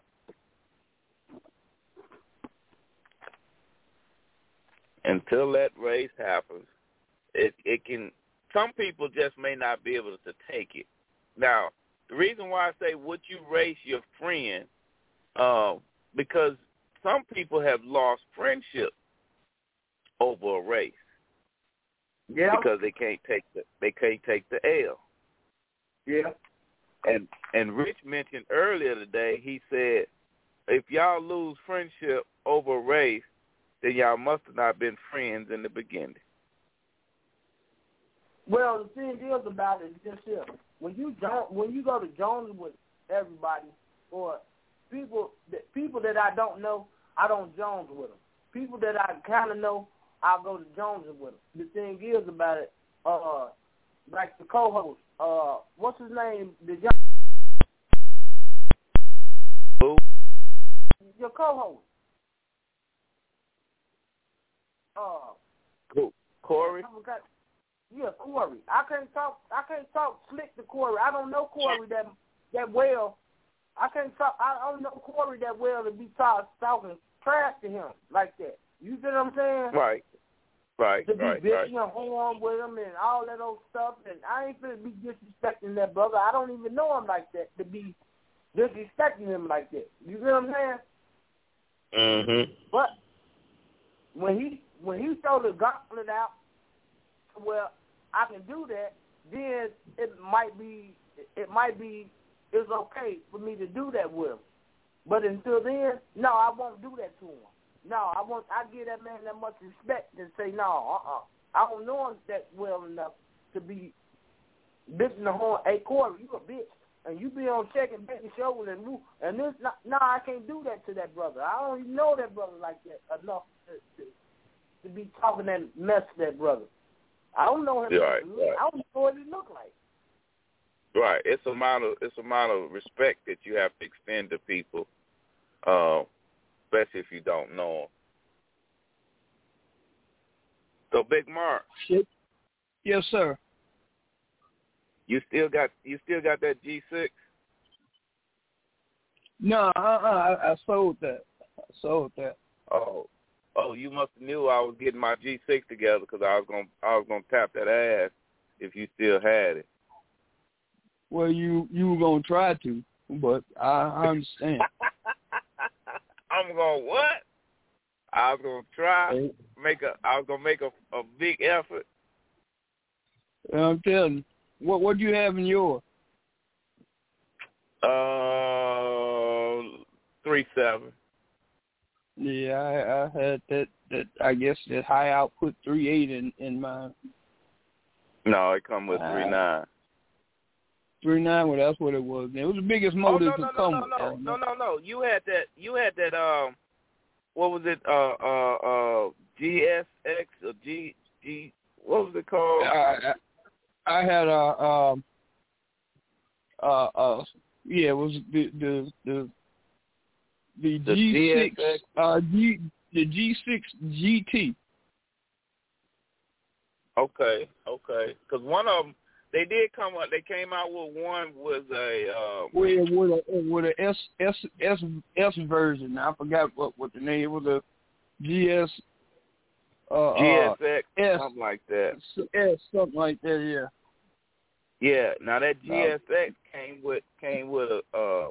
Until that race happens, it can. Some people just may not be able to take it. Now, the reason why I say would you race your friend, because some people have lost friendship over a race. Yeah. Because they can't take the L. Yeah. And Rich mentioned earlier today, he said, if y'all lose friendship over a race, then y'all must have not been friends in the beginning. Well, the thing is about it is just this. When you go to Jones with everybody, or people that I don't know, I don't Jones with them. People that I kind of know, I'll go to Jones with them. The thing is about it, like the co-host, what's his name? Who? Your co-host. Corey? Yeah, Corey. I can't talk slick to Corey. I don't know Corey that well. I don't know Corey that well to be talking trash to him like that. You see what I'm saying? Right. To be bitching and horn with him and all that old stuff, and I ain't finna be disrespecting that brother. I don't even know him like that to be disrespecting him like that. You see what I'm saying? Mm-hmm. But when he throw the gauntlet out, well, I can do that, then it might be it's okay for me to do that with him. But until then, no, I won't do that to him. No, I give that man that much respect and say, no, I don't know him that well enough to be bitching the horn. Hey, Corey, you a bitch. And you be on second, backing shoulder and move. And this, no, I can't do that to that brother. I don't even know that brother like that enough to be talking that mess to that brother. I don't know him. Right. I don't know what he look like. Right. It's a amount of respect that you have to extend to people, especially if you don't know them. So, Big Mark. Yes, sir. You still got that G6? No, I sold that. Oh, you must have knew I was getting my G6 together because I was gonna tap that ass if you still had it. Well, you were gonna try to, but I understand. I'm gonna what? I was gonna try. I was gonna make a big effort. I'm telling you. What do you have in yours? 3.7. Yeah, I had that I guess that high output 3.8 in mine. No, it come with 3.9. 3.9, well, that's what it was. It was the biggest motor to come with. No. You had that. What was it? GSX or G? What was it called? I had it was the G6 the G6 GT. Okay. Because one of them, they came out with one was a with a S version. I forgot what the name was. A GS. GSX, S, something like that. S, something like that, yeah. Yeah. Now that GSX came with a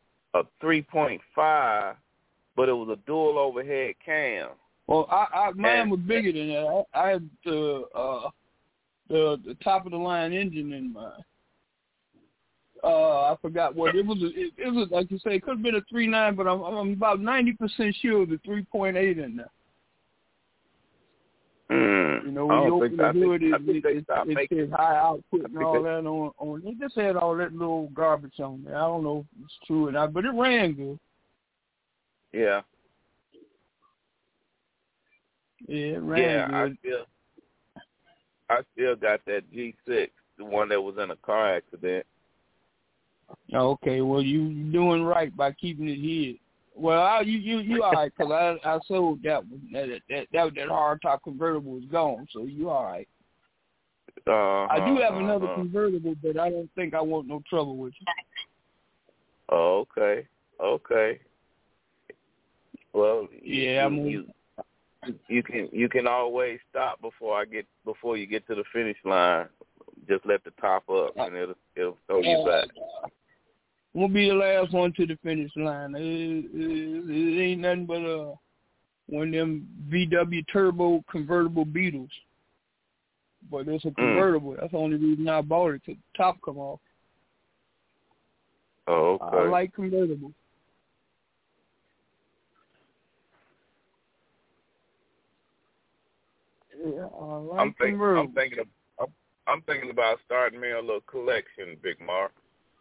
3.5, but it was a dual overhead cam. Well, mine was bigger than that. I had the top of the line engine in mine. I forgot what it was. It was like you say, it could have been a 3.9, but I'm about 90% sure the 3.8 in there. You know, when you open the hood, it says high output and all that on. It just had all that little garbage on there. I don't know if it's true or not, but it ran good. Yeah. Yeah, it ran good. I still got that G6, the one that was in a car accident. Okay, well, you doing right by keeping it hid. Well, you all right, because I sold that one. That hardtop convertible was gone, so you all right. I do have another convertible, but I don't think I want no trouble with you. Oh, okay. Well, yeah, you can always stop before you get to the finish line. Just let the top up, and it'll throw you back. Won't be the last one to the finish line. It ain't nothing but one of them VW turbo convertible Beetles. But it's a convertible. That's the only reason I bought it, to the top come off. Oh, okay. I like convertible. Yeah, I like convertible. I'm thinking about starting me a little collection, Big Mark.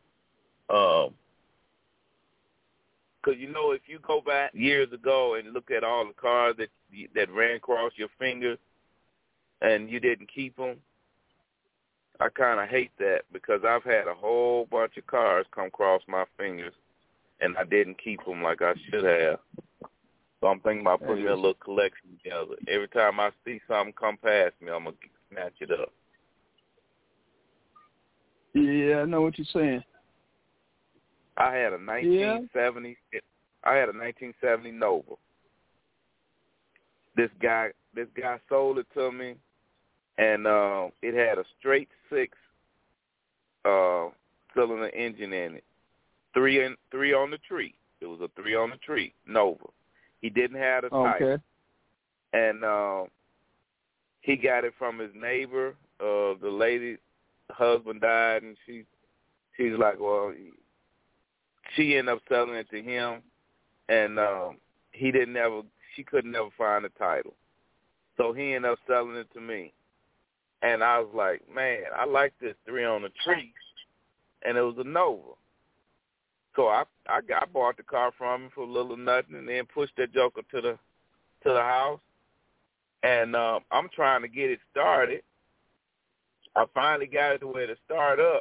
'Cause if you go back years ago and look at all the cars that ran across your fingers and you didn't keep them, I kind of hate that, because I've had a whole bunch of cars come across my fingers and I didn't keep them like I should have. So I'm thinking about putting a little collection together. Every time I see something come past me, I'm going to snatch it up. Yeah, I know what you're saying. I had a 1970 Nova. This guy sold it to me, and it had a straight 6 cylinder engine in it. Three on the tree. It was a 3 on the tree Nova. He didn't have the title. And he got it from his neighbor. The lady, husband died, and she's like, well, she ended up selling it to him, and she couldn't never find the title. So he ended up selling it to me. And I was like, man, I like this 3 on the tree. And it was a Nova. So I bought the car from him for a little nothing, and then pushed that joker to the house. And I'm trying to get it started. I finally got it to where to start up.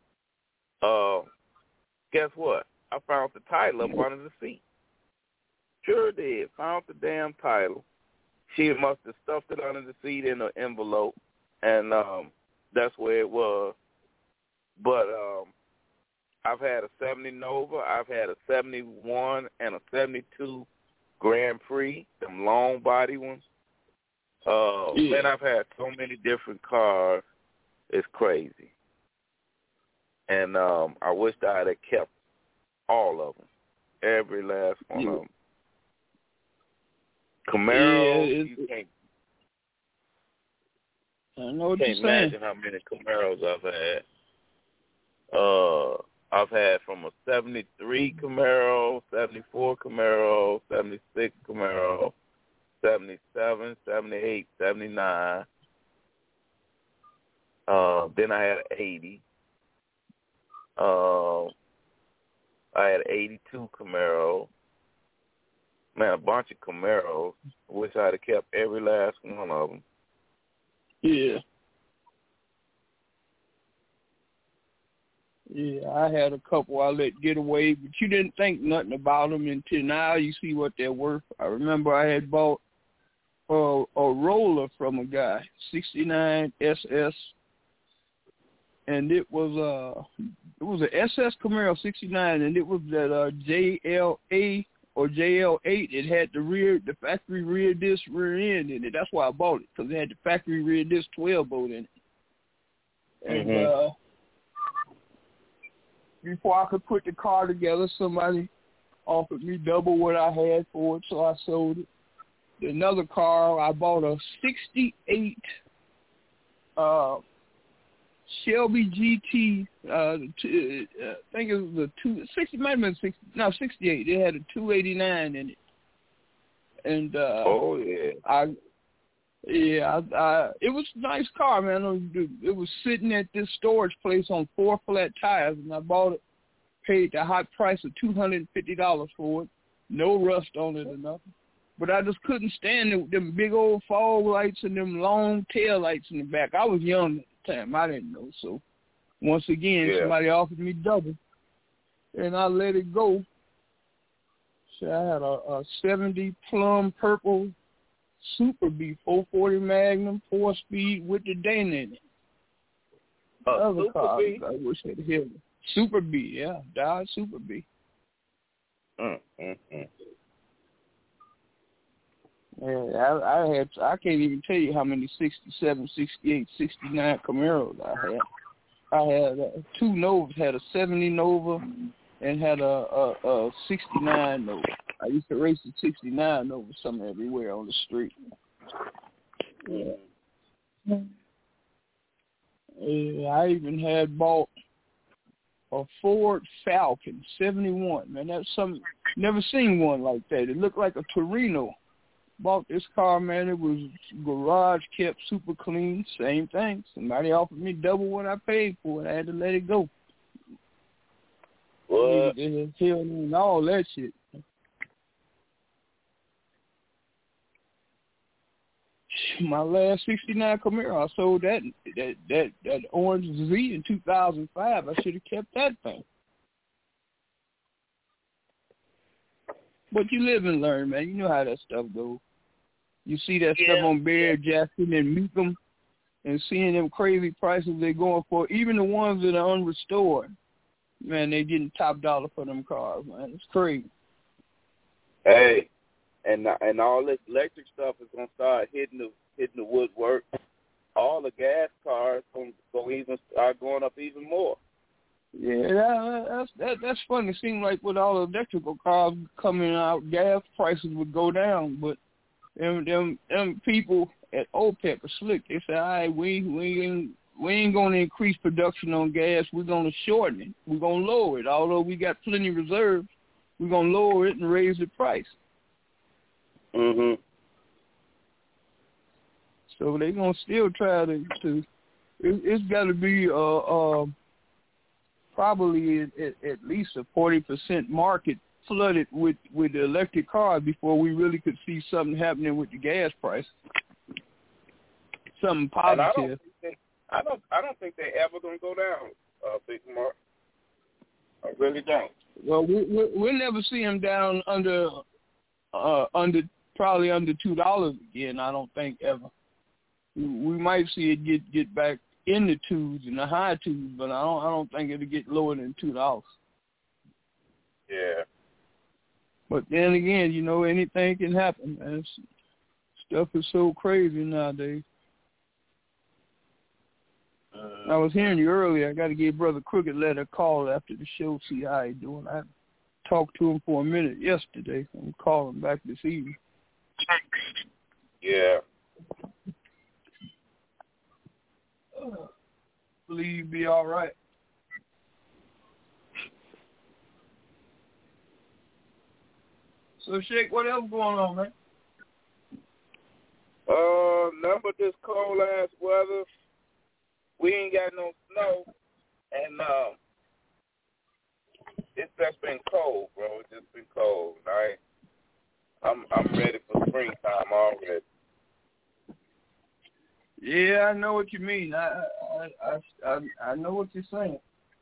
Guess what? I found the title up under the seat. Sure did. Found the damn title. She must have stuffed it under the seat in an envelope, and that's where it was. But I've had a 70 Nova. I've had a 71 and a 72 Grand Prix, them long body ones. Man, I've had so many different cars. It's crazy. And I wish I had kept all of them, every last one of them. Camaro, you can't. I know what you're saying. Imagine how many Camaros I've had. I've had from a 73 Camaro, 74 Camaro, 76 Camaro, 77, 78, 79. Then I had an 80. I had an 82 Camaro. Man, a bunch of Camaros. Wish I'd have kept every last one of them. Yeah. Yeah, I had a couple I let get away, but you didn't think nothing about them until now you see what they're worth. I remember I had bought a Roller from a guy, 69 SS, and it was an SS Camaro 69, and it was that JLA or JL8. It had the factory rear disc rear end in it. That's why I bought it, because it had the factory rear disc 12 bolt in it. And before I could put the car together, somebody offered me double what I had for it, so I sold it. Another car, I bought a 68 Shelby GT. I think it was a 68. It had a 289 in it, and it was a nice car, man. It was sitting at this storage place on 4 flat tires, and I bought it, paid the hot price of $250 for it. No rust on it or nothing. But I just couldn't stand them big old fog lights and them long tail lights in the back. I was young at the time. I didn't know. So once again, somebody offered me double, and I let it go. So I had a 70 plum purple Super B 440 Magnum 4-speed with the Dana in it. Other Super car, B? I wish they'd hit me. Super B, yeah, Dodge Super B. Yeah, I can't even tell you how many 67, 68, 69 Camaros I had. I had 2 Novas, had a 70 Nova and had a 69 Nova. I used to race the 69 Nova some everywhere on the street. Yeah. I even had bought a Ford Falcon 71. Man, that's something, never seen one like that. It looked like a Torino. Bought this car, man. It was garage kept, super clean. Same thing. Somebody offered me double what I paid for it. I had to let it go. What? And all that shit. My last 69 Camaro, I sold that orange Z in 2005. I should have kept that thing. But you live and learn, man. You know how that stuff goes. You see that stuff on Bear Jackson and Meekum and seeing them crazy prices they're going for. Even the ones that are unrestored, man, they getting top dollar for them cars, man. It's crazy. Hey, and all this electric stuff is gonna start hitting the woodwork. All the gas cars gonna even start going up even more. Yeah, that's funny. It seems like with all the electrical cars coming out, gas prices would go down, but them people at OPEC are slick. They say, all right, we ain't going to increase production on gas. We're going to shorten it. We're going to lower it. Although we got plenty of reserves, we're going to lower it and raise the price. Mhm. So they're going to still try to it's got to be probably at least a 40% market flooded with the electric cars before we really could see something happening with the gas price. Something positive. I don't think they ever gonna go down, Big Mark. I really don't. Well, we'll never see them down under probably under $2 again. I don't think ever. We might see it get back in the twos, in the high twos, but I don't think it'll get lower than $2. Yeah. But then again, you know, anything can happen, man. Stuff is so crazy nowadays. I was hearing you earlier. I got to give Brother Crooked Letter a call after the show, see how he's doing. I talked to him for a minute yesterday. I'm calling back this evening. Yeah. Believe you'll be all right. So, Shake, what else going on, man? Nothing but this cold-ass weather. We ain't got no snow, and it's just been cold, bro. It's just been cold, right? I'm ready for springtime already. Yeah, I know what you mean. I know what you're saying.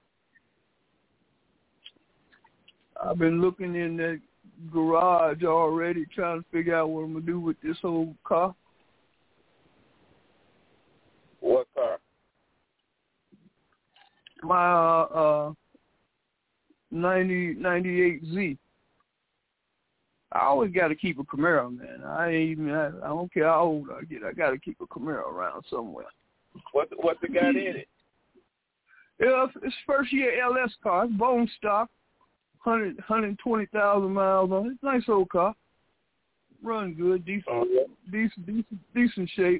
I've been looking in that garage already, trying to figure out what I'm gonna do with this whole car. What car? My 98Z. I always got to keep a Camaro, man. I don't care how old I get. I got to keep a Camaro around somewhere. What's the guy in it? Yeah, it's first year LS car. It's bone stock. 120,000 miles on it. It's a nice old car. Run good, decent shape.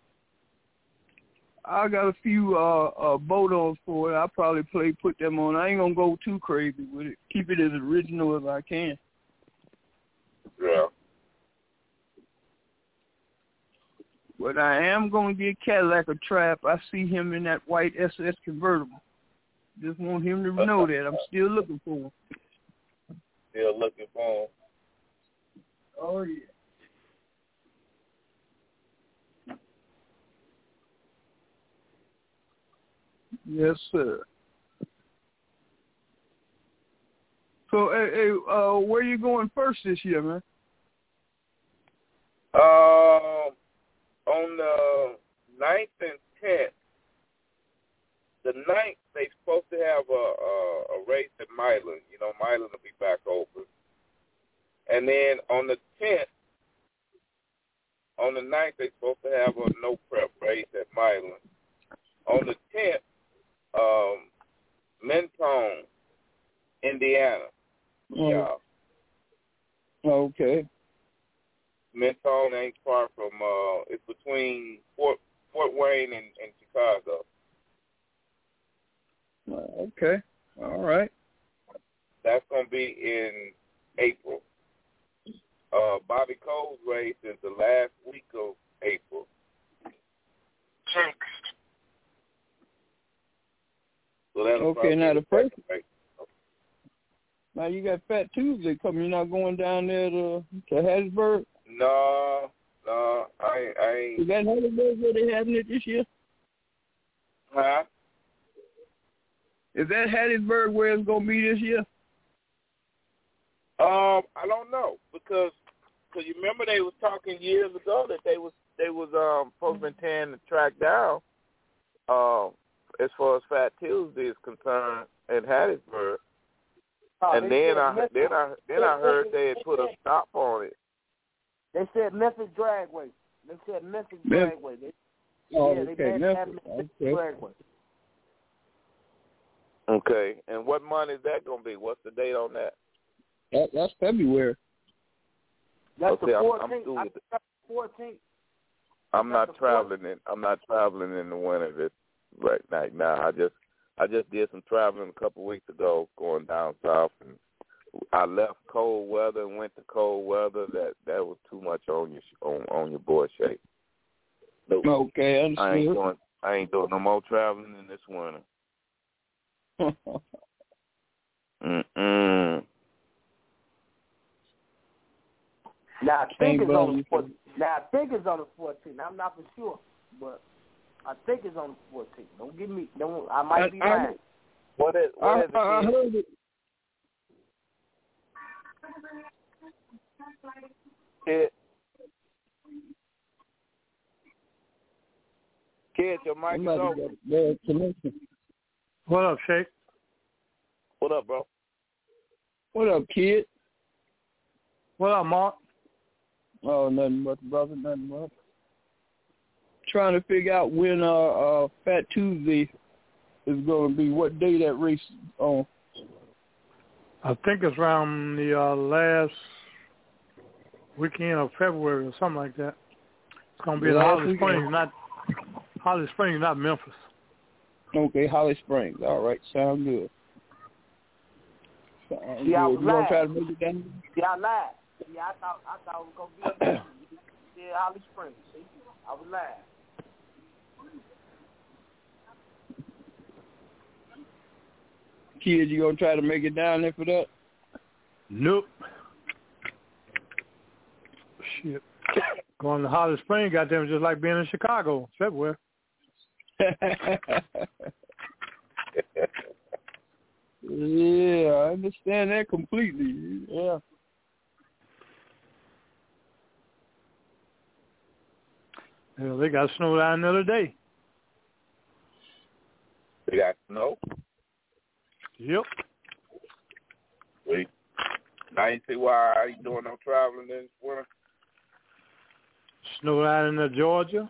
I got a few bolt-ons for it. I'll probably put them on. I ain't gonna go too crazy with it. Keep it as original as I can. Yeah. But I am gonna get Cadillac a trap. I see him in that white SS convertible. Just want him to know that I'm still looking for him. Still looking for him. Oh, yeah. Yes, sir. So, hey, where you going first this year, man? On the 9th and 10th, the 9th, they're supposed to have a race at Milan. You know, Milan will be back open. And then on the 10th, on the 9th, they're supposed to have a no prep race at Milan. On the 10th, Mentone, Indiana. Yeah. Okay. Mentone ain't far from, it's between Fort Wayne and Chicago. Okay. All right. That's going to be in April. Bobby Cole's race is the last week of April. Text. So okay, now the first. Now you got Fat Tuesday coming. You're not going down there to Hattiesburg? No, I ain't. Is that Hattiesburg where they having it this year? Huh? Is that Hattiesburg where it's gonna be this year? I don't know because you remember they was talking years ago that they was supposed to be tearing the track down. As far as Fat Tuesday is concerned at Hattiesburg, and then I heard they had put a stop on it. They said Memphis Dragway. Dragway. Okay, Memphis. Dragway. Okay, and what month is that going to be? What's the date on that? That's February. That's okay, the 14th. I'm through with it. 14th. I'm not traveling in the winter right now. I just did some traveling a couple of weeks ago, going down south, and I left cold weather and went to cold weather. That was too much on your boy shape. Nope. Okay, understood. I ain't doing no more traveling in this winter. Now I think it's on the 14th. I'm not for sure, but I think it's on the 14th. I might be lying. What is it? I heard it. Kid, your mic is open. What up, Shake? What up, bro? What up, kid? What up, Mark? Oh, nothing much, brother. Nothing much. Trying to figure out when Fat Tuesday is going to be. What day that race is on? I think it's around the last weekend of February or something like that. It's going to be in Holly Springs, not Memphis. Okay, Holly Springs. All right, sound good. You gonna try to make it down? Yeah, I lied. Yeah, I thought it was gonna be Holly Springs. See, I was lying. Kid, you gonna try to make it down there for that? Nope. Shit. Going to Holly Springs, goddamn, just like being in Chicago, February. Yeah, I understand that completely. Yeah. Hell, they got snow down the other day. They got snow? Yep. Wait. I ain't see why I ain't doing no traveling this winter. Snow down in Georgia.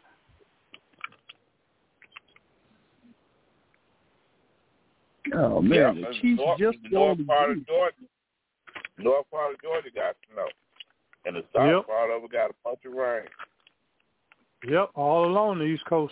Oh man, yeah, the Chiefs just north part of Georgia got snow, and the south part of it got a bunch of rain. Yep, all along the East Coast.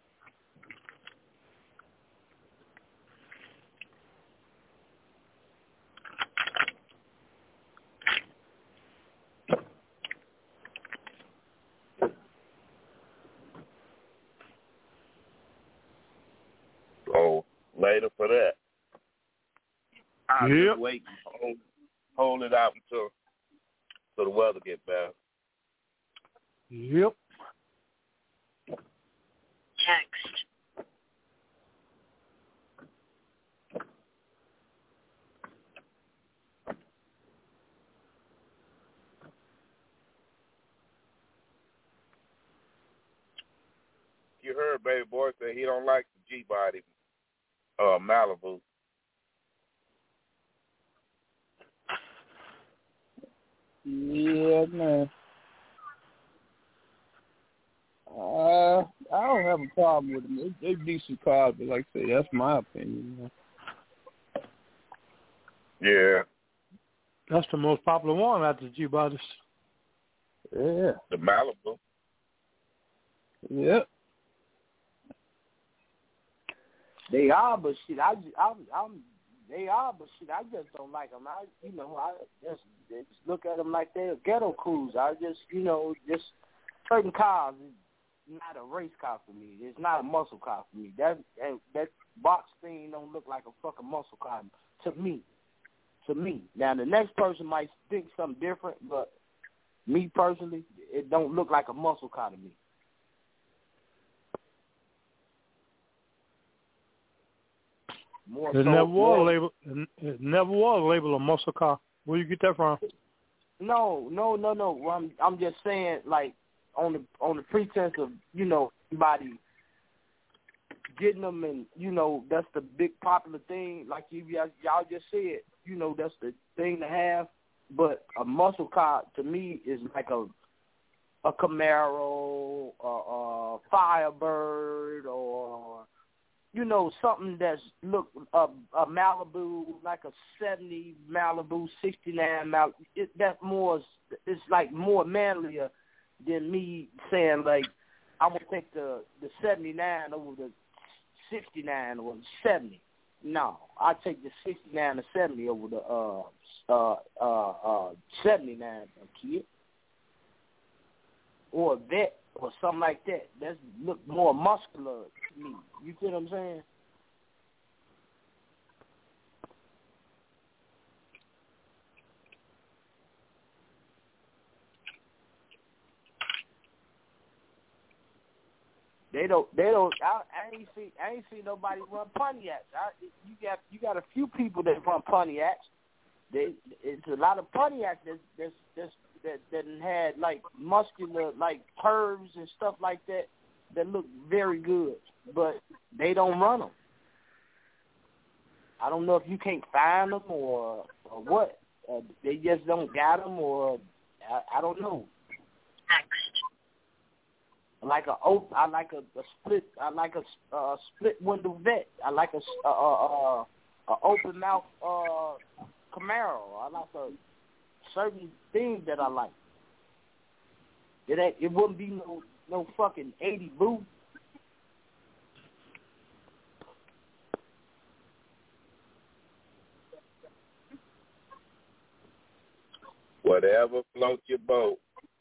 So later for that. I'll just wait and hold it out until the weather gets better. Yep. Text. You heard Baby Boy say he don't like the G-body Malibu. Yeah, man. I don't have a problem with them. They're decent cars, but like I say, that's my opinion. Man. Yeah. That's the most popular one after the G-Bodies. Yeah. The Malibu. Yep. They are, but shit, I just don't like them. I just look at them like they're ghetto crews. I just, just certain cars is not a race car for me. It's not a muscle car for me. That box thing don't look like a fucking muscle car to me. Now the next person might think something different, but me personally, it don't look like a muscle car to me. It never was a label of muscle car. Where you get that from? No. Well, I'm just saying, like, on the pretense of, everybody getting them, and that's the big popular thing. Like y'all just said, that's the thing to have. But a muscle car to me is like a Camaro, a Firebird, or something that's a Malibu, like a 70 Malibu, 69 Malibu. It's like more manlier than me saying, like, I'm going to take the 79 over the 69 or the 70. No, I take the 69 or 70 over the 79, kid. Or a vet or something like that. That look more muscular to me. You see what I'm saying? They don't. I ain't seen nobody run Pontiacs. You got a few people that run Pontiacs. It's a lot of Pontiacs that had like muscular, like curves and stuff like that look very good, but they don't run them. I don't know if you can't find them or what. They just don't got them, or I don't know. I like a split. I like a split window vet. I like a open mouth Camaro. I like a certain things that I like. It wouldn't be no fucking 80 boo. Whatever floats your boat.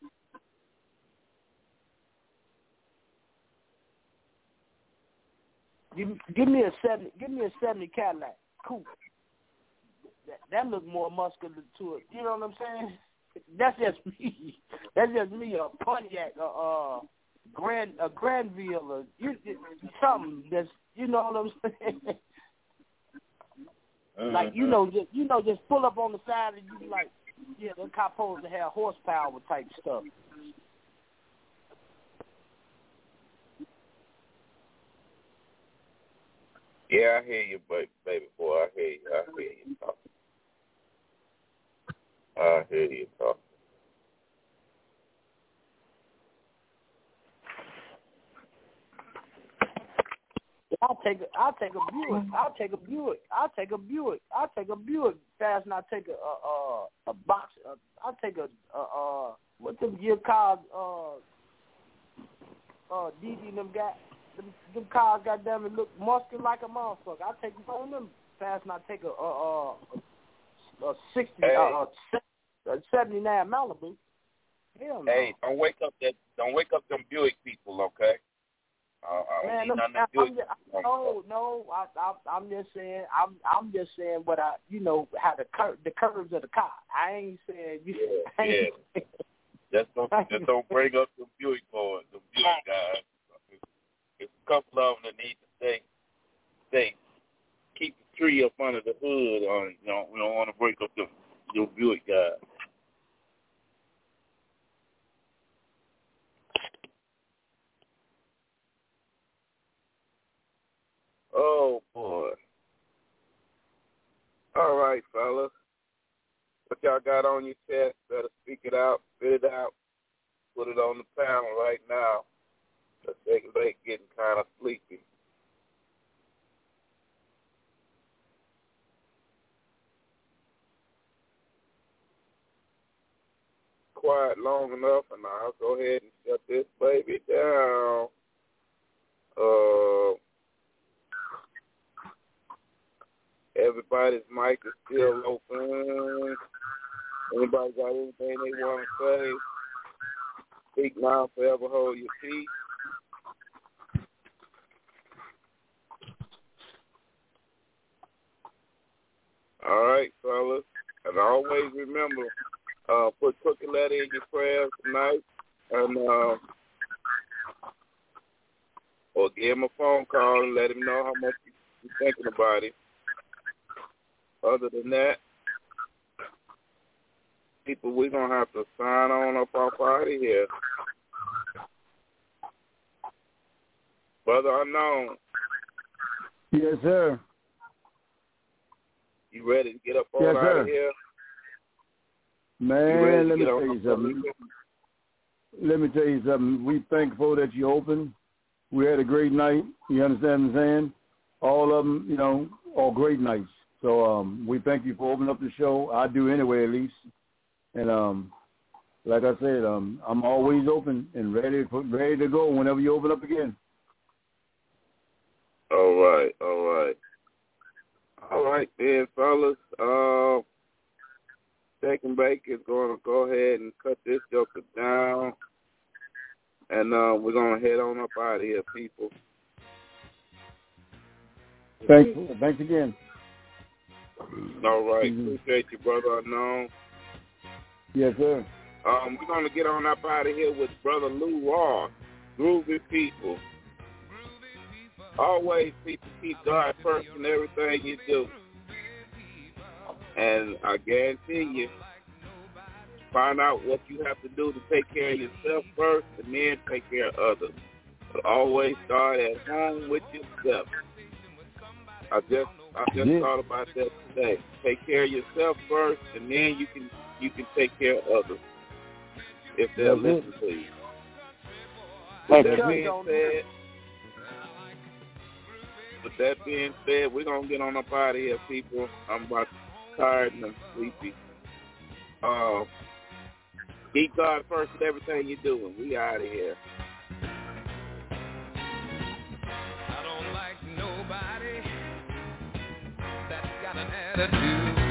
Give me a 70 Cadillac. Cool. That look more muscular to it. You know what I'm saying? That's just me. That's just me. A Pontiac, a Granville, or something that's, you know what I'm saying? Like just pull up on the side and you be like, yeah, the car supposed to have horsepower type stuff. Yeah, I hear you, baby boy. I hear you talking. I'll take a Buick. I'll take a Buick fast, and I'll take a box. I'll take a what them gear cars DD them got. Them cars, goddamn it, look muscular like a motherfucker. I'll take one of them fast, and I'll take a 79 Malibu. Hell no. Hey, don't wake up them Buick people, okay? Man, I'm just saying what I, how the curves of the car. I ain't saying Just don't bring up the Buick boys, the Buick guys. There's a couple of them that need to stay, keep the tree up under the hood. We don't want to break up the Buick guys. Oh boy. y'all got on your chest, better speak it out, spit it out, put it on the panel right now. The second bake getting kind of sleepy. Quiet long enough, and I'll go ahead and shut this baby down. Everybody's mic is still open. Anybody got anything they want to say? Speak now, forever hold your peace. All right, fellas. And always remember, put Cookie Letter in your prayers tonight, and or give him a phone call and let him know how much you're thinking about it. Other than that, people, we're going to have to sign on up off out of here. Brother Unknown. Yes, sir. You ready to get up on out of here? Man, let me tell you something. Let me tell you something. We thankful that you opened. We had a great night. You understand what I'm saying? All of them, you know, all great nights. So we thank you for opening up the show. I do anyway, at least. And like I said, I'm always open and ready to go whenever you open up again. All right, then, fellas. Second Bake is going to go ahead and cut this joker down. And we're going to head on up out of here, people. Thanks again. All right. Appreciate you, Brother Unknown. Yes, sir. We're going to get on up out of here with Brother Lou Ross, Groovy People. Always, people, keep God first in everything you do. And I guarantee you, find out what you have to do to take care of yourself first and then take care of others. But always start at home with yourself. I just thought about that today. Take care of yourself first, and then you can take care of others if they'll listen to you. With that being said, we're gonna get on up out of here, people. I'm about tired and I'm sleepy. Keep God first with everything you're doing. We out of here. I don't like nobody that's got an attitude.